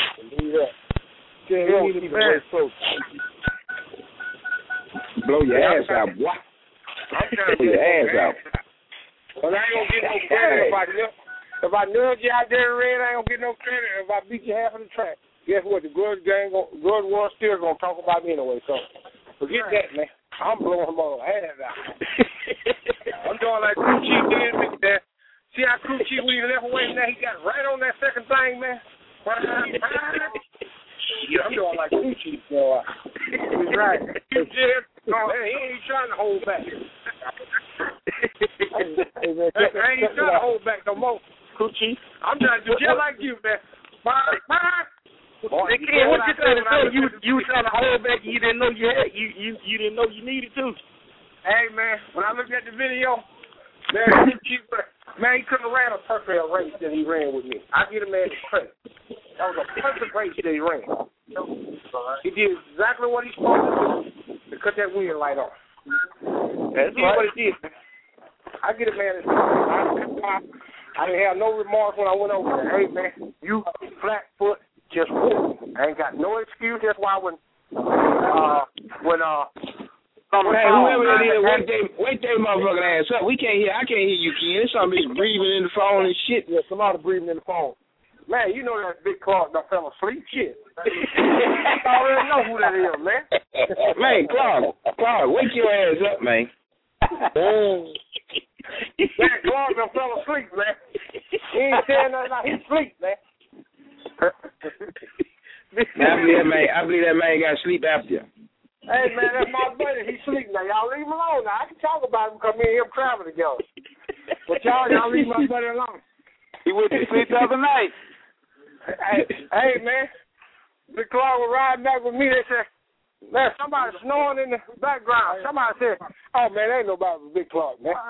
Blow your ass out, boy. I'm trying to blow your ass out. But I ain't gonna get no credit if I nudge you out there, Red. I ain't gonna get no credit if I beat you half of the track. Guess what? The good war still gonna talk about me anyway. So forget that, man. I'm blowing him all ass out. I'm doing like Crew Chief did, man. See how Crew Chief, when he left away from that, he got right on that second thing, man. Yeah, I'm doing like Crew Chief, boy. He's right. He ain't trying to hold back. I ain't trying to hold back no more. Crew Chief, I'm trying to do just like you, man. What you trying to say? You were trying to hold back. You didn't know you had. You didn't know you needed to. Hey man, when I looked at the video, man, he couldn't have ran a perfect race that he ran with me. I give the man his credit. That was a perfect race that he ran. He did exactly what he's supposed to do to cut that wheel light off. That's what he did. I give the man his credit. I didn't have no remorse when I went over there. Hey man, you flat foot. Just whoop. I ain't got no excuse. That's why when whoever it is, wake that motherfucking ass up. I can't hear you, Ken. There's somebody breathing in the phone and shit. Yeah, somebody breathing in the phone. Man, you know that big Clark done fell asleep. Shit. I already know who that is, man. Man, Clark, wake your ass up, man. Man, Clark done fell asleep, man. He ain't saying nothing like he sleep, man. I believe that man got sleep after. Hey, man, that's my buddy. He sleep now. Y'all leave him alone now. I can talk about him because me and him travel together. But y'all leave my buddy alone. He went to sleep the other night. Hey, man. The Clark was riding back with me. They said, man, somebody snoring in the background. Somebody said, oh, man, ain't nobody with Big Clark, man.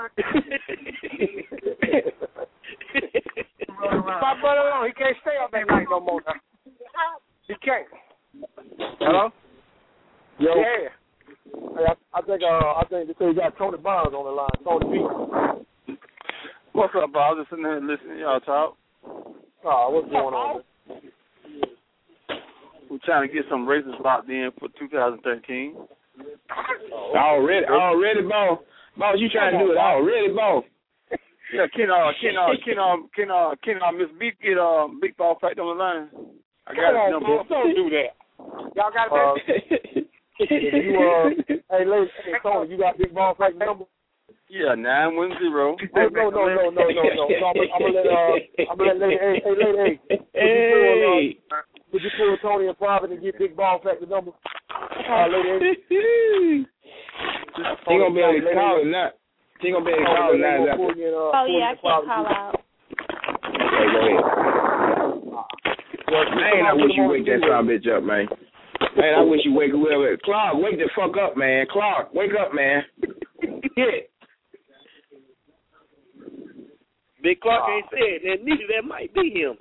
My buddy alone. He can't stay up that night no more now. He can't. Hello? Yo. Yeah. Hey, I think they say you got Tony Barnes on the line. Tony B. What's up, Bob? Just sitting there listening to y'all talk. Oh, what's going on, man? We're trying to get some races locked in for 2013. Already, Boss. Boss, you trying to do it already, Boss. Yeah, can Miss B get Big Ball Fact on the line? I got his number. Don't do that. Y'all got that? Hey, Tony, you got Big Ball Fact number? Yeah, 910. No. I'm gonna let Lady A. Would you pull Tony in private and get Big Ball Fact the number? Lady A. He gonna be able to call it now. He gonna be able to call it now. Oh yeah, I can't call out. Man, I wish you wake that son of a bitch up, man. Man, I wish you wake up. Clark, wake the fuck up, man. Clark, wake up, man. Hit. Big Clark ain't said that. Neither that might be him.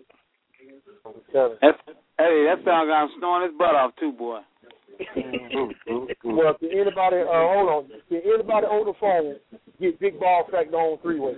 That sound got him snoring his butt off too, boy. Well, can anybody hold on? Can anybody on the phone get Big Ball Fact on three-way?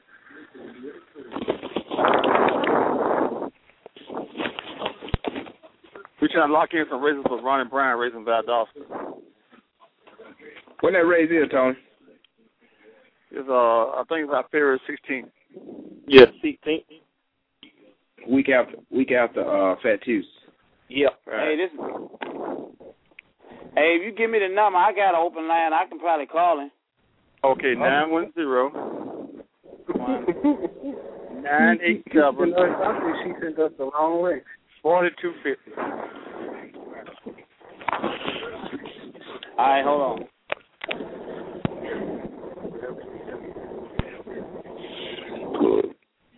We're trying to lock in some races for Ronnie Bryan racing Valdosta. When that race is, Tony? It's I think it's about February 16th. Yeah, 16th. Week after Fat Tuesday. Yep. Right. Hey, if you give me the number, I got an open line. I can probably call him. Okay, 910. 987. I think she sent us the wrong way. 4250. All right, hold on. Good.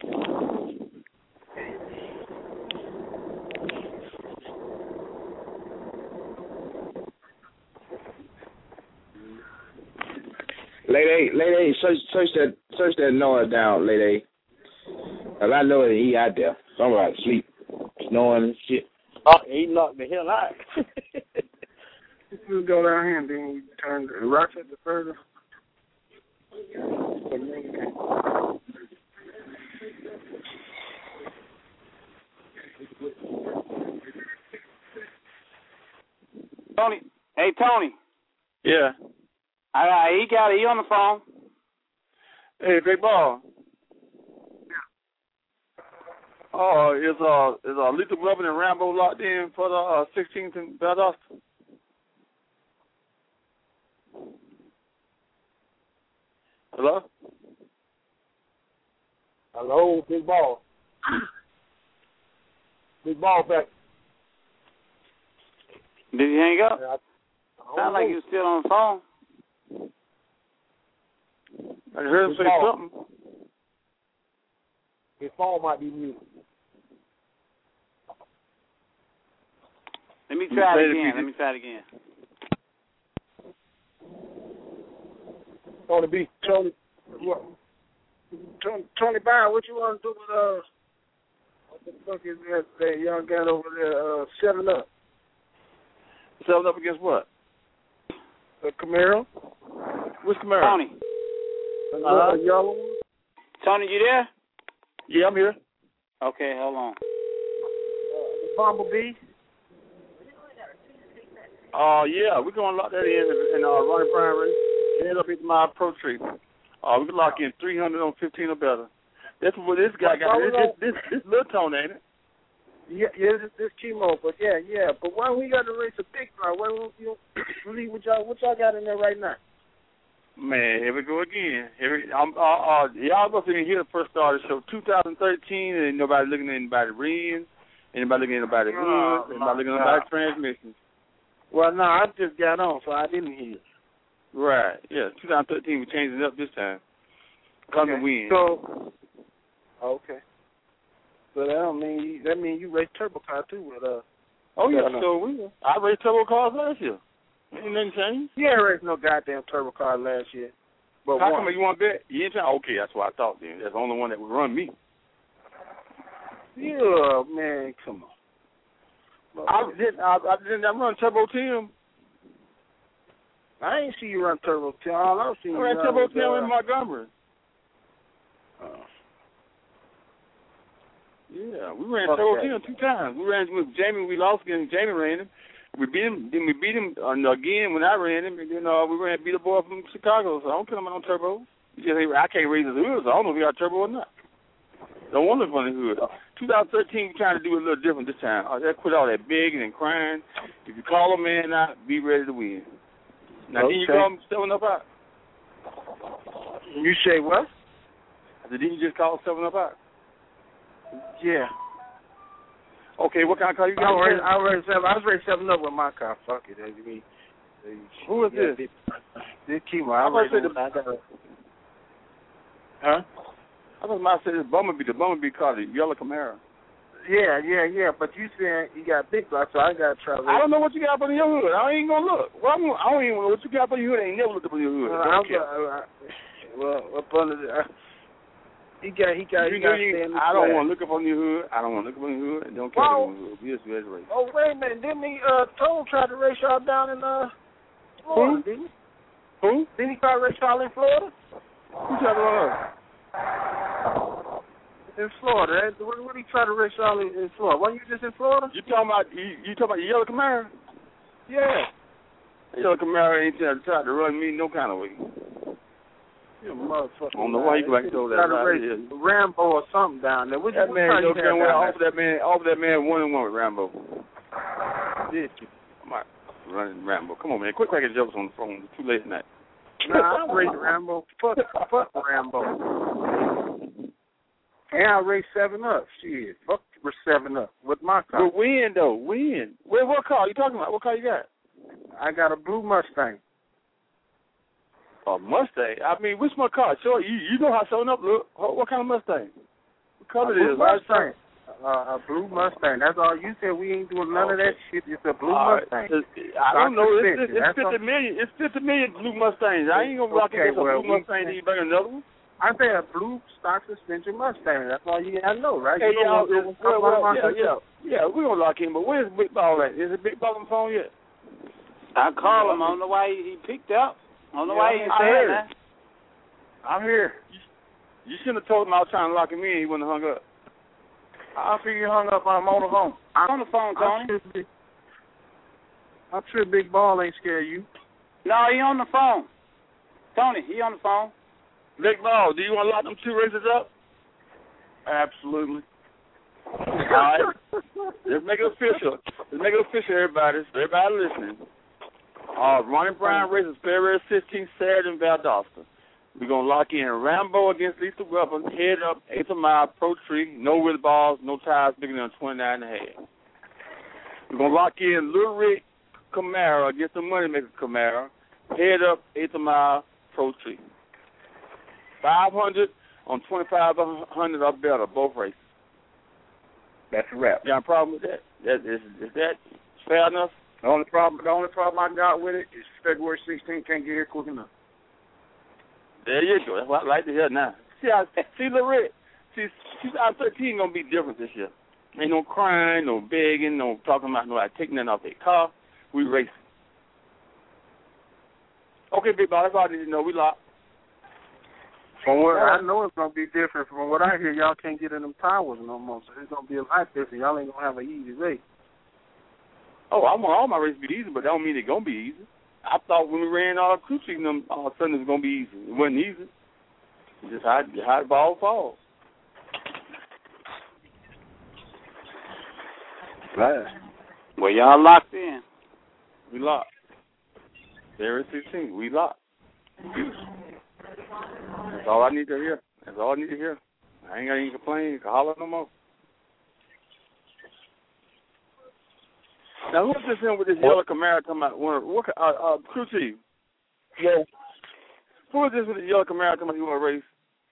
Lady A, search that noise down, Lady A. Cause I know that he out there. Somebody sleep, snoring and shit. Oh, he knocked the hell out. Just go down here and then we turn the Rochester further. Tony. Hey, Tony. Yeah. He on the phone. Hey, Big Ball. Is Lethal Weapon and Rambo locked in for the 16th in Valdosta? Hello? Hello, Big Ball. Big Ball Fact. Did he hang up? Sound like he was still on the phone. I heard him say something. His phone might be muted. Let me try it again. Tony B. Tony Byron, what you want to do with what the fuck is that young guy over there, 7-Up? 7-Up against what? Camaro. Which Camaro? Tony. Yellow one. Tony, you there? Yeah, I'm here. Okay, hold on. Bumblebee. Yeah, we're going to lock that in Ronnie Bryan race. Head up into my pro tree. We can lock in 300 on 15 or better. That's what this guy got. This little Tony, ain't it? this chemo, but yeah. But why we got to race a big car? Why don't you leave what y'all got in there right now? Man, here we go again. Y'all must even hear the first start of the show. 2013, and nobody looking at anybody rims, anybody looking at anybody hood, anybody looking at anybody's transmission. Well, no, I just got on, so I didn't hear it. Right, yeah. 2013, we're changing it up this time. Come and win. So, okay. So that means you race turbo car too with Oh yeah, so I raced turbo cars last year. Ain't nothing changed. You ain't raced no goddamn turbo car last year. But how come you want to bet? You ain't trying? Okay, that's what I thought then. That's the only one that would run me. Yeah, man, come on. I run Turbo Tim. I ain't see you run Turbo Tim. All I've seen I ran Turbo Tim in Montgomery. Yeah, we ran Turbo Tim 2 times. We ran with Jamie. We lost against Jamie ran him. We beat him. Then we beat him again when I ran him. And then we beat a boy from Chicago. So I don't kill him on turbo. I can't raise his hood, so I don't know if he got turbo or not. Don't want to look on the hood. 2013, we're trying to do it a little different this time. Quit all that begging and crying. If you call a man out, be ready to win. Now, didn't you call him 7-Up out? You say what? I said, didn't you just call 7-Up out? Yeah. Okay, what kind of car you got? I was ready 7-Up with my car. Fuck it. Who is this? This Kimo. Huh? I was about to say this the Bumblebee car, the yellow Camaro. Yeah. But you said you got big block, so I got to try. I don't know what you got up under your hood. I ain't gonna look. I don't even know what you got up under your hood. I ain't never looked up under your hood. Up under the. He got. I don't want to look up on your hood. I don't want to look up on your hood. Don't care on your hood. Be a sweat race. Oh wait a minute! Didn't he? Tone tried to race y'all down in Florida, didn't he? Who? Didn't he try to race y'all in Florida? Who tried to run up? In Florida. What did he try to race y'all in Florida? Wasn't you just in Florida? You talking about the yellow Camaro? Yeah. The yellow Camaro ain't tried to run me no kind of way. You motherfucker. I don't know why you go back and throw that out. Rambo or something down there. That man don't care what off that man 1-1 with Rambo. Did you? I'm not running Rambo. Come on, man. Quit cracking jokes on the phone. It's too late at night. Nah, I raced Rambo. Fuck Rambo. And I raced 7-Up. Shit. Fuck 7-Up with my car. But win, though. Win. What car you talking about? What car you got? I got a blue Mustang. A Mustang? I mean, which my car? Sure, you know how 7-Up look. What kind of Mustang? What color it is? Mustang. A blue Mustang. That's all you said. We ain't doing none of that shit. It's a blue Mustang. I don't know. It's 50 million. It's 50 million blue Mustangs. I ain't gonna rock against a blue Mustang. Need bring another one. I say a blue stock suspension Mustang. That's all you gotta know, right? Hey, yeah, we're gonna lock in. But where's Big Ball at? Is it Big Ball on the phone yet? I called him. I don't know why he picked up. I don't know why he ain't saying that. I'm here. You shouldn't have told him I was trying to lock him in. He wouldn't have hung up. I figure you hung up on the phone. I'm on the phone, Tony. I'm sure Big Ball ain't scared of you. No, he on the phone. Tony, he on the phone. Big Ball, do you want to lock them 2 races up? Absolutely. All right. Let's make it official. Everybody. So everybody listening. Ronnie Bryan races February 16th, Saturday in Valdosta. We're going to lock in Rambo against Lethal Weapon, head up, 8th mile, Pro Tree, no wheel balls, no tires bigger than 29.5. We're going to lock in Little Rick Camaro against the Moneymaker Camaro, head up, 8th mile, Pro Tree. 500 on 2,500 or better, both races. That's a wrap. You got a problem with that? Is that fair enough? The only problem I got with it is February 16th can't get here quick enough. There you go. That's what I like to hear now. See, Lorette, 2013 gonna be different this year. Ain't no crying, no begging, no talking about nobody taking nothing off their car. We racing. Okay, Big Ball, that's all I need to know. We locked. From what I know, it's gonna be different. From what I hear, y'all can't get in them towers no more, so it's gonna be a lot different. Y'all ain't gonna have an easy race. Oh, I want all my races to be easy, but that don't mean it's gonna be easy. I thought when we ran all Crew Street, all of a sudden it was gonna be easy. It wasn't easy. It's just how the ball falls. Blast. Well, y'all locked in. We locked. There is 16. We locked. That's all I need to hear. That's all I need to hear. I ain't got any complain. Holler no more. Now, who's this in with this yellow Camaro talking about? Crew Chief. Yo. Who is this with the yellow Camaro talking about you want to race?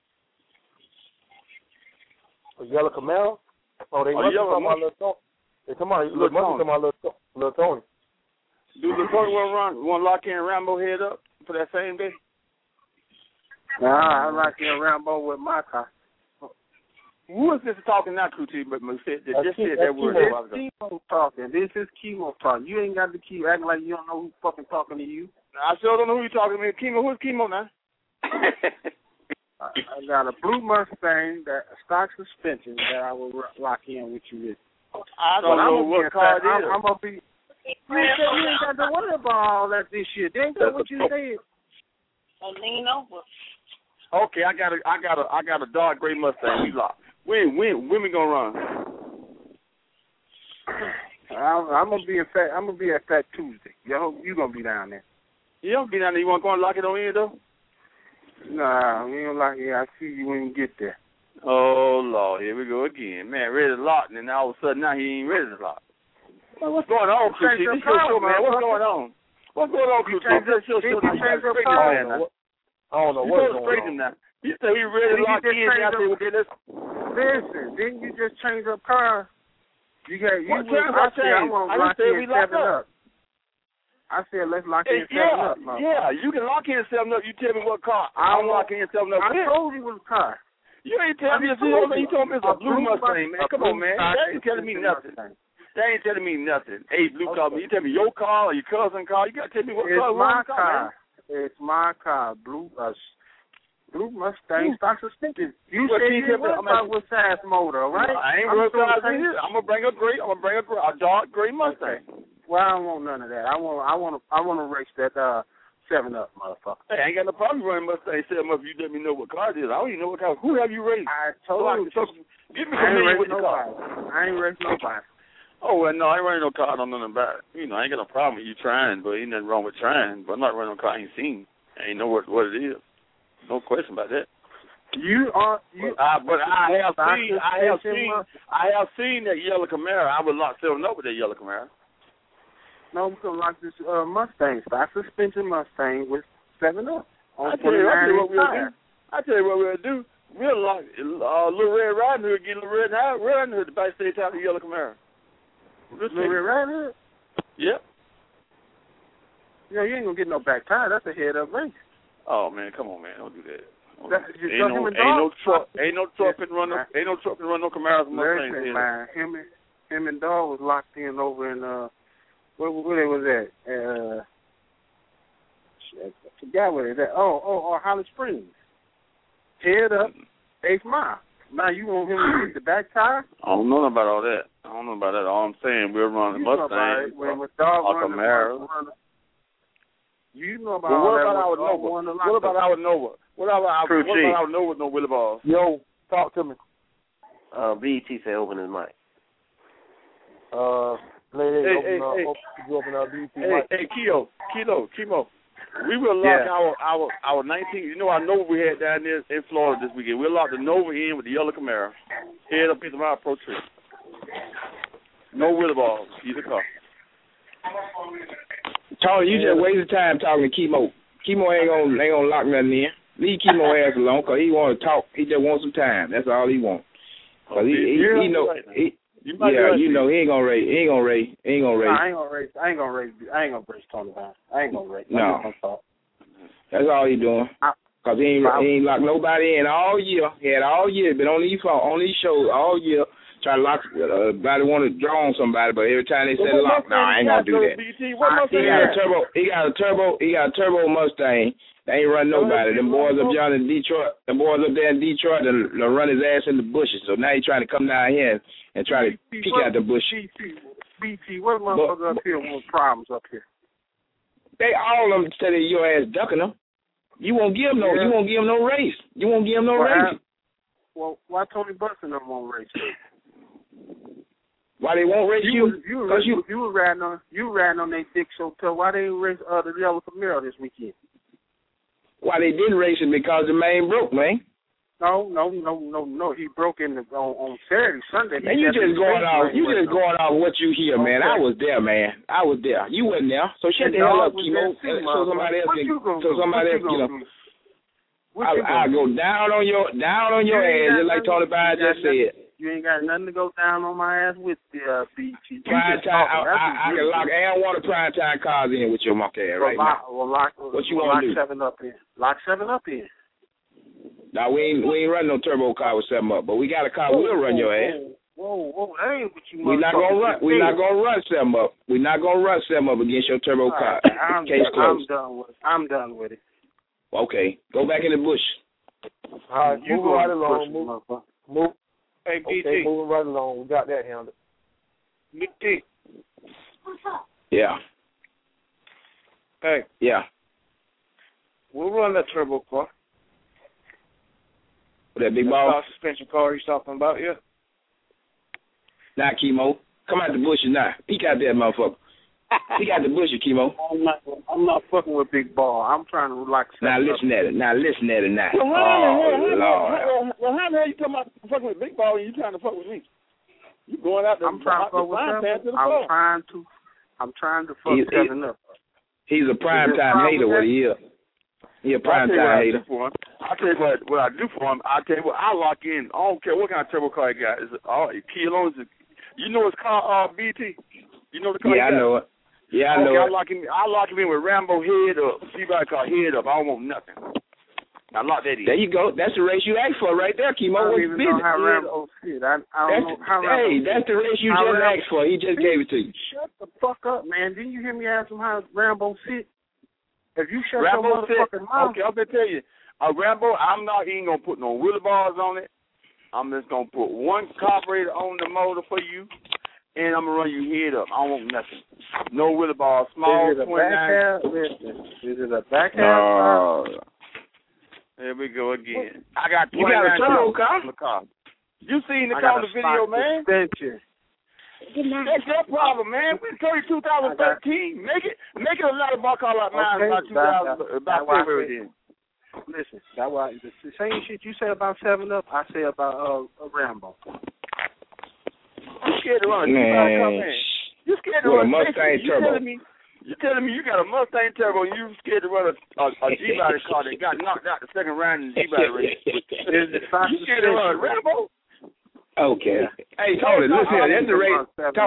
A yellow Camaro? Oh, they must be talking about Lil Tony. They talking about Lil Tony. Do Lil Tony want to lock in Rambo head up for that same day? Nah, I lock in Rambo with my car. Who is this talking now, Crew Chief? But said that word. This Chemo talking. This is Chemo talking. You ain't got to keep acting like you don't know who's fucking talking to you. I sure don't know who you talking to. Chemo, who's Chemo now? I got a blue Mustang that stock suspension that I will lock in with you with. I don't know what car it is. I'm gonna be. You ain't got to worry about all that this shit. They ain't got what you said. Lean over. Okay, I got a dark gray Mustang. We locked. When we gonna run? I'm gonna be at Fat Tuesday. You gonna be down there? You don't be down there. You want to go and lock it on in though? Nah, we ain't lock it. I see you when you get there. Oh Lord, here we go again, man. Ready to lock, and then all of a sudden now he ain't ready to lock. Well, what's going on, Crew Chief? This your show, man. What's going on? What's going on, Crew Chief? This your show. I don't know what's going on. Now. You said he ready to lock in. Listen, didn't you just change up cars? I said I want to lock in 7 up. I said let's lock in 7 up. Yeah, you can lock in 7 up. You tell me what car. I'm locking in 7 up. I told you what car. You ain't telling me. You told me it's a blue Mustang, man. Come on, man. That ain't telling me nothing. That ain't telling me nothing. Hey, blue car. You tell me your car or your cousin's car. You got to tell me what car. It's my car. It's my car. Blue Mustang stock suspension. You said you were about with size motor, right? I ain't worried about it. I'm gonna bring a dark gray Mustang. Well, I don't want none of that. I want to race that 7 up, motherfucker. Hey, I ain't got no problem running Mustang 7 up if you let me know what car it is. I don't even know what car. Who have you raced? I told you. Give me familiar with the car. I ain't raced nobody. Oh, well, no, I ain't running no car. I don't know nothing about it. You know, I ain't got no problem with you trying, but ain't nothing wrong with trying. But I'm not running no car I ain't seen. I ain't know what it is. No question about that. But I have seen that yellow Camaro. I would lock 7 up with that yellow Camaro. No, we're gonna lock this Mustang, stock suspension Mustang with 7 up. I tell you what we'll do. We'll lock Little Red Riding Hood, get Little Red Riding Hood to buy state out of the yellow Camaro. Little Red Riding Hood? Yep. You ain't gonna get no back tire. That's a head up race. Oh man, come on, man, don't do that. Ain't no truck and run no Camaros. Listen, man, him and Dawg was locked in over in where they was at? I forgot where they was at. Holly Springs. Head up, 8th mile. Now you want him to get the back tire? I don't know about all that. All I'm saying, we're running Mustang or Camaro. You know about all that. What about our Nova? What about our Nova with no wheelie balls? Yo, talk to me. BET say open his mic. Open our BET mic. Hey, Kilo. We will lock our 19. You know, our Nova we had down there in Florida this weekend. We'll lock the Nova in with the yellow Camaro. Head up into my Pro Trip. No wheelie balls. Either car. Tony, you just wasted time talking to Chemo. Chemo ain't gonna lock nothing in. Leave Chemo ass alone, cause he want to talk. He just wants some time. That's all he wants. Cause he know. You know he ain't gonna race. He ain't gonna race. I ain't gonna race Tony Brown. I ain't gonna race. No. That's all he doing. Cause he ain't locked nobody in all year. He had all year. Been on these shows all year. Trying to lock, everybody want to draw on somebody, but every time they say lock, no, I ain't gonna do that. He got a turbo Mustang. They ain't run nobody. Them boys up there in Detroit, they run his ass in the bushes. So now he trying to come down here and try to peek out the bush. BT, what motherfucker up here want problems up here? They all of them said your ass ducking them. You won't give him no race. You won't give him no race. Well, why Tony Buxton don't want race? Why they won't race you? You were riding on their dick so tough. Why they race the yellow Camaro this weekend? Why they didn't race it? Because the man broke, man. No. He broke on Saturday, Sunday. Man, you just going off what you hear, man. I was there, man. I was there. You wasn't there. So shut the hell up, Kimo. So somebody else can. I go down on your ass, just like Tony Byer just said. You ain't got nothing to go down on my ass with the BT. Prime time. I can lock one of the prime time cars in with your monkey ass right now. What you want to do? Lock 7 up in. Now we ain't running no turbo car with 7 up, but we got a car we'll run your ass. Whoa, that ain't what you. We're not gonna run. We're not gonna run 7 up. We're not gonna run 7 up against your turbo car. Case closed. I'm done with it. Okay, go back in the bush. All right, you go right along. Move. Hey, BT. Okay, moving right along. We got that handled. BT. Yeah. Hey. Yeah. We'll run that turbo car. That big ball? Suspension car he's talking about, yeah. Nah, Kimo. Come out the bushes now. Peek out there, motherfucker. Peek out the bushes, Kimo. I'm not fucking with big ball. I'm trying to relax. Now listen at it. Now. Well, how the hell you talking about fucking with big ball and you trying to fuck with me? You going out there? I'm trying to fuck with him. I'm trying to fuck 7 up. He's a prime time hater. What he is? He a prime time hater. I'll tell you what I do for him. I'll tell you what, I lock in. I don't care what kind of turbo car you got. Is it all kilos? You know it's called BT. You know the car? Yeah, I know it. Yeah, I know it. I lock him in with Rambo head up. Somebody call head up. I don't want nothing. I lock that in. There you go. That's the race you asked for right there, Kimo. I don't even know how Rambo fit. I don't know how Rambo. Hey, that's the race you just asked for. He just gave it to you. Shut the fuck up, man. Didn't you hear me ask him how Rambo fit? If you shut Rambo your motherfucking mouth. Okay, I'm going to tell you. Rambo, I'm not even going to put no wheelie bars on it. I'm just going to put one carburetor on the motor for you, and I'm going to run you head up. I don't want nothing. No wheelie bars. Small, Is it a 29. back half? Listen, is it a back half? There we go again. I got 29 You got a turbo car? You seen the car in the video, man? Suspension. That's your problem, man. We told you 2013. Make it a lot of car like mine about February then. Listen, that's why the same shit you say about 7 Up, I say about Rambo. You scared to run a G-Body car, man? You scared to run a Mustang turbo? You telling me you got a Mustang turbo and you scared to run a G-Body car that got knocked out the second round in the G-Body race? You scared to run a Rambo? Okay. Hey, Tony, listen here. That's the race.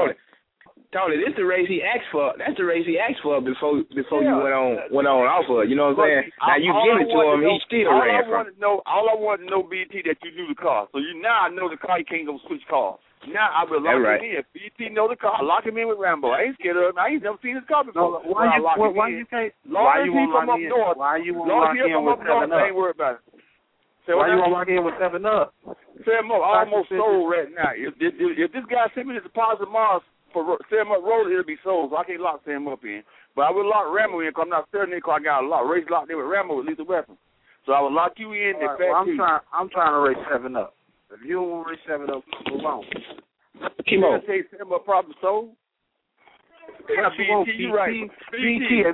Tony, this is the race he asked for. That's the race he asked for before you went on off of it. You know what I'm saying? Now you give it to him, he still ran from it. All I want to know, BT, that you knew the car. So now I know the car. You can't go switch cars. Now I will lock him in. If BT know the car, I lock him in with Rambo. I ain't scared of him. I ain't never seen his car before. Why you won't lock in with 7 Up? Why you ain't worried about it. Why you won't lock in with 7 Up? 7 Up, I almost sold right now. If this guy sent me the deposit Mars for 7 Up roller, it'll be sold, so I can't lock 7 Up in. But I will lock Rambo in because I'm not selling it because I got a race locked in with Rambo with lethal weapon. So I will lock you in. I'm trying to race 7 Up. If you don't want to race 7 Up, move on. Kimo. You say 7 Up problem sold? Yeah, BT, you right. BT,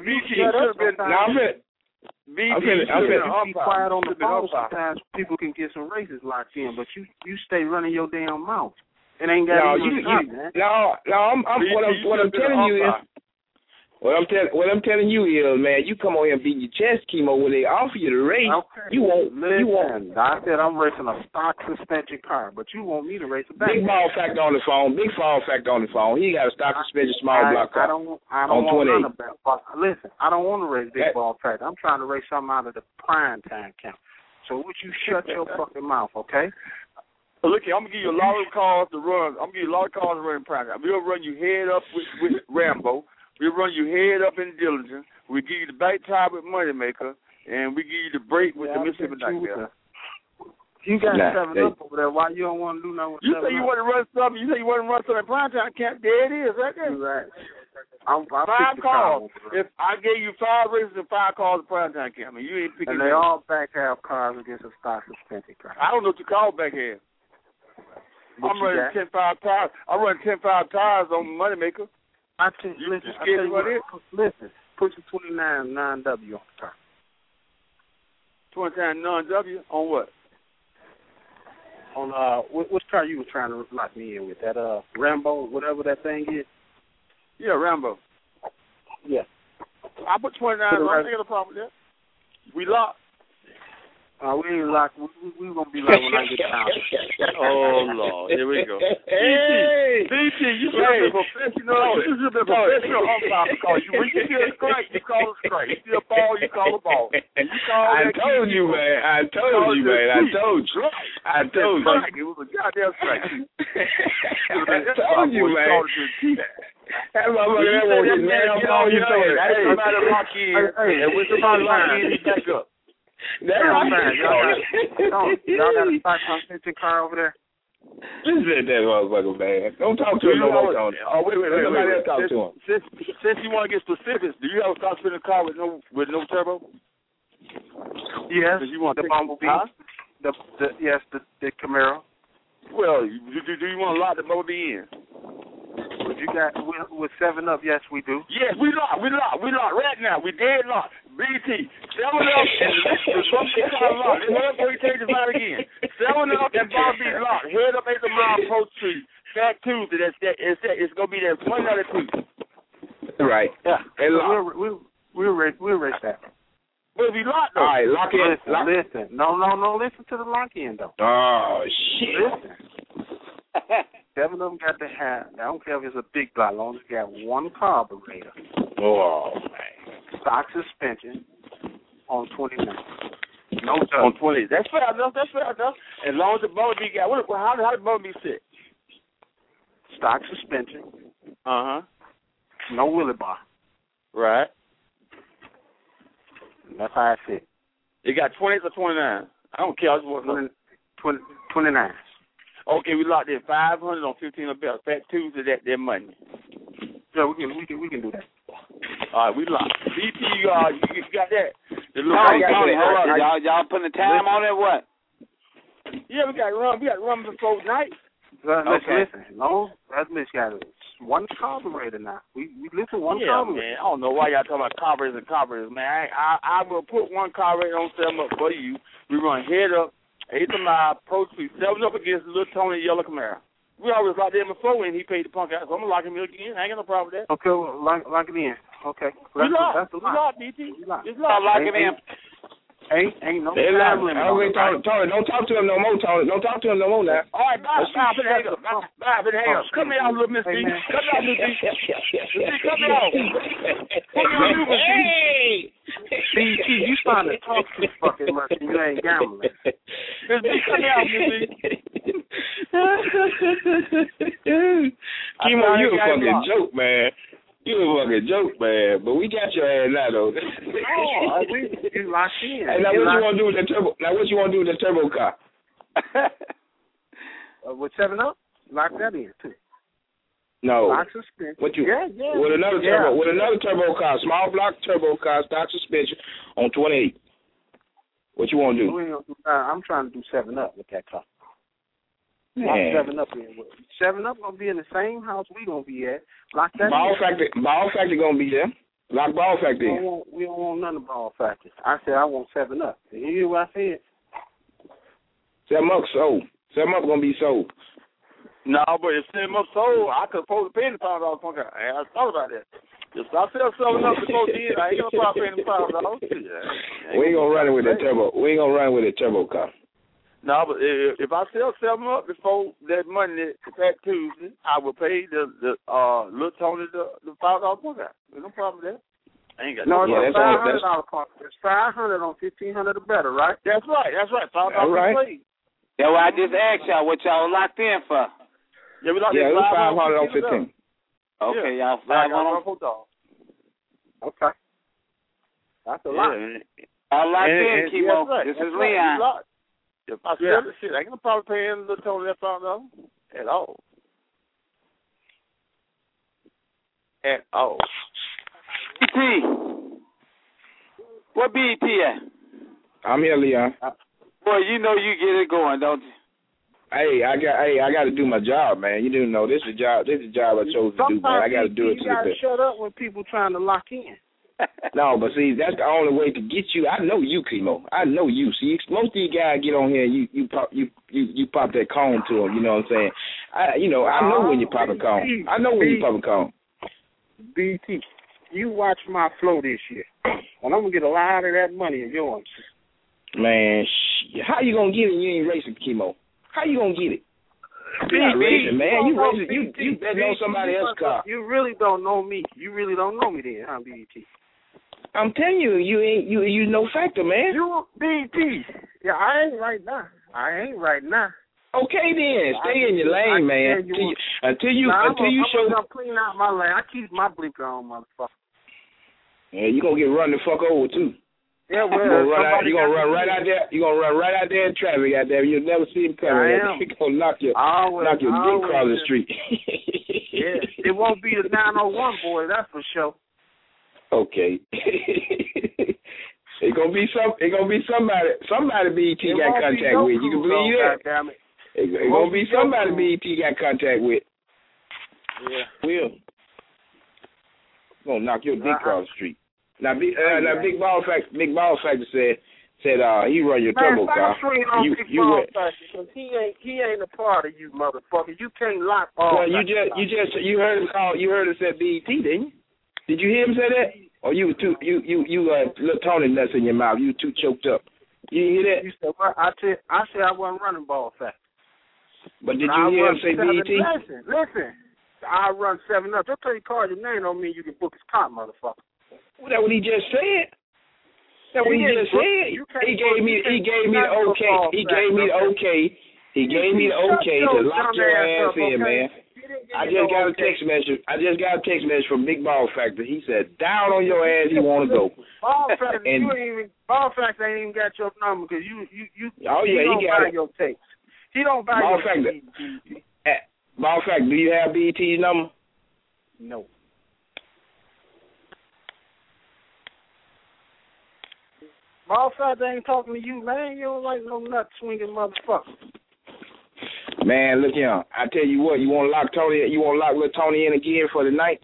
be quiet on the phone sometimes people can get some races locked in, but you stay running your damn mouth. It ain't got man. What I'm telling you is, what I'm telling you is, man, you come on here and beat your chest, Kimo, when they offer you the race, okay. you won't. I said I'm racing a stock suspension car, but you want me to race a back. Big ball factor on the phone. He got a stock suspension small block car. I don't want to listen, I don't want to race big ball factor. I'm trying to race something out of the prime time count. So would you shut your fucking mouth, okay? Look here, I'm gonna give you a lot of cars to run. I'm gonna give you a lot of cars to run in prime time. We'll run you head up with Rambo. We run you head up in Diligence. We give you the back tire with Moneymaker, and we give you the brake with the Mississippi Nightmare. You got 7 Up over there. Why you don't want to do nothing with 7 Up? You say you want to run something. You say you want to run something in prime time. There it is, right there. Right. 5 cars. If I gave you 5 races and 5 cars in prime time camp, you ain't picking. And they all back half cars against a stock suspension car. I don't know what you call back half. I'm running 10.5 tires. I'm running 10.5 tires on Moneymaker. Listen, put your 29 9W on the car. 29 9W on what? On what car you were trying to lock me in with? That Rambo, whatever that thing is. Yeah, Rambo. Yeah. I put 29 on. I ain't got a problem with that. We locked. We ain't locked. We gonna be locked when I get down. Oh Lord, here we go. DT, you should have been professional. You should have been professional umpire because when you see a strike, you call a strike. You see a ball, you call a ball. And you call I told you, man. I told you. It was a goddamn strike. I told you, man. That motherfucker that won't get mad on all you know. Hey, somebody lock in. And when somebody lock in, he back up. Y'all got a 5-10 car over there? Listen to that motherfucker, man. Don't talk to him no more, Tony. Oh, wait. Somebody else talk to him. Since you want to get specifics, do you have a stock spinning car with no turbo? Yes. You want the Bumblebee? Huh? The Camaro. Well, do you want to lock the Bumblebee in? You got with 7-Up? Yes, we do. Yes, we lock right now. We dead locked. BT 7-Up and the Bumblebee car locked. Before we take this out again, 7-Up and Bumblebee locked. Head up 8 mile Pro Street. Fat Tuesday. It's gonna be there 20 Right. Yeah. We'll race that. But we locked though. All right, lock in. Listen. No. Listen to the lock in though. Oh shit. Listen. 7 of them got to have. I don't care if it's a big block, as long as you got one carburetor. Oh man. Stock suspension on 29. No on 20. That's fair enough. As long as the Bumblebee got how the Bumblebee sit? Stock suspension. No wheelie bar. Right. That's how I sit. It got 20s or 29. I don't care. I just want 29. Okay, we locked in 500 on 15 or better. Fat Tuesday, that money. Yeah, we can do that. All right, we locked. BT, you got that? Y'all putting the time on it? What? Yeah, we got to run before night. Listen. No, that bitch got one carburetor now. We listen one carburetor. Man, I don't know why y'all talking about carburetors, man. I will put one carburetor on 7-Up for you. We run head up. 8 mile, Pro Street, 7-Up against Little Tony Yellow Camaro. We always locked in before when he paid the punk out, so I'm going to lock him in again. I ain't got no problem with that. Okay, well, lock it in. Okay. We locked, DT. We locked. Lock it in. Ain't no Tony, don't talk to him no more, Tony. Don't talk to him no more now. All right, bye, hang up. Come here, little Miss D. Come here, Miss D. Come here. Hey! BT, you trying to talk too fucking much and you ain't gambling. Miss D, come here, Miss D. Kimo, you a fucking joke, man. You a fucking joke, man. But we got your ass now, though. You locked in. Hey, now what you want to do with the turbo? Now what you want to do with the turbo car? With 7-Up, lock that in too. No. Stock suspension. What you? Yeah. With another turbo car, small block turbo car, stock suspension on 28. What you want to do? I'm trying to do 7-Up with that car. Lock 7-Up in. 7-Up gonna be in the same house we gonna be at. Lock that. Ball factory gonna be there. Lock Ball factory. We don't want none of Ball factory. I said I want 7-Up. You hear what I said? 7-Up sold. 7-Up gonna be sold. No, but if 7-Up sold, I could afford to pay the $5 punk out. I thought about that. If I sell 7-Up before the end, I ain't gonna probably pay the $5. We ain't gonna run it with that turbo. We ain't gonna run with a turbo car. No, but if I sell 7-Up before that Monday, that Tuesday, I will pay the Little Tony the $5 punk out. There's no problem with that. I ain't got no. It's $500 punk. It's $500 on 1,500 or better, right? That's right. $5 right. Yeah, well, I just asked y'all what y'all locked in for. Yeah, we locked in. Yeah, it was 500 on 15. Okay, y'all 500 on. Okay. That's a lot. Y'all locked in, Kimo. Right. This is Leon. If I sell the shit, I ain't gonna probably pay him Little Tony that $5 at all. At all. BT. What BT at? I'm here, Leon. Boy, you know you get it going, don't you? I got to do my job, man. You didn't know this is a job. This is a job I chose to do, man. I got to do it. You got to shut up when people trying to lock in. No, but see, that's the only way to get you. I know you, Kimo. I know you. See, most of these guys get on here and you pop that cone to them. You know what I'm saying? I know when you pop a cone. I know when you pop a cone. BT, you watch my flow this year, and I'm gonna get a lot of that money of yours. Man, how you gonna get it? You ain't racing, Kimo. How you gonna get it? You're not racing, man. You racing. You betting on somebody else's car. You really don't know me. You really don't know me then, huh, BT? I'm telling you, you no factor, man. You BT. Yeah, I ain't right now. Okay then, stay in your lane, man. Until you show. I'm clean out my lane. I keep my blinker on, motherfucker. Yeah, you gonna get run the fuck over too. Yeah, well, you gonna run right out there. You gonna run right out there in traffic out there. You'll never see him coming. He gonna knock your dick across the street. Yeah, it won't be the 901 boy, that's for sure. Okay. It's gonna be somebody. Somebody BET got contact with. You can believe that. Damn it. It's gonna be somebody BET got contact with. Yeah. Will. Gonna knock your dick across the street. Now, Big Ball Factor said he run your turbo car. He ain't a part of you, motherfucker. You can't lock all. Well, you heard him call. You heard him say BET, didn't you? Did you hear him say that? Or you little Tony nuts in your mouth. You too choked up. You hear that? You said what? I said I wasn't running Ball Factor. But did you hear him say BET? Listen. I run 7-Up. Just tell your car your name don't mean you can book his car, motherfucker. Well, that's what he just said. That's what he just said. He gave me the okay. He gave me the okay. He gave me the okay to lock your ass in, man. I just got a text message from Big Ball Factor. He said, down on your ass, you want to go. Ball Factor ain't even got your number because you oh, yeah, he don't got buy it. your tapes. He don't buy Ball your Factor. tapes. Ball Factor, do you have BET's number? No. Ball Factor ain't talking to you, man. You don't like no nut swinging motherfucker. Man, look here. I tell you what, you want to lock little Tony in again for the night?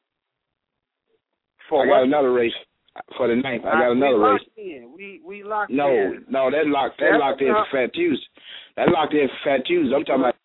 I got another race for the night. I got another race. We locked in. No, that locked in for Fat Tuesday. That locked in for Fat Tuesday. I'm talking about